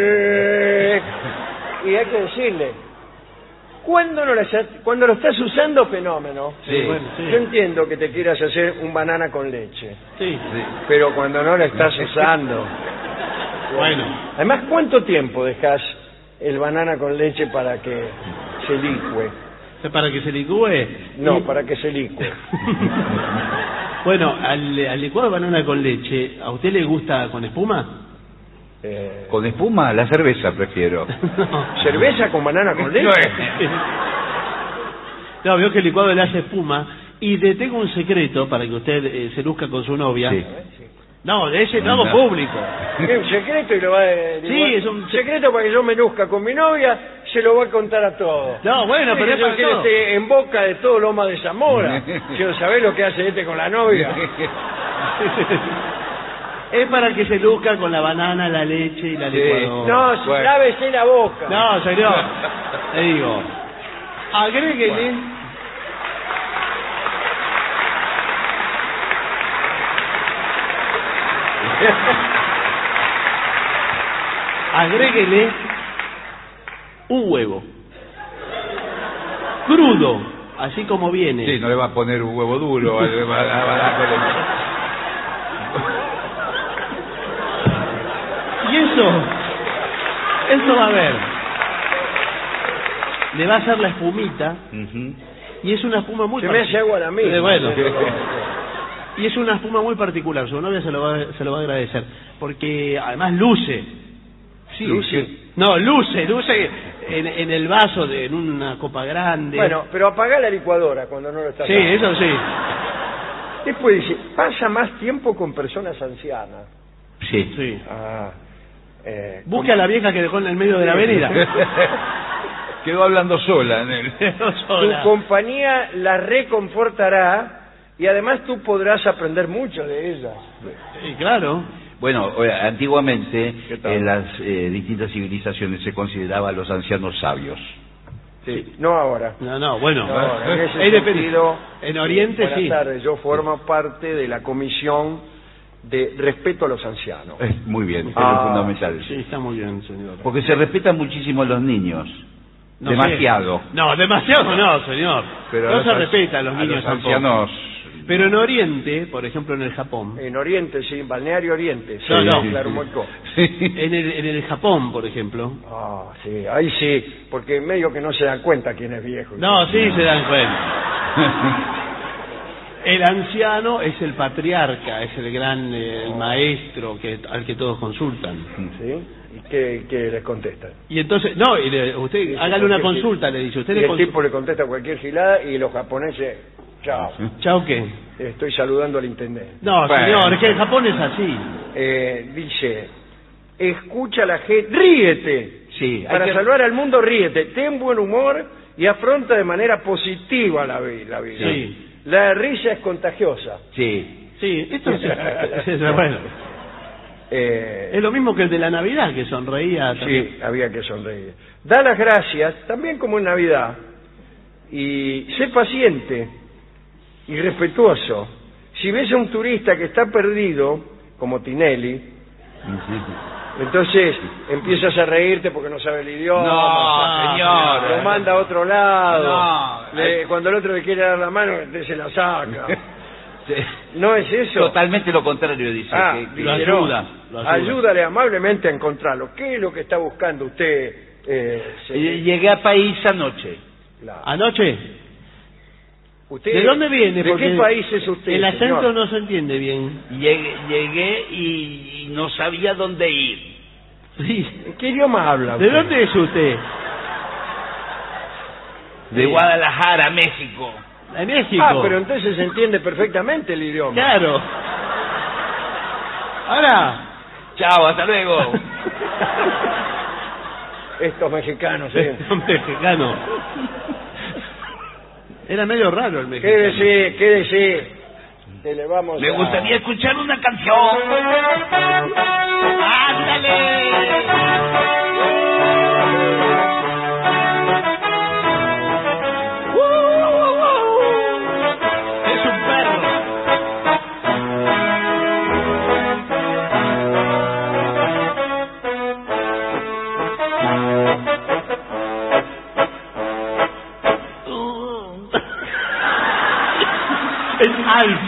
I: y hay que decirle, ¿cuándo no la, cuando lo estás usando, fenómeno?
L: Sí.
J: Bueno, sí.
I: Yo entiendo que te quieras hacer un banana con leche,
J: Sí.
I: pero cuando no la estás usando.
J: Bueno.
I: Además, ¿cuánto tiempo dejas el banana con leche para que se licue?
J: Para que se licúe.
I: No,
J: Y-
I: para que se licue.
J: Bueno, al, al licuado de banana con leche, ¿a usted le gusta con espuma?
I: Eh,
L: Con espuma, la cerveza prefiero.
I: ¿Cerveza con banana con leche?
J: No, veo que el licuado le hace espuma. Y le tengo un secreto para que usted eh, se luzca con su novia.
L: Sí.
J: No, de ese no hago
L: No.
J: público.
I: ¿Qué, un secreto y lo va a...
J: Sí, es un
I: secreto para que yo me luzca con mi novia, se lo voy a contar a todos.
J: No, bueno, pero es
I: yo
J: para
I: quiero
J: todo.
I: esté en boca de todo Loma de Zamora. Quiero saber lo que hace este con la novia.
J: Es para que se luzca con la banana, la leche y la
L: Sí.
J: licuadora.
I: No, si
L: Bueno.
I: lávese la boca.
J: No, señor. Le digo. Agréguele. Agréguele un huevo. Crudo, así como viene.
L: Sí, no le va a poner un huevo duro. le va a- va a- va a-
J: Y eso, eso va a ver. Le va a hacer la espumita.
L: Ujú.
J: Y es una espuma muy
I: Se me hace agua la misma.
J: Eh, bueno. Y es una espuma muy particular, su novia se lo va, se lo va a agradecer, porque además luce. Sí,
I: ¿Luce?
J: No, luce, luce en, en el vaso, de, en una copa grande.
I: Bueno, pero apaga la licuadora cuando no lo estás
J: sí,
I: haciendo.
J: eso sí.
I: Después dice, pasa más tiempo con personas ancianas.
L: Sí.
J: sí.
I: Ah, eh,
J: Busque a la vieja que dejó en el medio de la avenida.
L: Quedó hablando sola en el...
I: Tu compañía la reconfortará y además tú podrás aprender mucho de ella.
J: Sí, claro.
L: Bueno, oye, antiguamente
I: ¿Qué tal?
L: en las eh, distintas civilizaciones se consideraba a los ancianos sabios.
I: Sí. No ahora.
J: No, no, bueno.
I: No, ahora, en ese
J: Ahí depende.
I: sentido,
J: En Oriente
I: buenas
J: sí.
I: tardes, yo formo parte de la comisión de respeto a los ancianos.
L: Es muy bien, es
I: Ah,
L: lo fundamental.
J: Sí, está muy bien, señor.
L: Porque se respetan muchísimo a los niños.
J: No
L: Demasiado.
J: sé. No, demasiado no, señor.
L: Pero
J: no
L: a los
J: se
L: an-
J: respeta a los niños
L: los
J: tampoco.
L: ancianos.
J: Pero en Oriente, por ejemplo en el Japón,
I: En Oriente, sí, Balneario Oriente. Sí,
J: No, no.
I: Claro, Moicó.
J: en el, en el Japón, por ejemplo.
I: Ah, sí, ahí sí, porque medio que no se dan cuenta quién es viejo.
J: No, sí se dan cuenta. El anciano es el patriarca, es el gran eh, el maestro que al que todos consultan.
I: ¿Sí? ¿Y qué, qué les contestan?
J: Y entonces, no, y le- usted
I: Dice
J: hágale una
I: cualquier
J: consulta,
I: gil-
J: le dice, usted
I: y
J: le
I: el
J: consulta.
I: tipo le contesta cualquier gilada y los japoneses, chao,
J: ¿Chao qué?
I: estoy saludando al intendente.
J: No,
L: Bueno.
J: señor, es que el Japón es así.
I: Eh, dice, escucha a la gente, ríete.
L: Sí, hay
I: Para
L: que-
I: salvar al mundo, ríete. Ten buen humor y afronta de manera positiva la, vi- la vida.
J: Sí.
I: La risa es contagiosa.
L: Sí.
J: Sí, esto es, es- bueno.
I: Eh,
J: Es lo mismo que el de la Navidad, que sonreía también.
I: Sí, había que sonreír. Da las gracias, también como en Navidad, y sé paciente y respetuoso. Si ves a un turista que está perdido, como Tinelli, entonces empiezas a reírte porque no sabe el idioma.
L: No, señor.
I: Lo manda a otro lado.
L: No.
I: Le- cuando el otro le quiere dar la mano, te se la saca.
L: Sí.
I: ¿No es eso?
L: Totalmente lo contrario, dice.
I: Ah,
L: que- que-
J: lo
I: dice, no,
J: ayuda, lo ayuda.
I: Ayúdale amablemente a encontrarlo. ¿Qué es lo que está buscando usted? Eh,
L: Eh,
I: señor?
L: Llegué a País anoche.
I: Claro.
J: Anoche,
I: ¿Usted,
J: ¿de dónde viene?
I: ¿De
J: Porque
I: qué país es usted?
J: el acento
I: señor?
J: no se entiende bien.
L: Llegué, llegué y, y no sabía dónde ir.
J: Sí.
I: ¿En qué idioma habla
J: ¿De
I: usted?
J: dónde es usted?
L: De Guadalajara, México.
J: De México.
I: Ah, pero entonces se entiende perfectamente el idioma.
J: Claro. Ahora.
L: Chao, hasta luego.
I: Estos mexicanos, ¿eh?
J: Estos mexicanos. Era medio raro el mexicano.
I: Quédese, quédese. Que le vamos
L: Me
I: a...
L: gustaría escuchar una canción. ¡Ándale!
J: Es un perro. Es Alf.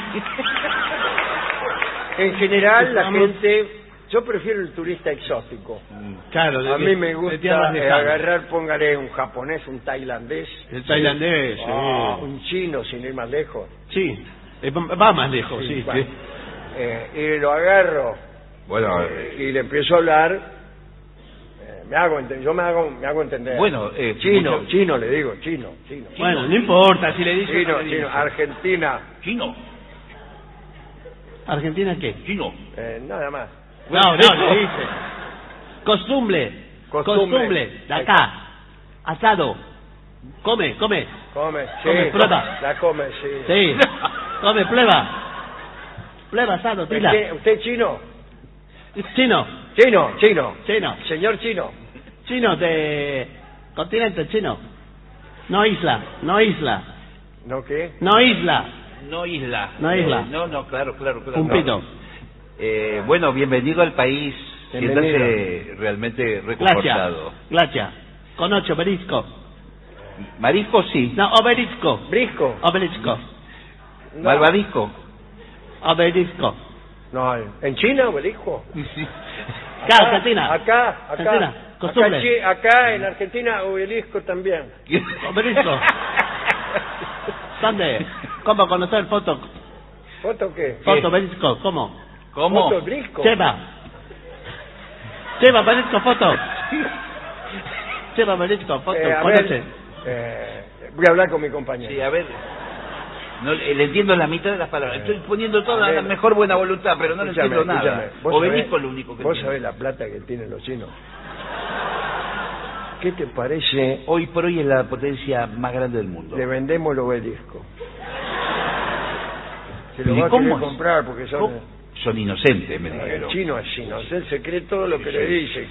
I: En general, la gente... Yo prefiero el turista exótico.
J: Claro.
I: A
J: de-
I: mí me
J: de
I: gusta
J: tierras
I: eh,
J: lejanas.
I: agarrar, póngale un japonés, un tailandés.
J: El tailandés, sí.
I: Ah, un chino, sin ir más lejos.
J: Sí. Eh, va- Va más lejos, sí. sí.
I: bueno. Eh, y lo agarro
L: Bueno,
I: eh, y le empiezo a hablar. eh, me hago ente- yo me hago, me hago entender.
L: Bueno, eh,
I: chino,
L: mucho-
I: chino le digo, chino, chino.
J: Bueno, no importa si le dice.
I: Chino,
J: o no le
I: chino,
J: dice.
I: Argentina,
L: Chino,
J: ¿Argentina qué?
L: chino.
I: eh, nada más.
J: No, no, le dice. Costumbre.
I: Costumbre.
J: Costumbre. De acá. Asado. Come, come.
I: Come, sí.
J: Come, prueba.
I: La come, sí.
J: Sí. Come, prueba. Prueba asado, tila.
I: ¿Usted, usted chino?
J: Chino.
I: Chino, chino.
J: Chino.
I: Señor chino.
J: Chino de... Continente chino. No isla. No isla.
I: ¿No qué?
J: No isla.
L: No isla.
J: No isla.
L: Eh, no, no, claro, claro. claro
J: Un pito.
L: Eh, bueno, bienvenido al país.
I: Bienvenido.
L: Siéntase realmente
J: Glacia.
L: reconfortado.
J: Glacia. Con ocho, obelisco.
L: Marisco sí.
J: No, obelisco.
I: Brisco.
J: Obelisco.
I: No.
L: Malvadisco.
J: Obelisco.
I: No, ¿en China obelisco?
J: Acá, Argentina.
I: Acá, acá.
J: Argentina.
I: Acá,
J: Costumbre.
I: chi- acá en Argentina obelisco también.
J: Obelisco. ¿Dónde? ¿Cómo conocer foto?
I: ¿Foto qué?
J: Foto, obelisco. ¿Cómo?
L: ¿Cómo?
I: ¿Foto obelisco?
J: Lleva. Lleva, obelisco, foto. Lleva, obelisco, foto.
I: Eh, a
J: Conoce.
I: ver, eh, voy a hablar con mi compañero.
L: Sí, a ver. No, le le entiendo la mitad de las palabras. Estoy poniendo toda
I: a ver.
L: la mejor buena voluntad, pero no le
I: Escúchame,
L: entiendo nada.
I: escúchame. Vos
L: Obelisco
I: sabés-
L: es lo único que
I: Vos
L: entiendo.
I: sabés la plata que tienen los chinos. ¿Qué te parece?
L: Hoy por hoy es la potencia más grande del mundo.
I: Le vendemos el obelisco. Se lo
L: ¿Y
I: va a
L: cómo
I: querer
L: es?
I: comprar porque son...
L: ¿Cómo? Son inocentes, me
I: El
L: dijeron.
I: chino es inocente, se cree todo lo que
L: Sí,
I: le
L: sí.
I: dicen.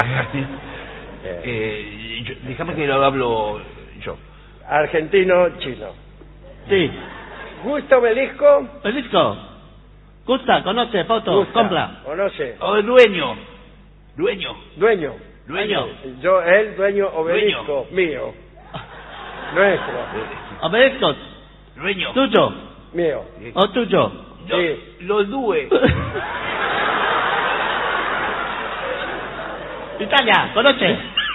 L: Eh, yo- déjame que lo hablo yo.
I: Argentino, chino.
J: Sí.
I: ¿Gusta obelisco?
J: Obelisco. Gusta, conoce, foto,
I: Gusta.
J: compra.
I: ¿Conoce?
L: Oh, el dueño. Dueño.
I: Dueño.
L: Dueño.
I: Yo, él, dueño obelisco, mío. Nuestro,
J: Obelisco.
L: Dueño.
J: Tuyo.
I: mío.
J: O tuyo.
L: Yo-
I: Sí.
L: Los due.
J: Italia, conoce.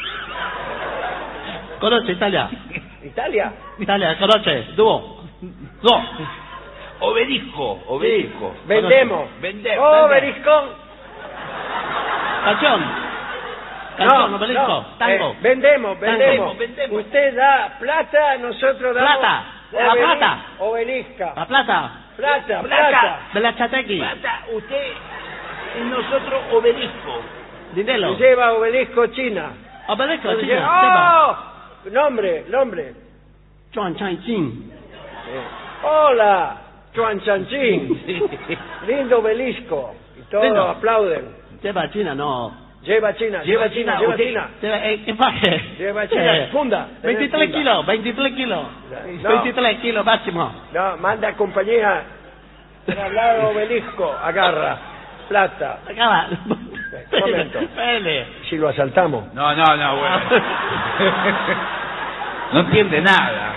J: Conoce Italia.
I: ¿Italia?
J: Italia, conoce. Dúo. Dúo.
L: Obelisco. Obelisco.
I: Vendemos.
L: Vendemos.
I: Obelisco.
J: Canción. Canción, obelisco.
I: no,
J: Tango.
I: eh, vendemos, vendemos.
L: Vendemos, vendemos.
I: Usted da plata, nosotros damos...
J: Plata. La
I: obeli-
J: plata.
I: Obelisca.
J: La plata.
I: Plata,
L: Plata.
I: plata.
J: De la Chatequi.
L: Plata, usted y nosotros obelisco.
J: Dinero.
I: Lleva obelisco China.
J: Obelisco,
I: Lleva-
J: China. Lleva.
I: ¡Oh! Nombre, nombre.
J: Chuan Chan Chin.
I: Hola, Chuan Chanchín. Lindo obelisco. Y todos
J: Lindo.
I: aplauden.
J: Lleva China, no.
I: Lleva China, lleva China, lleva
J: usted-
I: China.
J: Lleva, eh, empaque.
I: Lleva China,
J: Eh,
I: funda.
J: veintitrés
I: Funda.
J: kilos, veintitrés kilos.
I: No.
J: veintitrés kilos máximo.
I: No, manda compañía. Traslado obelisco, agarra. Plata.
J: Acaba.
I: Un momento.
J: Pele.
I: Si lo asaltamos.
L: No, no, no, bueno. No entiende nada.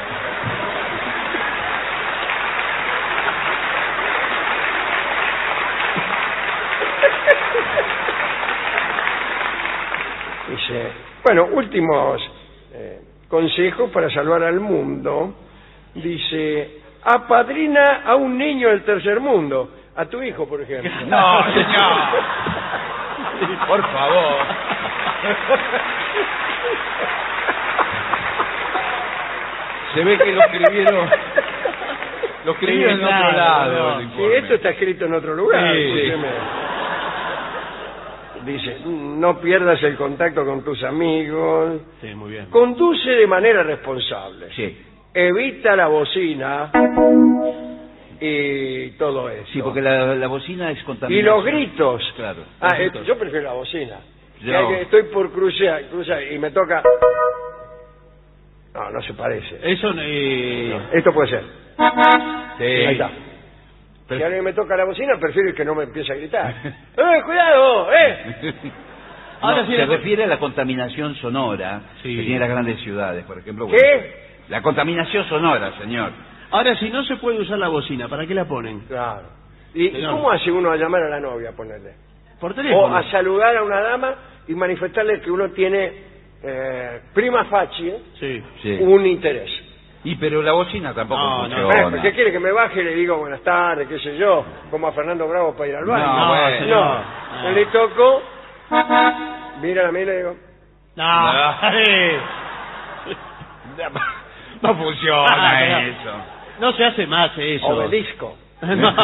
I: Dice, bueno, últimos eh, consejos para salvar al mundo. Dice, apadrina a un niño del tercer mundo. A tu hijo, por ejemplo.
L: No, señor. Por favor. Se ve que lo escribieron... Lo escribieron
P: Sí,
L: en
P: claro,
L: otro lado.
P: no.
L: el
P: Sí,
L: informe.
P: esto está escrito en otro lugar.
L: Sí, sí.
P: escúcheme. Dice, no pierdas el contacto con tus amigos.
J: Sí, muy bien.
P: Conduce de manera responsable.
L: Sí.
P: Evita la bocina y todo eso.
L: Sí, porque la, la bocina es
P: Y
L: contaminante.
P: los gritos.
L: Claro.
P: Ah,
L: los
P: eh,
L: gritos.
P: yo prefiero la bocina.
L: Yo-
P: Que hay que- estoy por cruzar, cruzar y me toca... No, no se parece.
J: Eso, eh...
P: Esto puede ser.
L: Sí.
P: Ahí está.
L: Pero-
P: Si alguien me toca la bocina, prefiero que no me empiece a gritar. ¡Eh, cuidado! ¡Eh!
J: Ahora
L: No,
J: sí,
L: se
J: la-
L: refiere a la contaminación sonora
J: Sí.
L: que tienen las grandes ciudades, por ejemplo.
P: ¿Qué?
L: Buenos Aires. La contaminación sonora, señor.
J: Ahora, si no se puede usar la bocina, ¿para qué la ponen?
P: Claro. ¿Y
J: Señor.
P: cómo hace uno a llamar a la novia, ponerle?
J: Por
P: O
J: teléfono.
P: a saludar a una dama y manifestarle que uno tiene eh, prima facie
J: Sí.
L: Sí.
P: un interés.
L: Y pero la bocina tampoco
J: No, no.
L: funciona.
P: Eh, ¿Qué quiere? Que me baje y le digo buenas tardes, qué sé yo, como a Fernando Bravo para ir al baño.
L: No, bueno.
J: señor.
P: No.
J: No.
P: Le toco, mira a mí y le digo,
J: No. eh.
L: No funciona
J: Ah,
L: eso.
J: No se hace más eso.
P: obelisco.
J: No, no.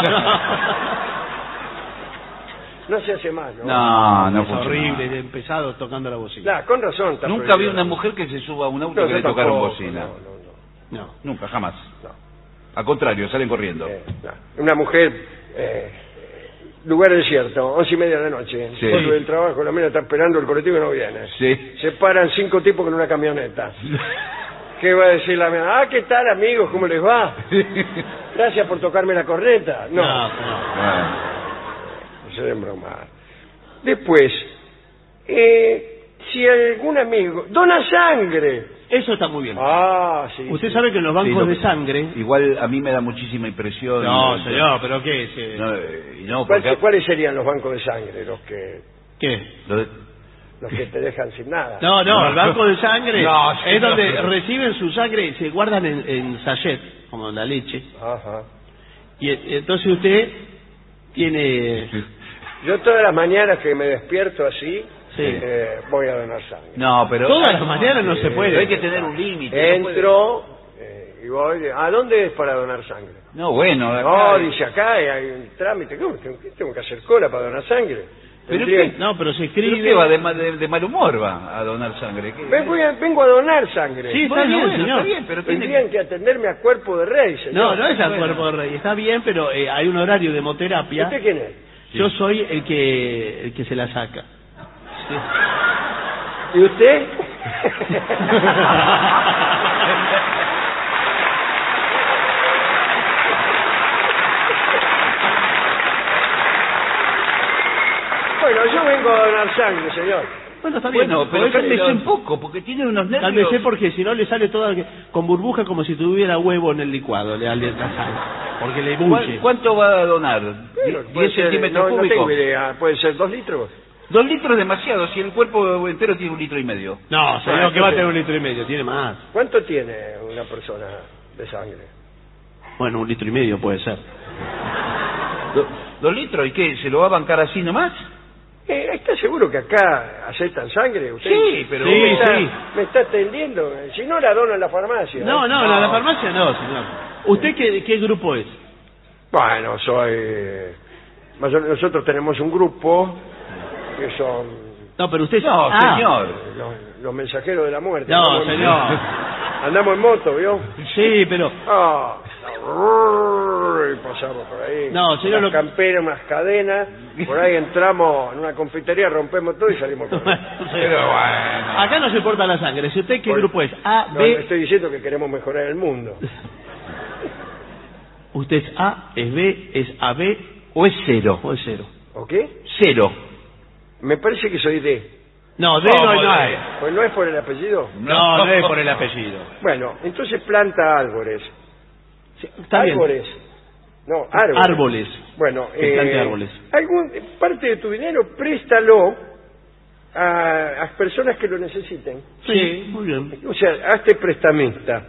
P: No se hace más, ¿no?
L: No, no
J: Es
L: funciona.
J: horrible, empezado tocando la bocina.
P: Claro, con razón. está
L: Nunca vi
P: prohibido.
L: una mujer que se suba a un auto
P: No,
L: que
P: yo
L: le tocaron
P: tampoco,
L: bocina.
P: No, no, no.
J: No.
L: Nunca, jamás.
P: No.
L: Al contrario, salen corriendo.
P: Eh, no. Una mujer, eh, lugar desierto, once y media de la noche.
L: Sí.
P: Vuelve del trabajo, la mina está esperando el colectivo y no viene.
L: Sí.
P: Se paran cinco tipos con una camioneta. ¿Qué va a decir la mina? Ah, ¿qué tal, amigos? ¿Cómo les va? Gracias por tocarme la corneta. No,
J: No, no.
L: Bueno.
P: no se den bromar. Después, eh, si algún amigo dona sangre.
J: Eso está muy bien.
P: Ah, sí.
J: Usted
P: sí.
J: sabe que en los bancos
L: Sí, lo-
J: de sangre...
L: Igual a mí me da muchísima impresión.
J: No,
L: Eh,
J: señor, ¿pero qué? Se-
L: No, eh, y no,
P: ¿Cuál-
L: porque...
P: ¿Cuáles serían los bancos de sangre? Los que
J: ¿Qué?
L: lo de-
P: los que te dejan sin nada.
J: No, no, el banco de sangre
L: No, sí,
J: es
L: no.
J: donde reciben su sangre y se guardan en, en sachet, como en la leche.
P: Ajá.
J: Y e- entonces usted tiene...
P: Yo todas las mañanas que me despierto así,
J: Sí.
P: eh, voy a donar sangre.
L: No, pero...
J: Todas las mañanas no se
L: Pero
J: puede.
L: hay que tener un límite. no puede-
P: Entro eh, y voy. ¿A dónde es para donar sangre?
L: No, bueno.
P: No,
L: acá-
P: dice acá hay hay un trámite. ¿Cómo? ¿Tengo que- tengo que hacer cola para donar sangre?
L: ¿Pero
P: Tendría-
L: qué?
J: No, pero se
L: ¿Pero
J: escribe...
L: qué va? De, ma- de- de mal humor va a donar sangre. ¿Qué?
P: Vengo, a- vengo a donar sangre.
J: Sí, está
L: Bueno,
J: bien,
L: bueno,
J: señor.
L: está bien, pero tiene
P: Tendrían que atenderme a cuerpo de rey, señor.
J: No, no es al
L: Bueno.
J: cuerpo de rey. Está bien, pero eh, hay un horario de hemoterapia.
P: ¿Usted quién es?
J: Yo soy el que el que se la saca.
P: ¿Y usted? Bueno, yo vengo a donar sangre, señor.
J: Bueno, está bien.
L: Bueno, pero
J: Por eso
L: cálmese
J: le-
L: un poco, porque tiene unos nervios...
J: Cálmese porque si no le sale toda con burbuja como si tuviera huevo en el licuado, le ale la sangre. Porque le
L: ¿Cuál-
J: bulle.
L: ¿Cuánto va a donar?
P: Bueno, puede
L: ¿diez
P: ser-
L: centímetros
P: no, no
L: cúbicos?
P: tengo idea. ¿Puede ser dos litros?
L: Dos litros es demasiado, si el cuerpo entero tiene un litro y medio.
J: No, señor,
P: Bueno,
J: que va a
P: entonces-
J: tener un litro y medio, tiene más.
P: ¿Cuánto tiene una persona de sangre?
J: Bueno, un litro y medio puede ser.
L: Do- ¿Dos litros? ¿Y qué? ¿Se lo va a bancar así nomás?
P: Eh, ¿Está seguro que acá aceptan sangre? ¿Usted
L: Sí, pero...
J: Sí,
P: me, está,
J: sí.
P: me está atendiendo. Si no, la dono en la farmacia.
J: No,
P: ¿eh?
J: no, en la farmacia no, señor. ¿Usted qué, qué grupo es?
P: Bueno, soy... eh, más o- nosotros tenemos un grupo que son
J: No, pero usted...
L: No,
J: Ah,
L: señor.
P: los, los mensajeros de la muerte.
J: No,
P: Andamos en-
J: señor.
P: Andamos en moto, ¿vio?
J: Sí, pero...
P: Ah, y pasamos por ahí.
J: No, señor,
P: Unas
J: lo-
P: camperas, unas cadenas. Por ahí entramos en una confitería, rompemos todo y salimos con
L: Pero bueno...
J: Acá no se corta la sangre. Si usted, ¿qué
P: Bueno,
J: grupo es? A,
P: No, le
J: B...
P: estoy diciendo que queremos mejorar el mundo.
J: ¿Usted es A, es B, es A B
L: ¿O es cero?
J: o es cero?
P: ¿O qué?
L: Cero.
P: Me parece que soy D.
J: No, D no,
L: ¿Cómo
J: no
L: D?
J: hay.
P: Pues no es por el apellido.
J: No, no es por el apellido.
P: Bueno, entonces planta árboles.
J: Está bien.
P: árboles. No, árboles.
J: Árboles.
P: Bueno,
J: Que plante árboles.
P: algún, parte de tu dinero préstalo a, a personas que lo necesiten.
J: Sí, muy bien.
P: O sea, hazte prestamista.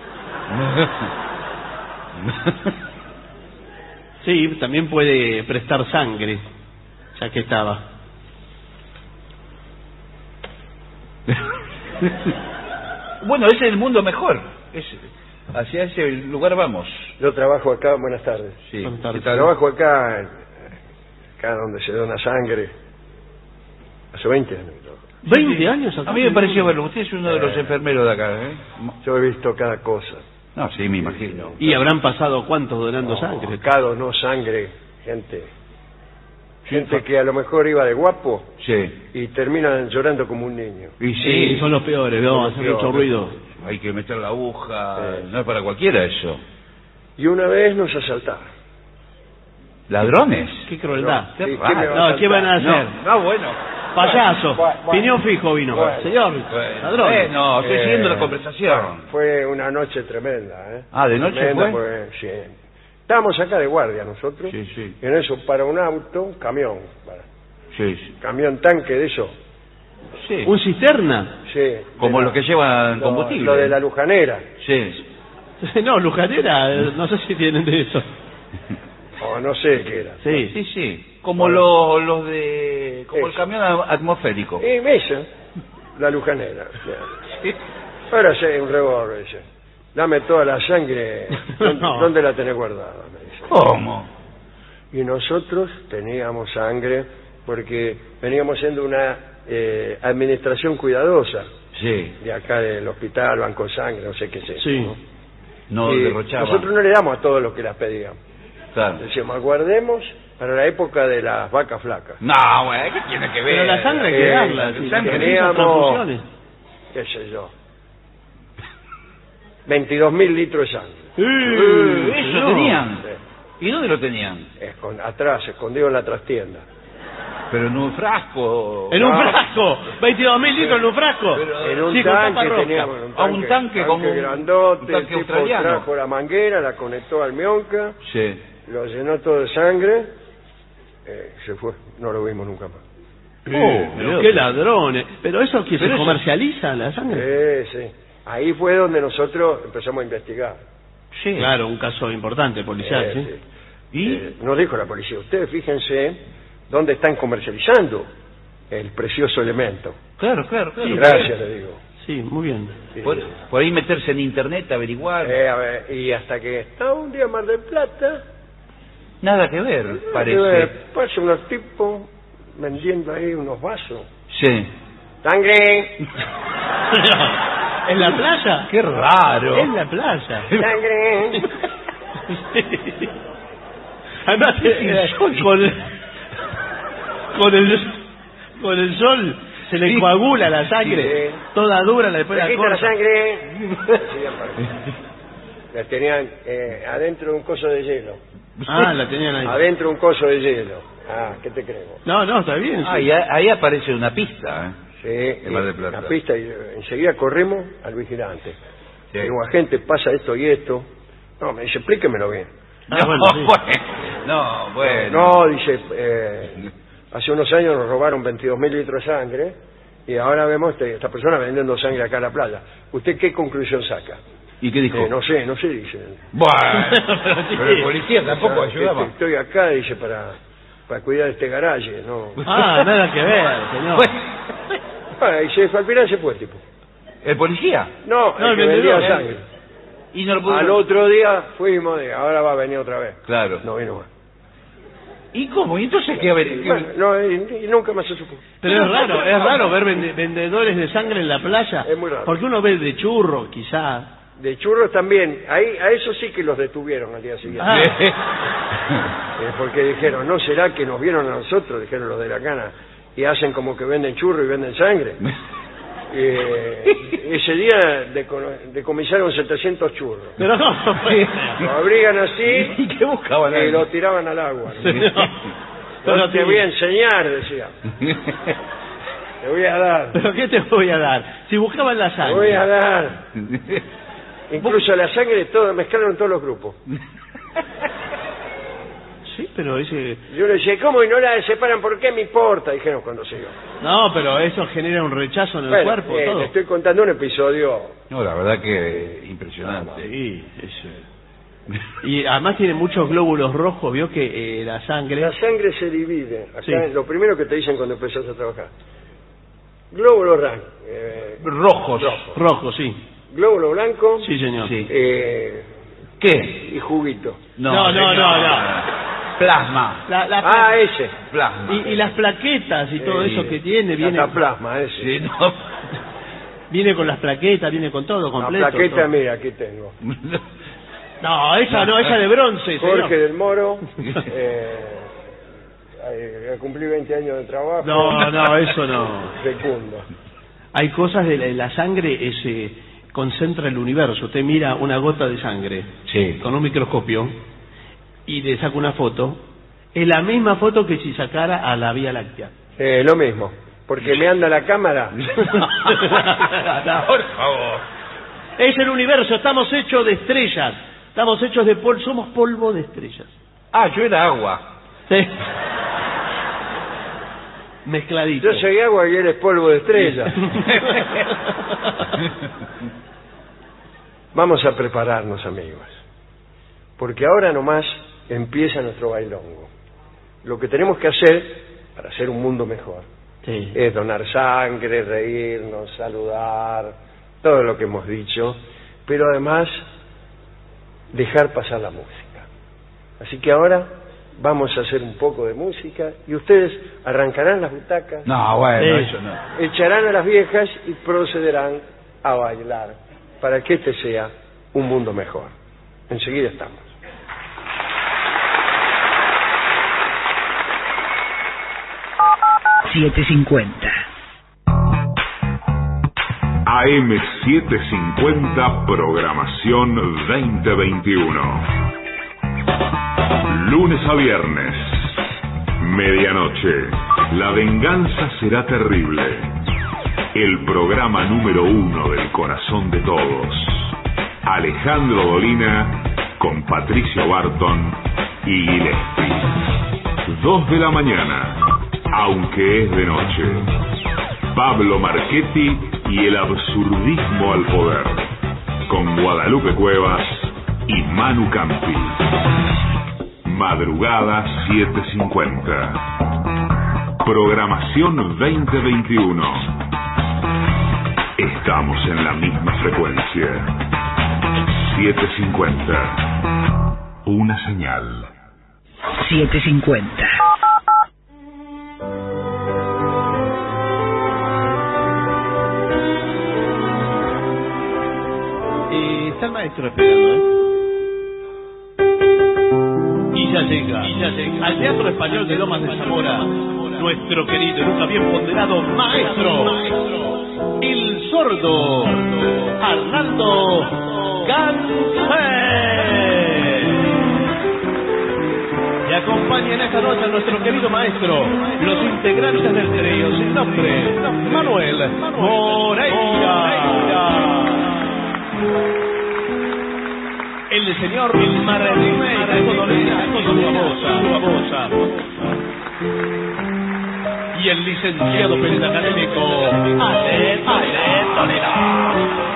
J: Sí, también puede prestar sangre, ya que estaba.
L: Bueno, ese es el mundo mejor. Es- Hacia ese lugar vamos.
P: Yo trabajo acá, buenas tardes.
L: Sí.
J: Buenas tardes.
P: Trabajo acá, acá donde se dona sangre, hace veinte años.
J: ¿veinte años acá?
L: A mí me pareció verlo. Usted es uno de los
P: Eh.
L: enfermeros de acá, ¿eh?
P: Yo he visto cada cosa.
L: No, sí, me imagino.
J: ¿Y habrán pasado cuántos donando
P: No,
J: sangre?
P: Acá donó sangre, gente. Gente que a lo mejor iba de guapo
L: Sí.
P: y terminan llorando como un niño.
L: Y
J: Sí,
L: sí,
J: son los peores, no,
P: Son los
J: hacen mucho
P: peores.
J: ruido.
L: hay que meter la aguja.
P: Sí.
L: No es para cualquiera eso.
P: Y una vez nos asaltaron.
L: ¿Ladrones?
J: Qué crueldad.
P: Sí,
L: Qué
P: ¿qué me
L: raro.
P: va a
J: No, ¿qué van a hacer?
L: No, no, bueno.
J: Payaso.
P: Bueno, bueno.
J: Piñón fijo vino.
P: Bueno.
J: Señor,
L: Bueno.
J: ladrón.
L: Eh, no, estoy
P: Eh,
L: siguiendo la conversación.
P: Fue una noche tremenda, ¿eh?
L: Ah, ¿de noche
P: Tremenda,
L: fue?
P: pues, sí. Estábamos acá de guardia nosotros.
L: Sí, sí.
P: Y en eso para un auto, un camión. Para,
L: Sí, sí.
P: camión tanque de eso.
L: Sí.
J: ¿Un cisterna?
P: Sí.
L: Como
P: de
L: los que llevan
P: lo-
L: combustible.
P: Lo de la lujanera.
L: Sí.
J: No, lujanera, eh, no sé si tienen de eso.
P: O no sé qué era.
J: Sí.
L: Sí, sí. Como los, los de... Como el
P: Eso.
L: camión atmosférico.
P: Y esa, la lujanera.
L: Sí.
P: Ahora sí, un revólver ese. Dame toda la sangre. ¿Dónde,
J: No.
P: dónde la tenés guardada? Me dice.
L: ¿Cómo?
P: Y nosotros teníamos sangre porque veníamos siendo una eh, administración cuidadosa
L: Sí.
P: de acá del hospital, Banco de Sangre, no sé qué es eso.
J: Sí.
P: ¿no?
L: No
P: Y
L: derrochaba.
P: nosotros no le damos a todos los que las pedían.
L: Claro.
P: Decíamos, aguardemos para la época de las vacas flacas.
L: No, güey, ¿qué tiene que ver?
J: Pero la sangre hay que
P: Eh,
J: darla.
P: la
J: sí,
P: sangre
J: se
P: teníamos-
J: necesitan transfusiones.
P: Qué sé yo. veintidós mil litros de sangre.
L: Eh, ¿Eso
J: no.
L: tenían?
P: Sí.
L: ¿Y dónde lo tenían?
P: Escon- atrás, escondido en la trastienda.
L: Pero en un frasco.
J: En un
P: No.
J: frasco. veintidós mil litros en un frasco.
P: En un
J: Sí, con tapa
P: tanque
J: roja.
P: teníamos un
L: Ah, un tanque como un-
P: grandote,
L: un tanque
P: el tipo
L: australiano.
P: trajo la manguera, la conectó al mionca,
L: Sí.
P: lo llenó todo de sangre, eh, se fue, no lo vimos nunca más.
J: Oh, pero qué ladrones. Pero eso que se
L: Pero eso-
J: comercializa la sangre.
P: Sí, sí. Ahí fue donde nosotros empezamos a investigar.
L: Sí.
J: Claro, un caso importante policial,
P: Eh,
J: ¿sí?
P: sí.
L: ¿Y?
P: Eh, nos dijo la policía, ustedes fíjense dónde están comercializando el precioso elemento.
L: Claro, claro, claro.
P: Sí, gracias, le digo.
J: Sí, muy bien.
P: Sí.
L: Por, por ahí meterse en internet, averiguar.
P: Eh, a ver, y hasta que está un día en Mar del Plata,
L: Nada que ver,
P: eh,
L: parece.
P: pasan unos tipos vendiendo ahí unos vasos.
L: Sí.
P: ¡Sangre!
J: ¿En la playa?
L: Qué raro.
J: En la playa.
P: ¡Sangre!
J: Sí. Además, eh, con, con el, con el con el sol se le
L: Sí.
J: coagula la sangre,
P: Sí.
J: toda dura, después la
P: ¡Aquí está la
J: corta.
P: sangre! Sí, aparte. La tenían eh, adentro de un coso de hielo.
J: Ah, la tenían ahí.
P: Adentro de un coso de hielo. Ah, ¿qué te creo?
J: No, no, está bien.
L: Ah,
J: sí.
L: y a- ahí aparece una pista. ¿eh?
P: Sí,
L: En Mar del Plata.
P: la pista y eh, enseguida corrimos al vigilante.
L: Sí.
P: Digo, agente, pasa esto y esto. No, me dice, explíquemelo bien.
J: Ah,
L: no,
J: bueno, sí.
L: bueno. No, bueno.
P: No, dice, eh, hace unos años nos robaron veintidós mil litros de sangre y ahora vemos este- esta persona vendiendo sangre acá en la playa. ¿Usted qué conclusión saca?
L: ¿Y qué dijo?
P: Eh, no sé, no sé, dice.
L: Bueno,
J: Pero sí.
L: pero el policía tampoco
P: O sea,
L: ayudaba.
P: que Estoy acá, dice, para, para cuidar este garaje, ¿no?
J: Ah, nada que ver, señor.
P: Ah, y se, al final se fue el tipo.
L: ¿El policía?
P: No,
J: No,
P: el
J: el
P: que vendía
J: vendedor,
P: sangre.
L: Y no lo pudo...
P: Al otro día fuimos, de, ahora va a venir otra vez.
L: Claro.
P: No vino más.
L: ¿Y cómo? ¿Y entonces qué? A ver, qué-
P: Bueno, no, y, y nunca más se supo.
J: Pero es raro, es raro ver vende- vendedores de sangre en la playa.
P: Es muy raro.
J: Porque uno ve de churro, quizá.
P: De churros también, ahí a eso sí que los detuvieron al día siguiente.
J: Ah.
P: Eh, porque dijeron, ¿no será que nos vieron a nosotros? Dijeron los de la cana, y hacen como que venden churros y venden sangre. Eh, ese día deco- decomisaron setecientos churros.
J: Pero no,
P: Lo abrigan así
L: ¿Y qué buscaban
P: y
L: ahí?
P: lo tiraban al agua. ¿no?
J: Señor.
P: No,
J: Pero
P: te
J: sí.
P: voy a enseñar, decía. Te voy a dar.
J: ¿Pero qué te voy a dar? Si buscaban la
P: Te
J: sangre.
P: voy a dar. Incluso la sangre, todo, mezclaron todos los grupos.
J: Sí, pero ese...
P: Yo le decía, ¿cómo? Y no la separan, ¿por qué me importa? Dijeron cuando se iba.
J: No, pero eso genera un rechazo en el
P: Bueno,
J: cuerpo,
P: eh,
J: todo.
P: le estoy contando un episodio.
L: No, la verdad que impresionante.
J: Sí, eso. Y además tiene muchos glóbulos rojos, vio que eh, la sangre...
P: La sangre se divide. Acá
J: Sí.
P: es lo primero que te dicen cuando empezás a trabajar. Glóbulos rojos. Eh,
J: Rojos.
P: Rojos.
J: Rojos, sí.
P: glóbulo blanco.
J: Sí, señor.
L: Sí.
P: Eh,
L: ¿Qué?
P: y juguito.
J: No, no, no, no. no.
L: Plasma.
J: La, la
P: Ah, ese.
L: Plasma.
J: y, y las plaquetas y todo
P: Eh,
J: eso que tiene, viene,
P: Cataplasma, ese.
L: Sí, no.
J: viene con las plaquetas, viene con todo
P: La
J: completo.
P: plaqueta,
J: todo.
P: mira, aquí tengo.
J: No, esa no, esa de bronce,
P: Jorge
J: señor.
P: del Moro. Eh, eh, cumplí veinte años de trabajo.
J: No, no, eso no.
P: Fecundo.
J: Hay cosas de la, la sangre, es, eh, concentra el universo. Usted mira una gota de sangre
L: Sí.
J: con un microscopio y le saca una foto. Es la misma foto que si sacara a la Vía Láctea.
P: Eh, lo mismo. Porque me anda la cámara.
L: Por favor.
J: Es el universo, estamos hechos de estrellas. Estamos hechos de polvo, somos polvo de estrellas.
L: Ah, yo era agua.
J: Sí. Mezcladito.
P: Yo soy agua y él es polvo de estrella. Vamos a prepararnos, amigos. Porque ahora nomás empieza nuestro bailongo. Lo que tenemos que hacer para hacer un mundo mejor
J: Sí.
P: es donar sangre, reírnos, saludar, todo lo que hemos dicho, pero además dejar pasar la música. Así que ahora vamos a hacer un poco de música y ustedes arrancarán las butacas,
L: No, bueno,
J: Sí.
L: eso no.
P: echarán a las viejas y procederán a bailar para que este sea un mundo mejor. Enseguida estamos.
A: setecientos cincuenta.
B: A M setecientos cincuenta, programación veinte veintiuno. Lunes a viernes, medianoche, La venganza será terrible. El programa número uno del corazón de todos. Alejandro Dolina con Patricio Barton y Gillespie. Dos de la mañana, aunque es de noche. Pablo Marchetti y el absurdismo al poder. Con Guadalupe Cuevas y Manu Campi. Madrugada setecientos cincuenta. Programación veinte veintiuno. Estamos en la misma frecuencia. setecientos cincuenta. Una señal.
A: setecientos cincuenta.
J: Eh, está el maestro esperando, ¿eh? Y ya llega, y ya llega al Teatro Español de Lomas de Zamora, nuestro querido y nunca bien ponderado maestro, el sordo Arnaldo Gansé. Y acompañan esta noche a nuestro querido maestro, los integrantes del trío sin nombre, Manuel Moreira. El señor Martínez Dolina, su babosa. Y el licenciado periodista académico, Ale Dolina.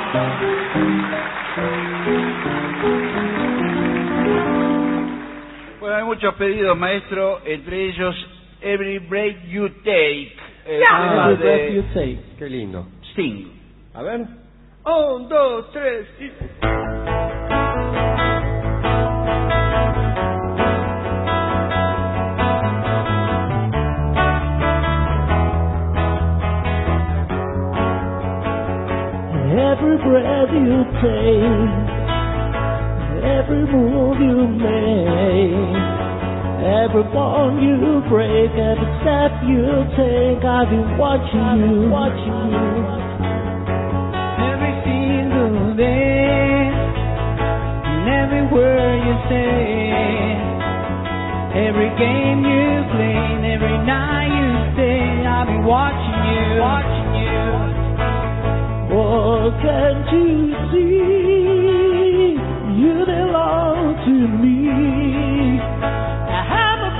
L: Bueno, hay muchos pedidos, maestro, entre ellos Every Break You Take. El
P: Ya.
L: tema
P: Every Breath
L: de
P: You Take. Qué lindo.
L: Sting.
P: A ver. Un, dos, tres y...
M: Every breath you take, every move you make, every bond you break, every step you take, I've been watching you, watching you. Every single day, and every word you say, every game you play, and every night you stay, I've been watching you, watching you. Oh, can't you see you belong to me? I have a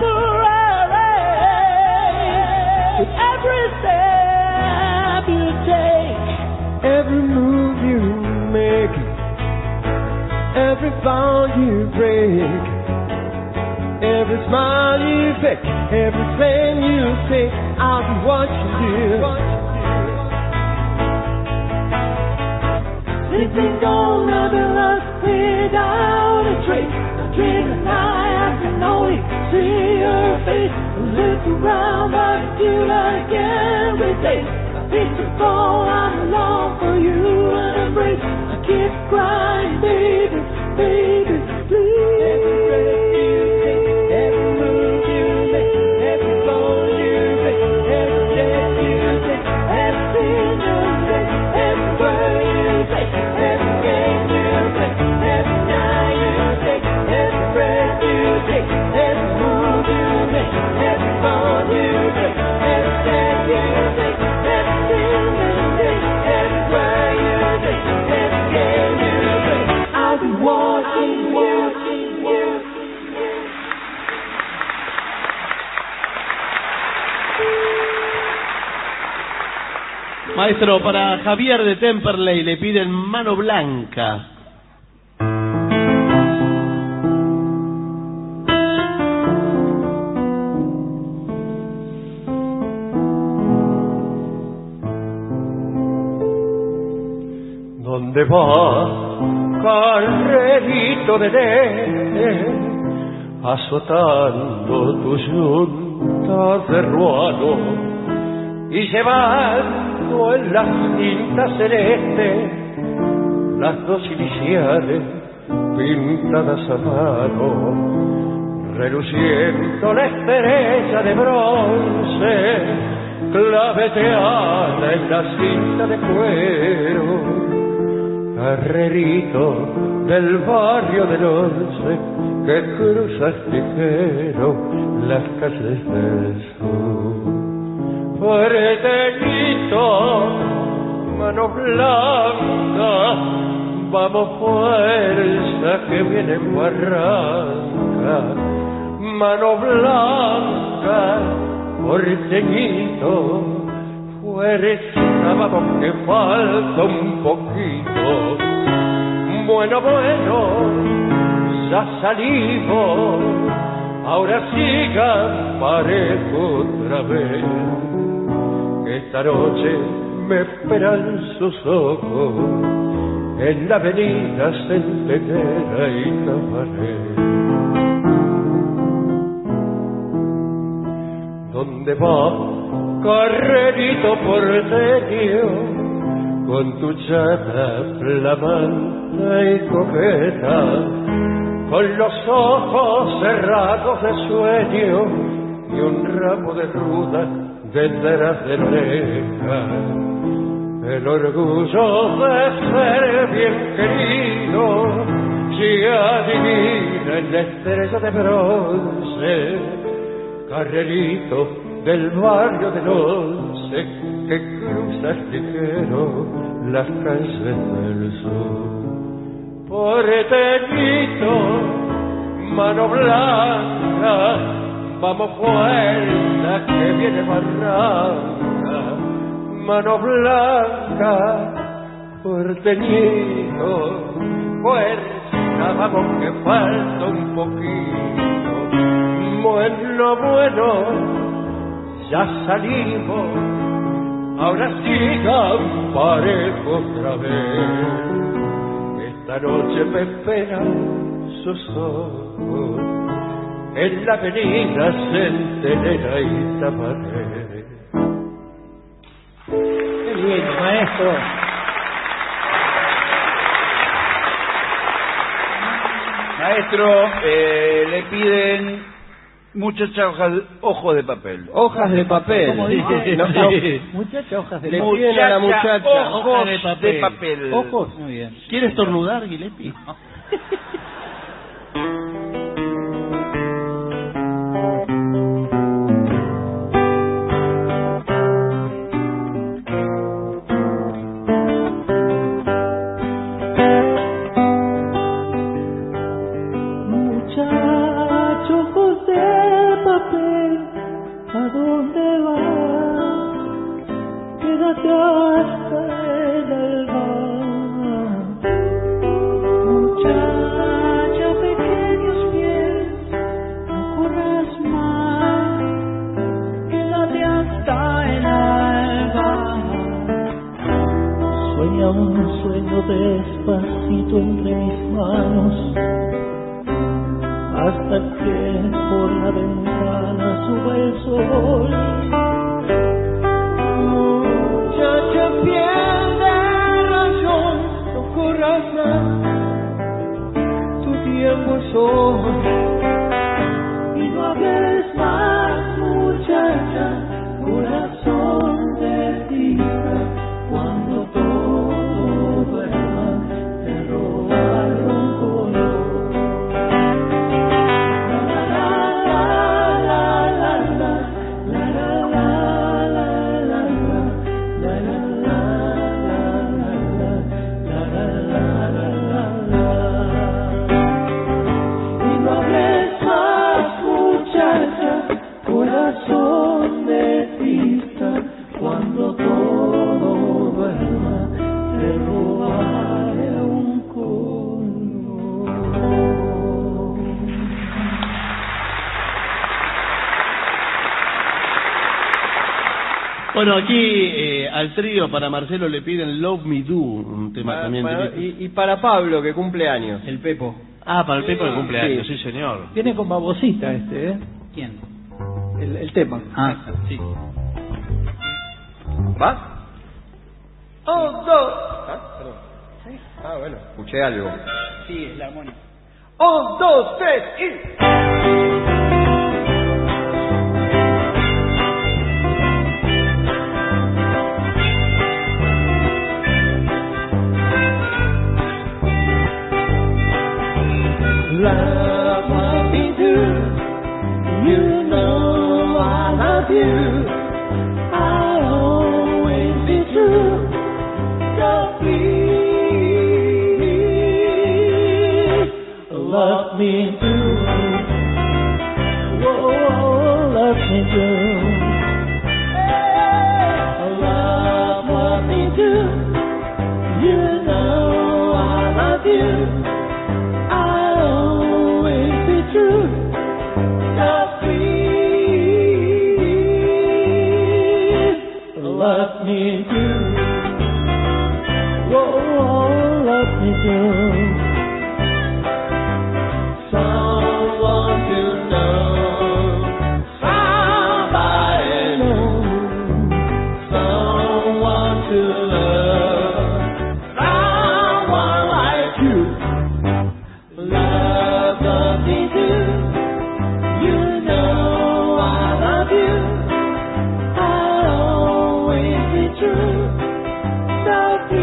M: parade with every step you take, every move you make, every bond you break, every smile you fake, every plan you say, I'll be watching you. everything gonna be lost without a trace. The dream and I, I can only see your face. Look around, but you like every day. A piece of gold, I'm alone for you and embrace. I keep crying, baby, baby, please. Every breath you take, every move you make, every phone you make, every step you take, everything you say, every word you say, every game you play, every night you take, every breath you take, every move you make, every phone you take, every step you take, everything you say, every word you say, every game you play. I'll be watching you.
J: Maestro, para Javier de Temperley le piden Mano Blanca.
P: ¿Dónde vas, carrerito de nene, azotando tus yuntas de ruano y llevando en la cinta celeste las dos iniciales pintadas a mano, reluciendo la estrella de bronce claveteada en la cinta de cuero? Carrerito del barrio del Once que cruzas ligero las calles del sur. Fuerteñito, mano blanca, vamos fuerza que viene en barranca. Mano blanca, porteñito, fuerza, vamos que falta un poquito. Bueno, bueno, ya salimos, ahora sigan parejo otra vez. Esta noche me esperan sus ojos en la avenida Centenera y Tabaré. ¿Dónde va, carrerito porteño, con tu chata flamante y coqueta, con los ojos cerrados de sueño y un ramo de ruda detrás de la oreja? El orgullo de ser bien querido se adivina en la estrella de bronce. Carrerito del barrio del Once que cruzas ligero las calles del sur. Porteñito, mano blanca, vamos fuerza que viene barranca. Mano blanca, porteñito, fuerza, vamos que falta un poquito. Bueno, bueno, ya salimos, ahora sigan parejo otra vez. Esta noche me esperan sus ojos en la avenida Centenera y Tabaré.
Q: Qué bien, maestro.
L: Maestro, eh, le piden muchacha hojas, ojos de papel.
Q: Hojas de papel.
L: ¿Cómo dice?
Q: No,
L: no.
Q: Muchacha, hojas de
L: Le
Q: papel.
L: piden a la muchacha
J: ojos
L: ojos
J: de papel.
L: de papel.
Q: Ojos. Muy bien.
J: ¿Quiere estornudar, Gillespie?
M: Un sueño despacito entre mis manos, hasta que por la ventana suba el sol. Muchacha, pierde razón, no corras más, tu tiempo es hoy. Y no hables más, muchacha, corazón de tija, cuando todo duerma, te robaré un color. Corazón de pista, cuando todo duerma, te robaré un color.
J: Bueno, aquí eh, al trío para Marcelo le piden Love Me Do, un tema
P: Para-
J: también
P: para-
J: de...
P: y, y para Pablo, que cumple años.
Q: El Pepo.
J: Ah, para el Pepo de cumpleaños, sí, señor.
Q: Viene con babosita este, ¿eh?
R: ¿Quién?
Q: El, el tema.
R: Ah, sí.
P: ¿Va? Un, dos. Ah, perdón. Ah, bueno, escuché algo.
R: Sí, es la armónica.
P: Un, dos, tres y...
M: Love what we do, you know I love you, I'll always be true, so please love me too, oh, love me too, love what we do, you know I love you, true, so please love me too. Whoa, love me too. Someone to know, somebody know, someone to love, someone like you. Love, love me too. You know I love you. I'll always be true. So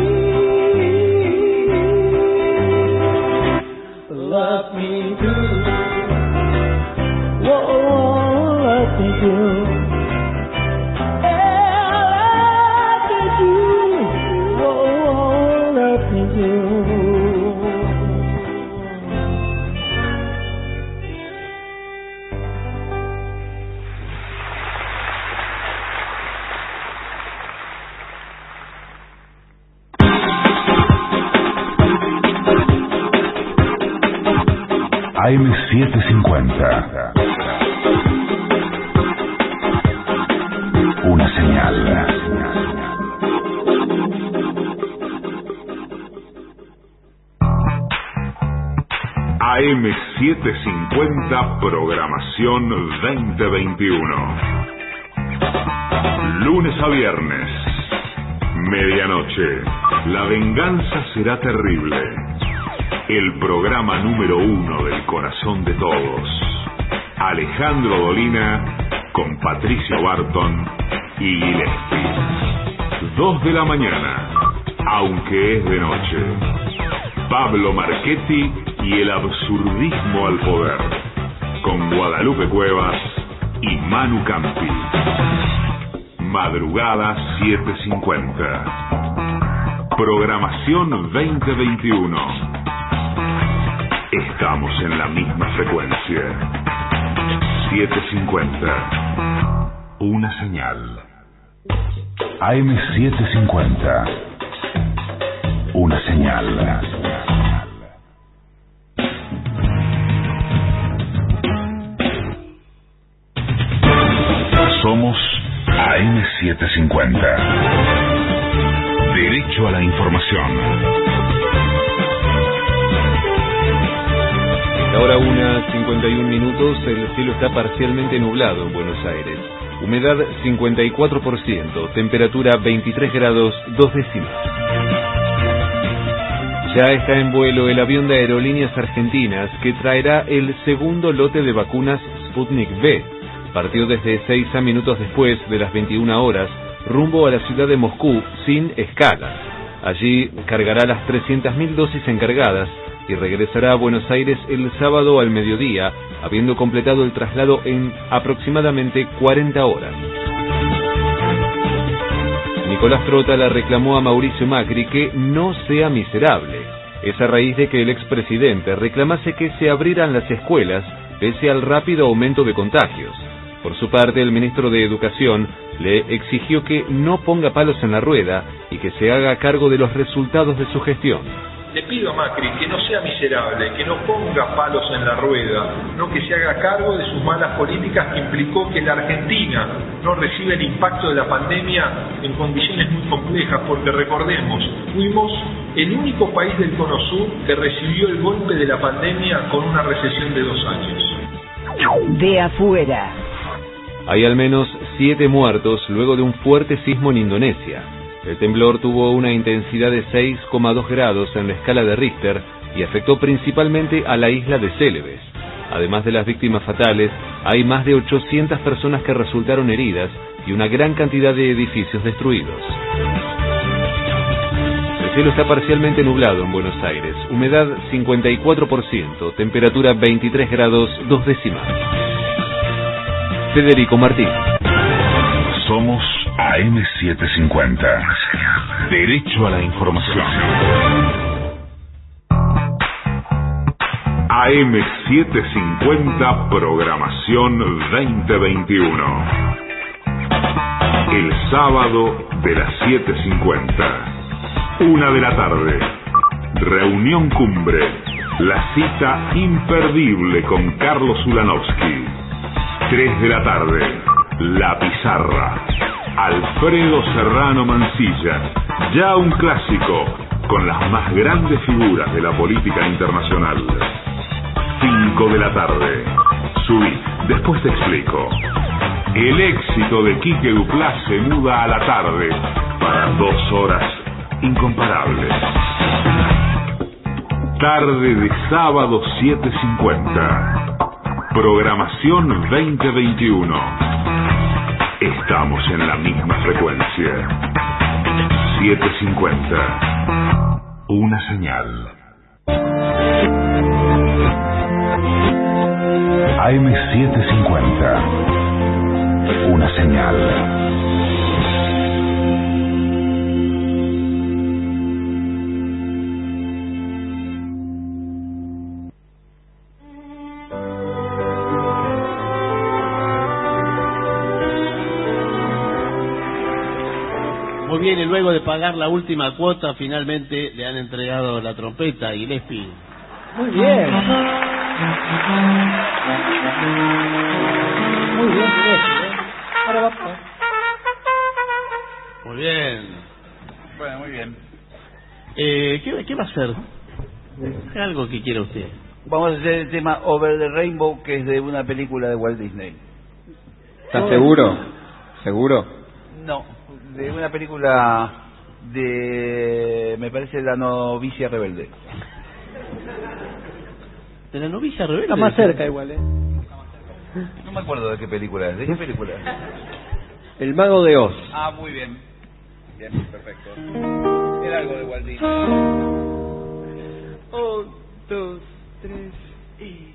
M: please love me too. Whoa, love me too. Yeah, love me too. Whoa, love me too.
B: A M setecientos cincuenta. Una señal. A M setecientos cincuenta, programación veinte veintiuno. Lunes a viernes, medianoche. La venganza será terrible. El programa número uno del corazón de todos. Alejandro Dolina con Patricio Barton y Gillespie. Dos de la mañana, aunque es de noche. Pablo Marchetti y el absurdismo al poder. Con Guadalupe Cuevas y Manu Campi. Madrugada siete cincuenta. Programación veinte veintiuno. Estamos en la misma frecuencia. setecientos cincuenta. Una señal. A M setecientos cincuenta. Una señal. Somos A M setecientos cincuenta. Derecho Derecho a la información.
S: Ahora una cincuenta y un minutos, el cielo está parcialmente nublado en Buenos Aires. Humedad cincuenta y cuatro por ciento, temperatura veintitrés grados dos décimas. Ya está en vuelo el avión de Aerolíneas Argentinas que traerá el segundo lote de vacunas Sputnik V. Partió desde Ezeiza minutos después de las veintiuna horas, rumbo a la ciudad de Moscú sin escalas. Allí cargará las trescientas mil dosis encargadas y regresará a Buenos Aires el sábado al mediodía, habiendo completado el traslado en aproximadamente cuarenta horas. Nicolás Trota la reclamó a Mauricio Macri que no sea miserable. Es a raíz de que el expresidente reclamase que se abrieran las escuelas pese al rápido aumento de contagios. Por su parte, el ministro de Educación le exigió que no ponga palos en la rueda y que se haga cargo de los resultados de su gestión.
T: Le pido a Macri que no sea miserable, que no ponga palos en la rueda, no que se haga cargo de sus malas políticas que implicó que la Argentina no recibe el impacto de la pandemia en condiciones muy complejas, porque recordemos, fuimos el único país del Cono Sur que recibió el golpe de la pandemia con una recesión de dos años.
A: De afuera.
S: Hay al menos siete muertos luego de un fuerte sismo en Indonesia. El temblor tuvo una intensidad de seis coma dos grados en la escala de Richter y afectó principalmente a la isla de Celebes. Además de las víctimas fatales, hay más de ochocientas personas que resultaron heridas y una gran cantidad de edificios destruidos. El cielo está parcialmente nublado en Buenos Aires, humedad cincuenta y cuatro por ciento, temperatura veintitrés grados dos décimas. Federico Martín.
B: Somos A M setecientos cincuenta. Derecho a la información. A M setecientos cincuenta, programación veinte veintiuno. El sábado de las siete cincuenta. Una de la tarde. Reunión Cumbre. La cita imperdible con Carlos Ulanovsky. Tres de la tarde. La Pizarra. Alfredo Serrano Mansilla. Ya un clásico con las más grandes figuras de la política internacional. Cinco de la tarde. Subí, después te explico. El éxito de Quique Duplá se muda a la tarde para dos horas incomparables. Tarde de sábado siete cincuenta. Programación veinte veintiuno. Estamos en la misma frecuencia. siete cincuenta. Una señal. A M setecientos cincuenta. Una señal.
J: Muy bien, y luego de pagar la última cuota, finalmente le han entregado la trompeta a Gillespie.
Q: Muy bien. Muy bien, Gillespie. Ahora va.
J: Muy bien.
L: Bueno, muy bien.
J: Eh, ¿qué, ¿Qué va a hacer? Algo que quiera usted.
L: Vamos a hacer el tema Over the Rainbow, que es de una película de Walt Disney.
U: ¿Estás seguro? ¿Seguro?
L: No, de una película de... me parece La novicia rebelde.
J: ¿De La novicia rebelde?
Q: Está más cerca igual, ¿eh?
L: No me acuerdo de qué película es. ¿De qué película es?
U: El Mago de Oz.
L: Ah, muy bien. Bien, perfecto. Era algo de Walt Disney.
M: Un, dos, tres y...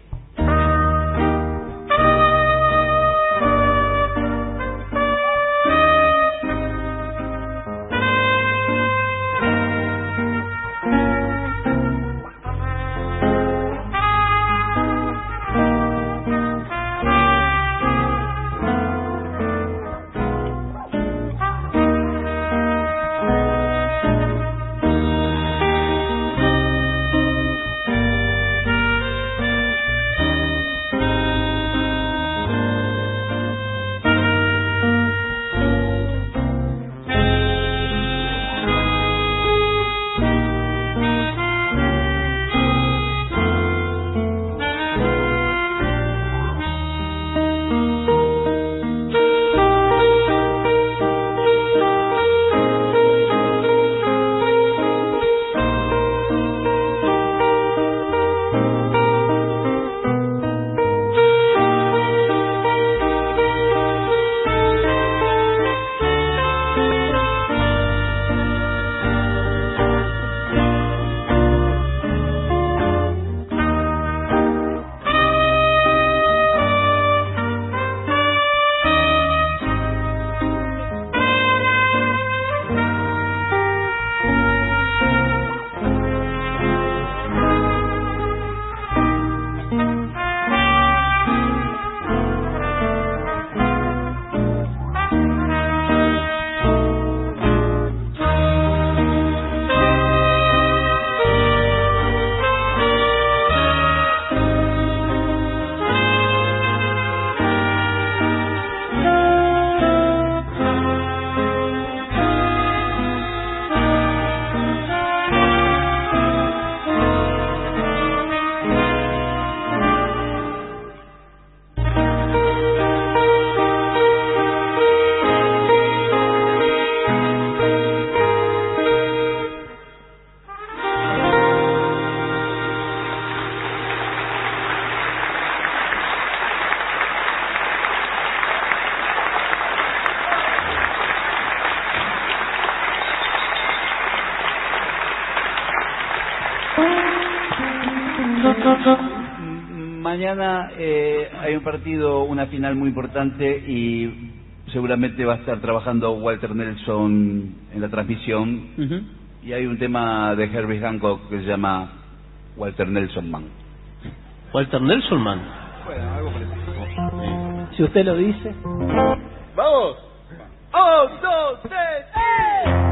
L: mañana eh, hay un partido, una final muy importante y seguramente va a estar trabajando Walter Nelson en la transmisión.
Q: Uh-huh.
L: Y hay un tema de Herbie Hancock que se llama Walter Nelson Man.
J: Walter Nelson Man.
L: Bueno, algo parecido.
Q: Si usted lo dice.
I: ¡Vamos! ¡Un, dos, tres! ¡Eh!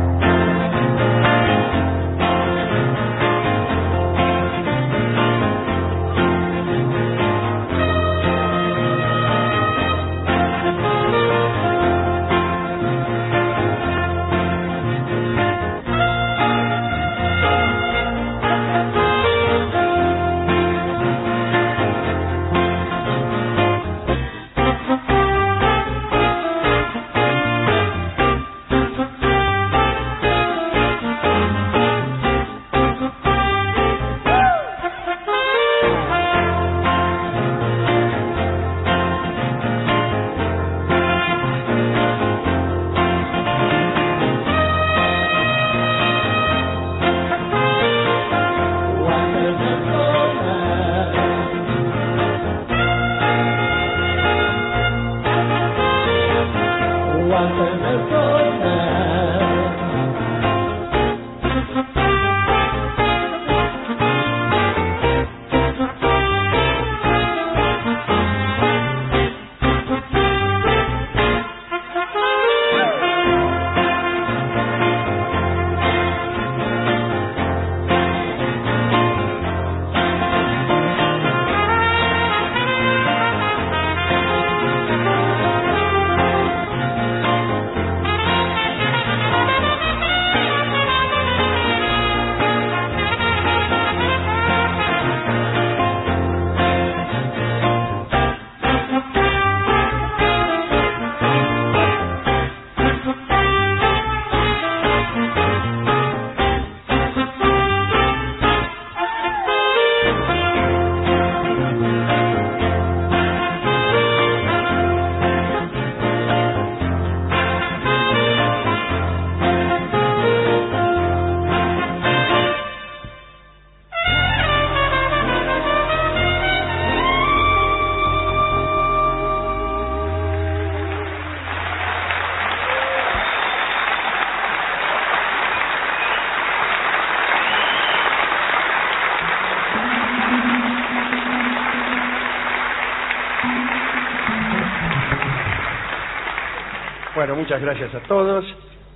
I: Bueno, muchas gracias a todos.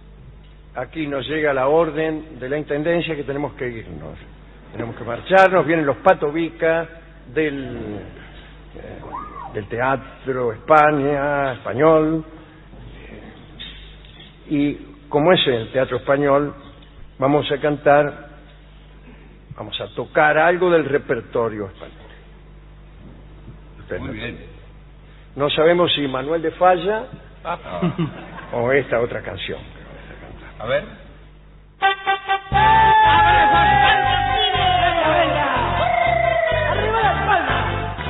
I: Aquí nos llega la orden de la Intendencia que tenemos que irnos. Tenemos que marcharnos. Vienen los Patovica del, eh, del Teatro España, Español. Y como es el Teatro Español, vamos a cantar, vamos a tocar algo del repertorio español.
L: Muy bien.
I: No sabemos si Manuel de Falla o esta otra canción.
L: A ver.
M: ¡Arriba las palmas!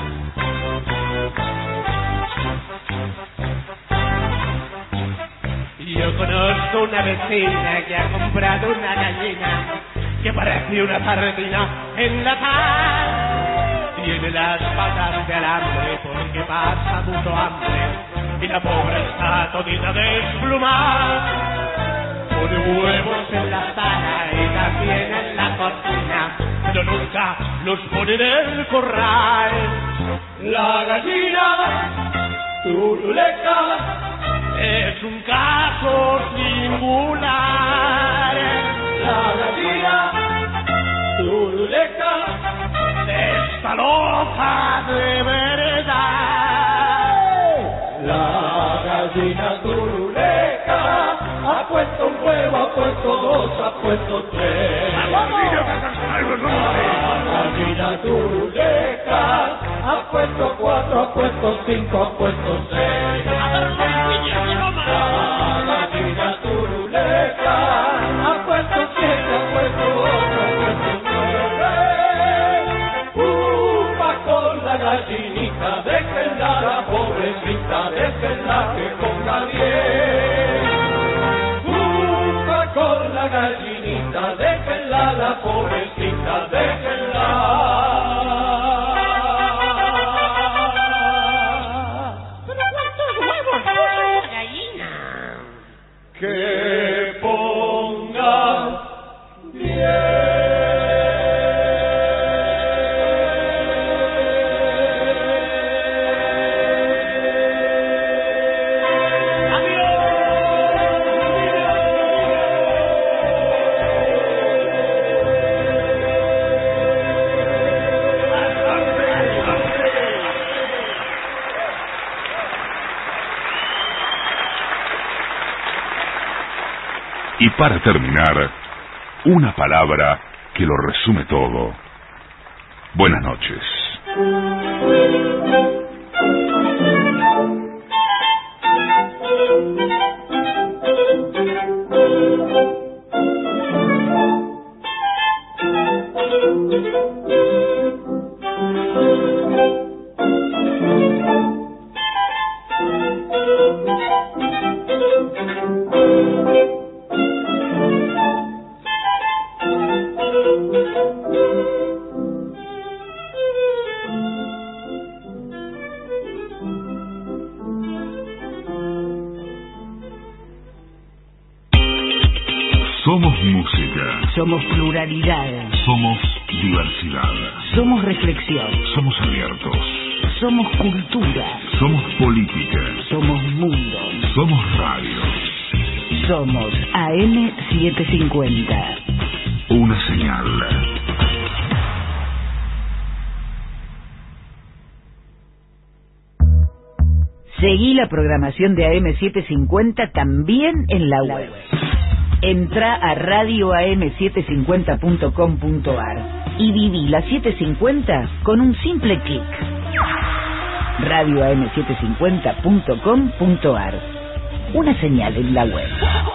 H: Yo conozco una vecina que ha comprado una gallina que parece una sardina enlatada. Tiene las patas de alambre porque pasa mucho hambre y la pobre está todita desplumada. Pone huevos en la sala y también en la cocina, pero nunca los pone en el corral. La gallina turuleca es un caso singular. La gallina turuleca está loca de verdad. La gallina turuleca ha puesto un huevo, ha puesto dos, ha puesto tres. La gallina turuleca ha puesto cuatro, ha puesto cinco, ha puesto seis. La gallina turuleca ha puesto siete, ha puesto ocho, ha puesto nueve. Upa con la gallinita, déjenla la pobrecita, déjenla que ponga bien. Upa con la gallinita, déjenla la pobrecita, déjenla.
B: Y para terminar, una palabra que lo resume todo. Buenas noches. Somos música.
A: Somos pluralidad.
B: Somos diversidad.
A: Somos reflexión.
B: Somos abiertos.
A: Somos cultura.
B: Somos política.
A: Somos mundo.
B: Somos radio.
A: Somos A M setecientos cincuenta.
B: Una señal.
A: Seguí la programación de A M setecientos cincuenta también en la web. Entra a radio a m setecientos cincuenta punto com punto a r y viví la setecientos cincuenta con un simple clic. radio a m setecientos cincuenta punto com punto a r. Una señal en la web.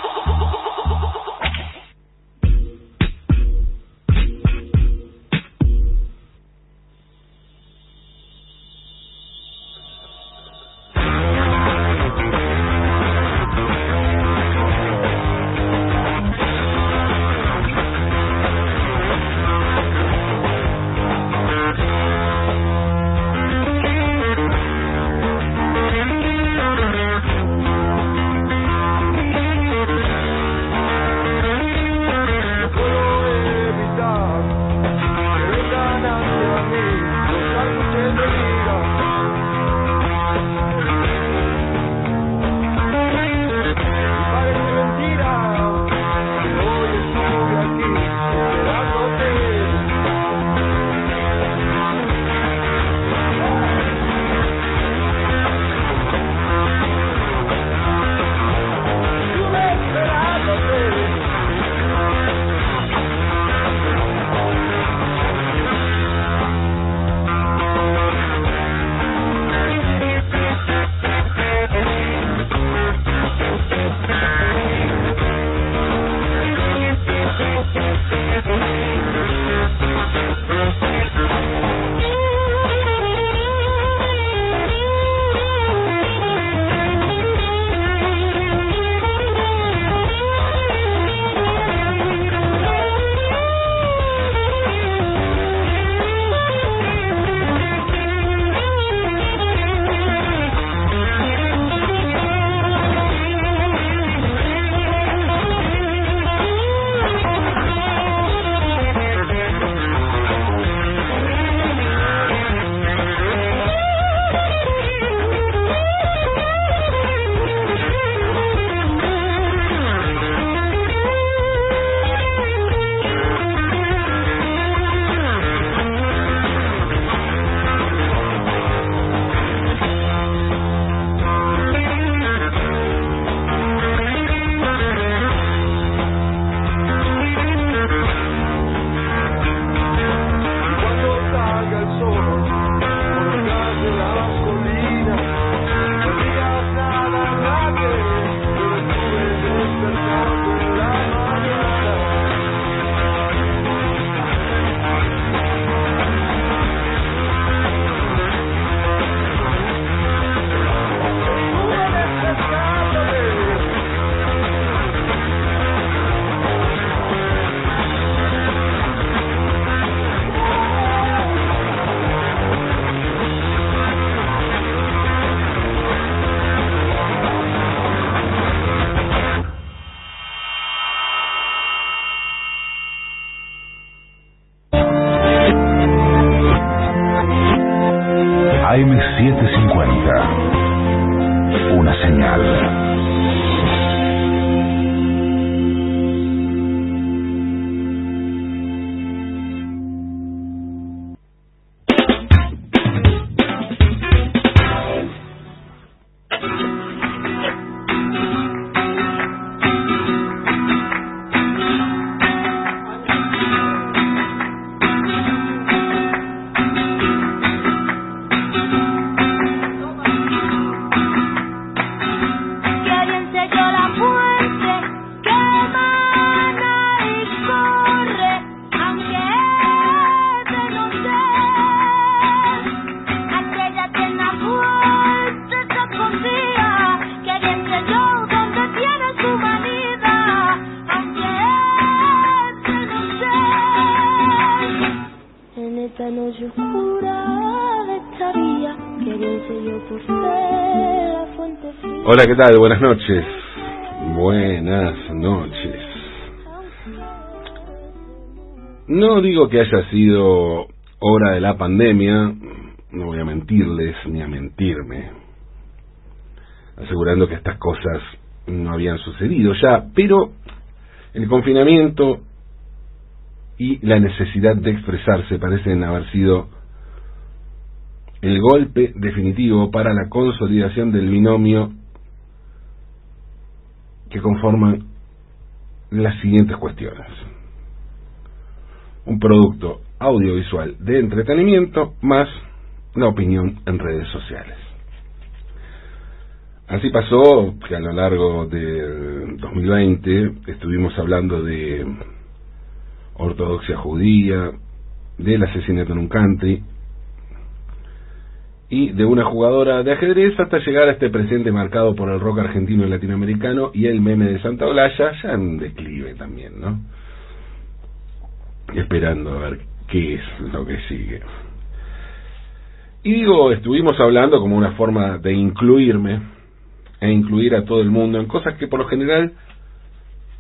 B: A M setecientos cincuenta. Una señal.
C: esta noche oscura de esta vía, que bien se dio por ser la fuente fría.
V: Hola, ¿qué tal? Buenas noches. Buenas noches. No digo que haya sido obra de la pandemia, no voy a mentirles ni a mentirme, asegurando que estas cosas no habían sucedido ya, pero el confinamiento y la necesidad de expresarse parecen haber sido el golpe definitivo para la consolidación del binomio que conforman las siguientes cuestiones: un producto audiovisual de entretenimiento más la opinión en redes sociales. Así pasó que a lo largo del dos mil veinte estuvimos hablando de ortodoxia judía, del asesinato en un country y de una jugadora de ajedrez, hasta llegar a este presente marcado por el rock argentino y latinoamericano y el meme de Santa Olalla, ya en declive también, ¿no? Esperando a ver qué es lo que sigue. Y digo, estuvimos hablando como una forma de incluirme e incluir a todo el mundo en cosas que por lo general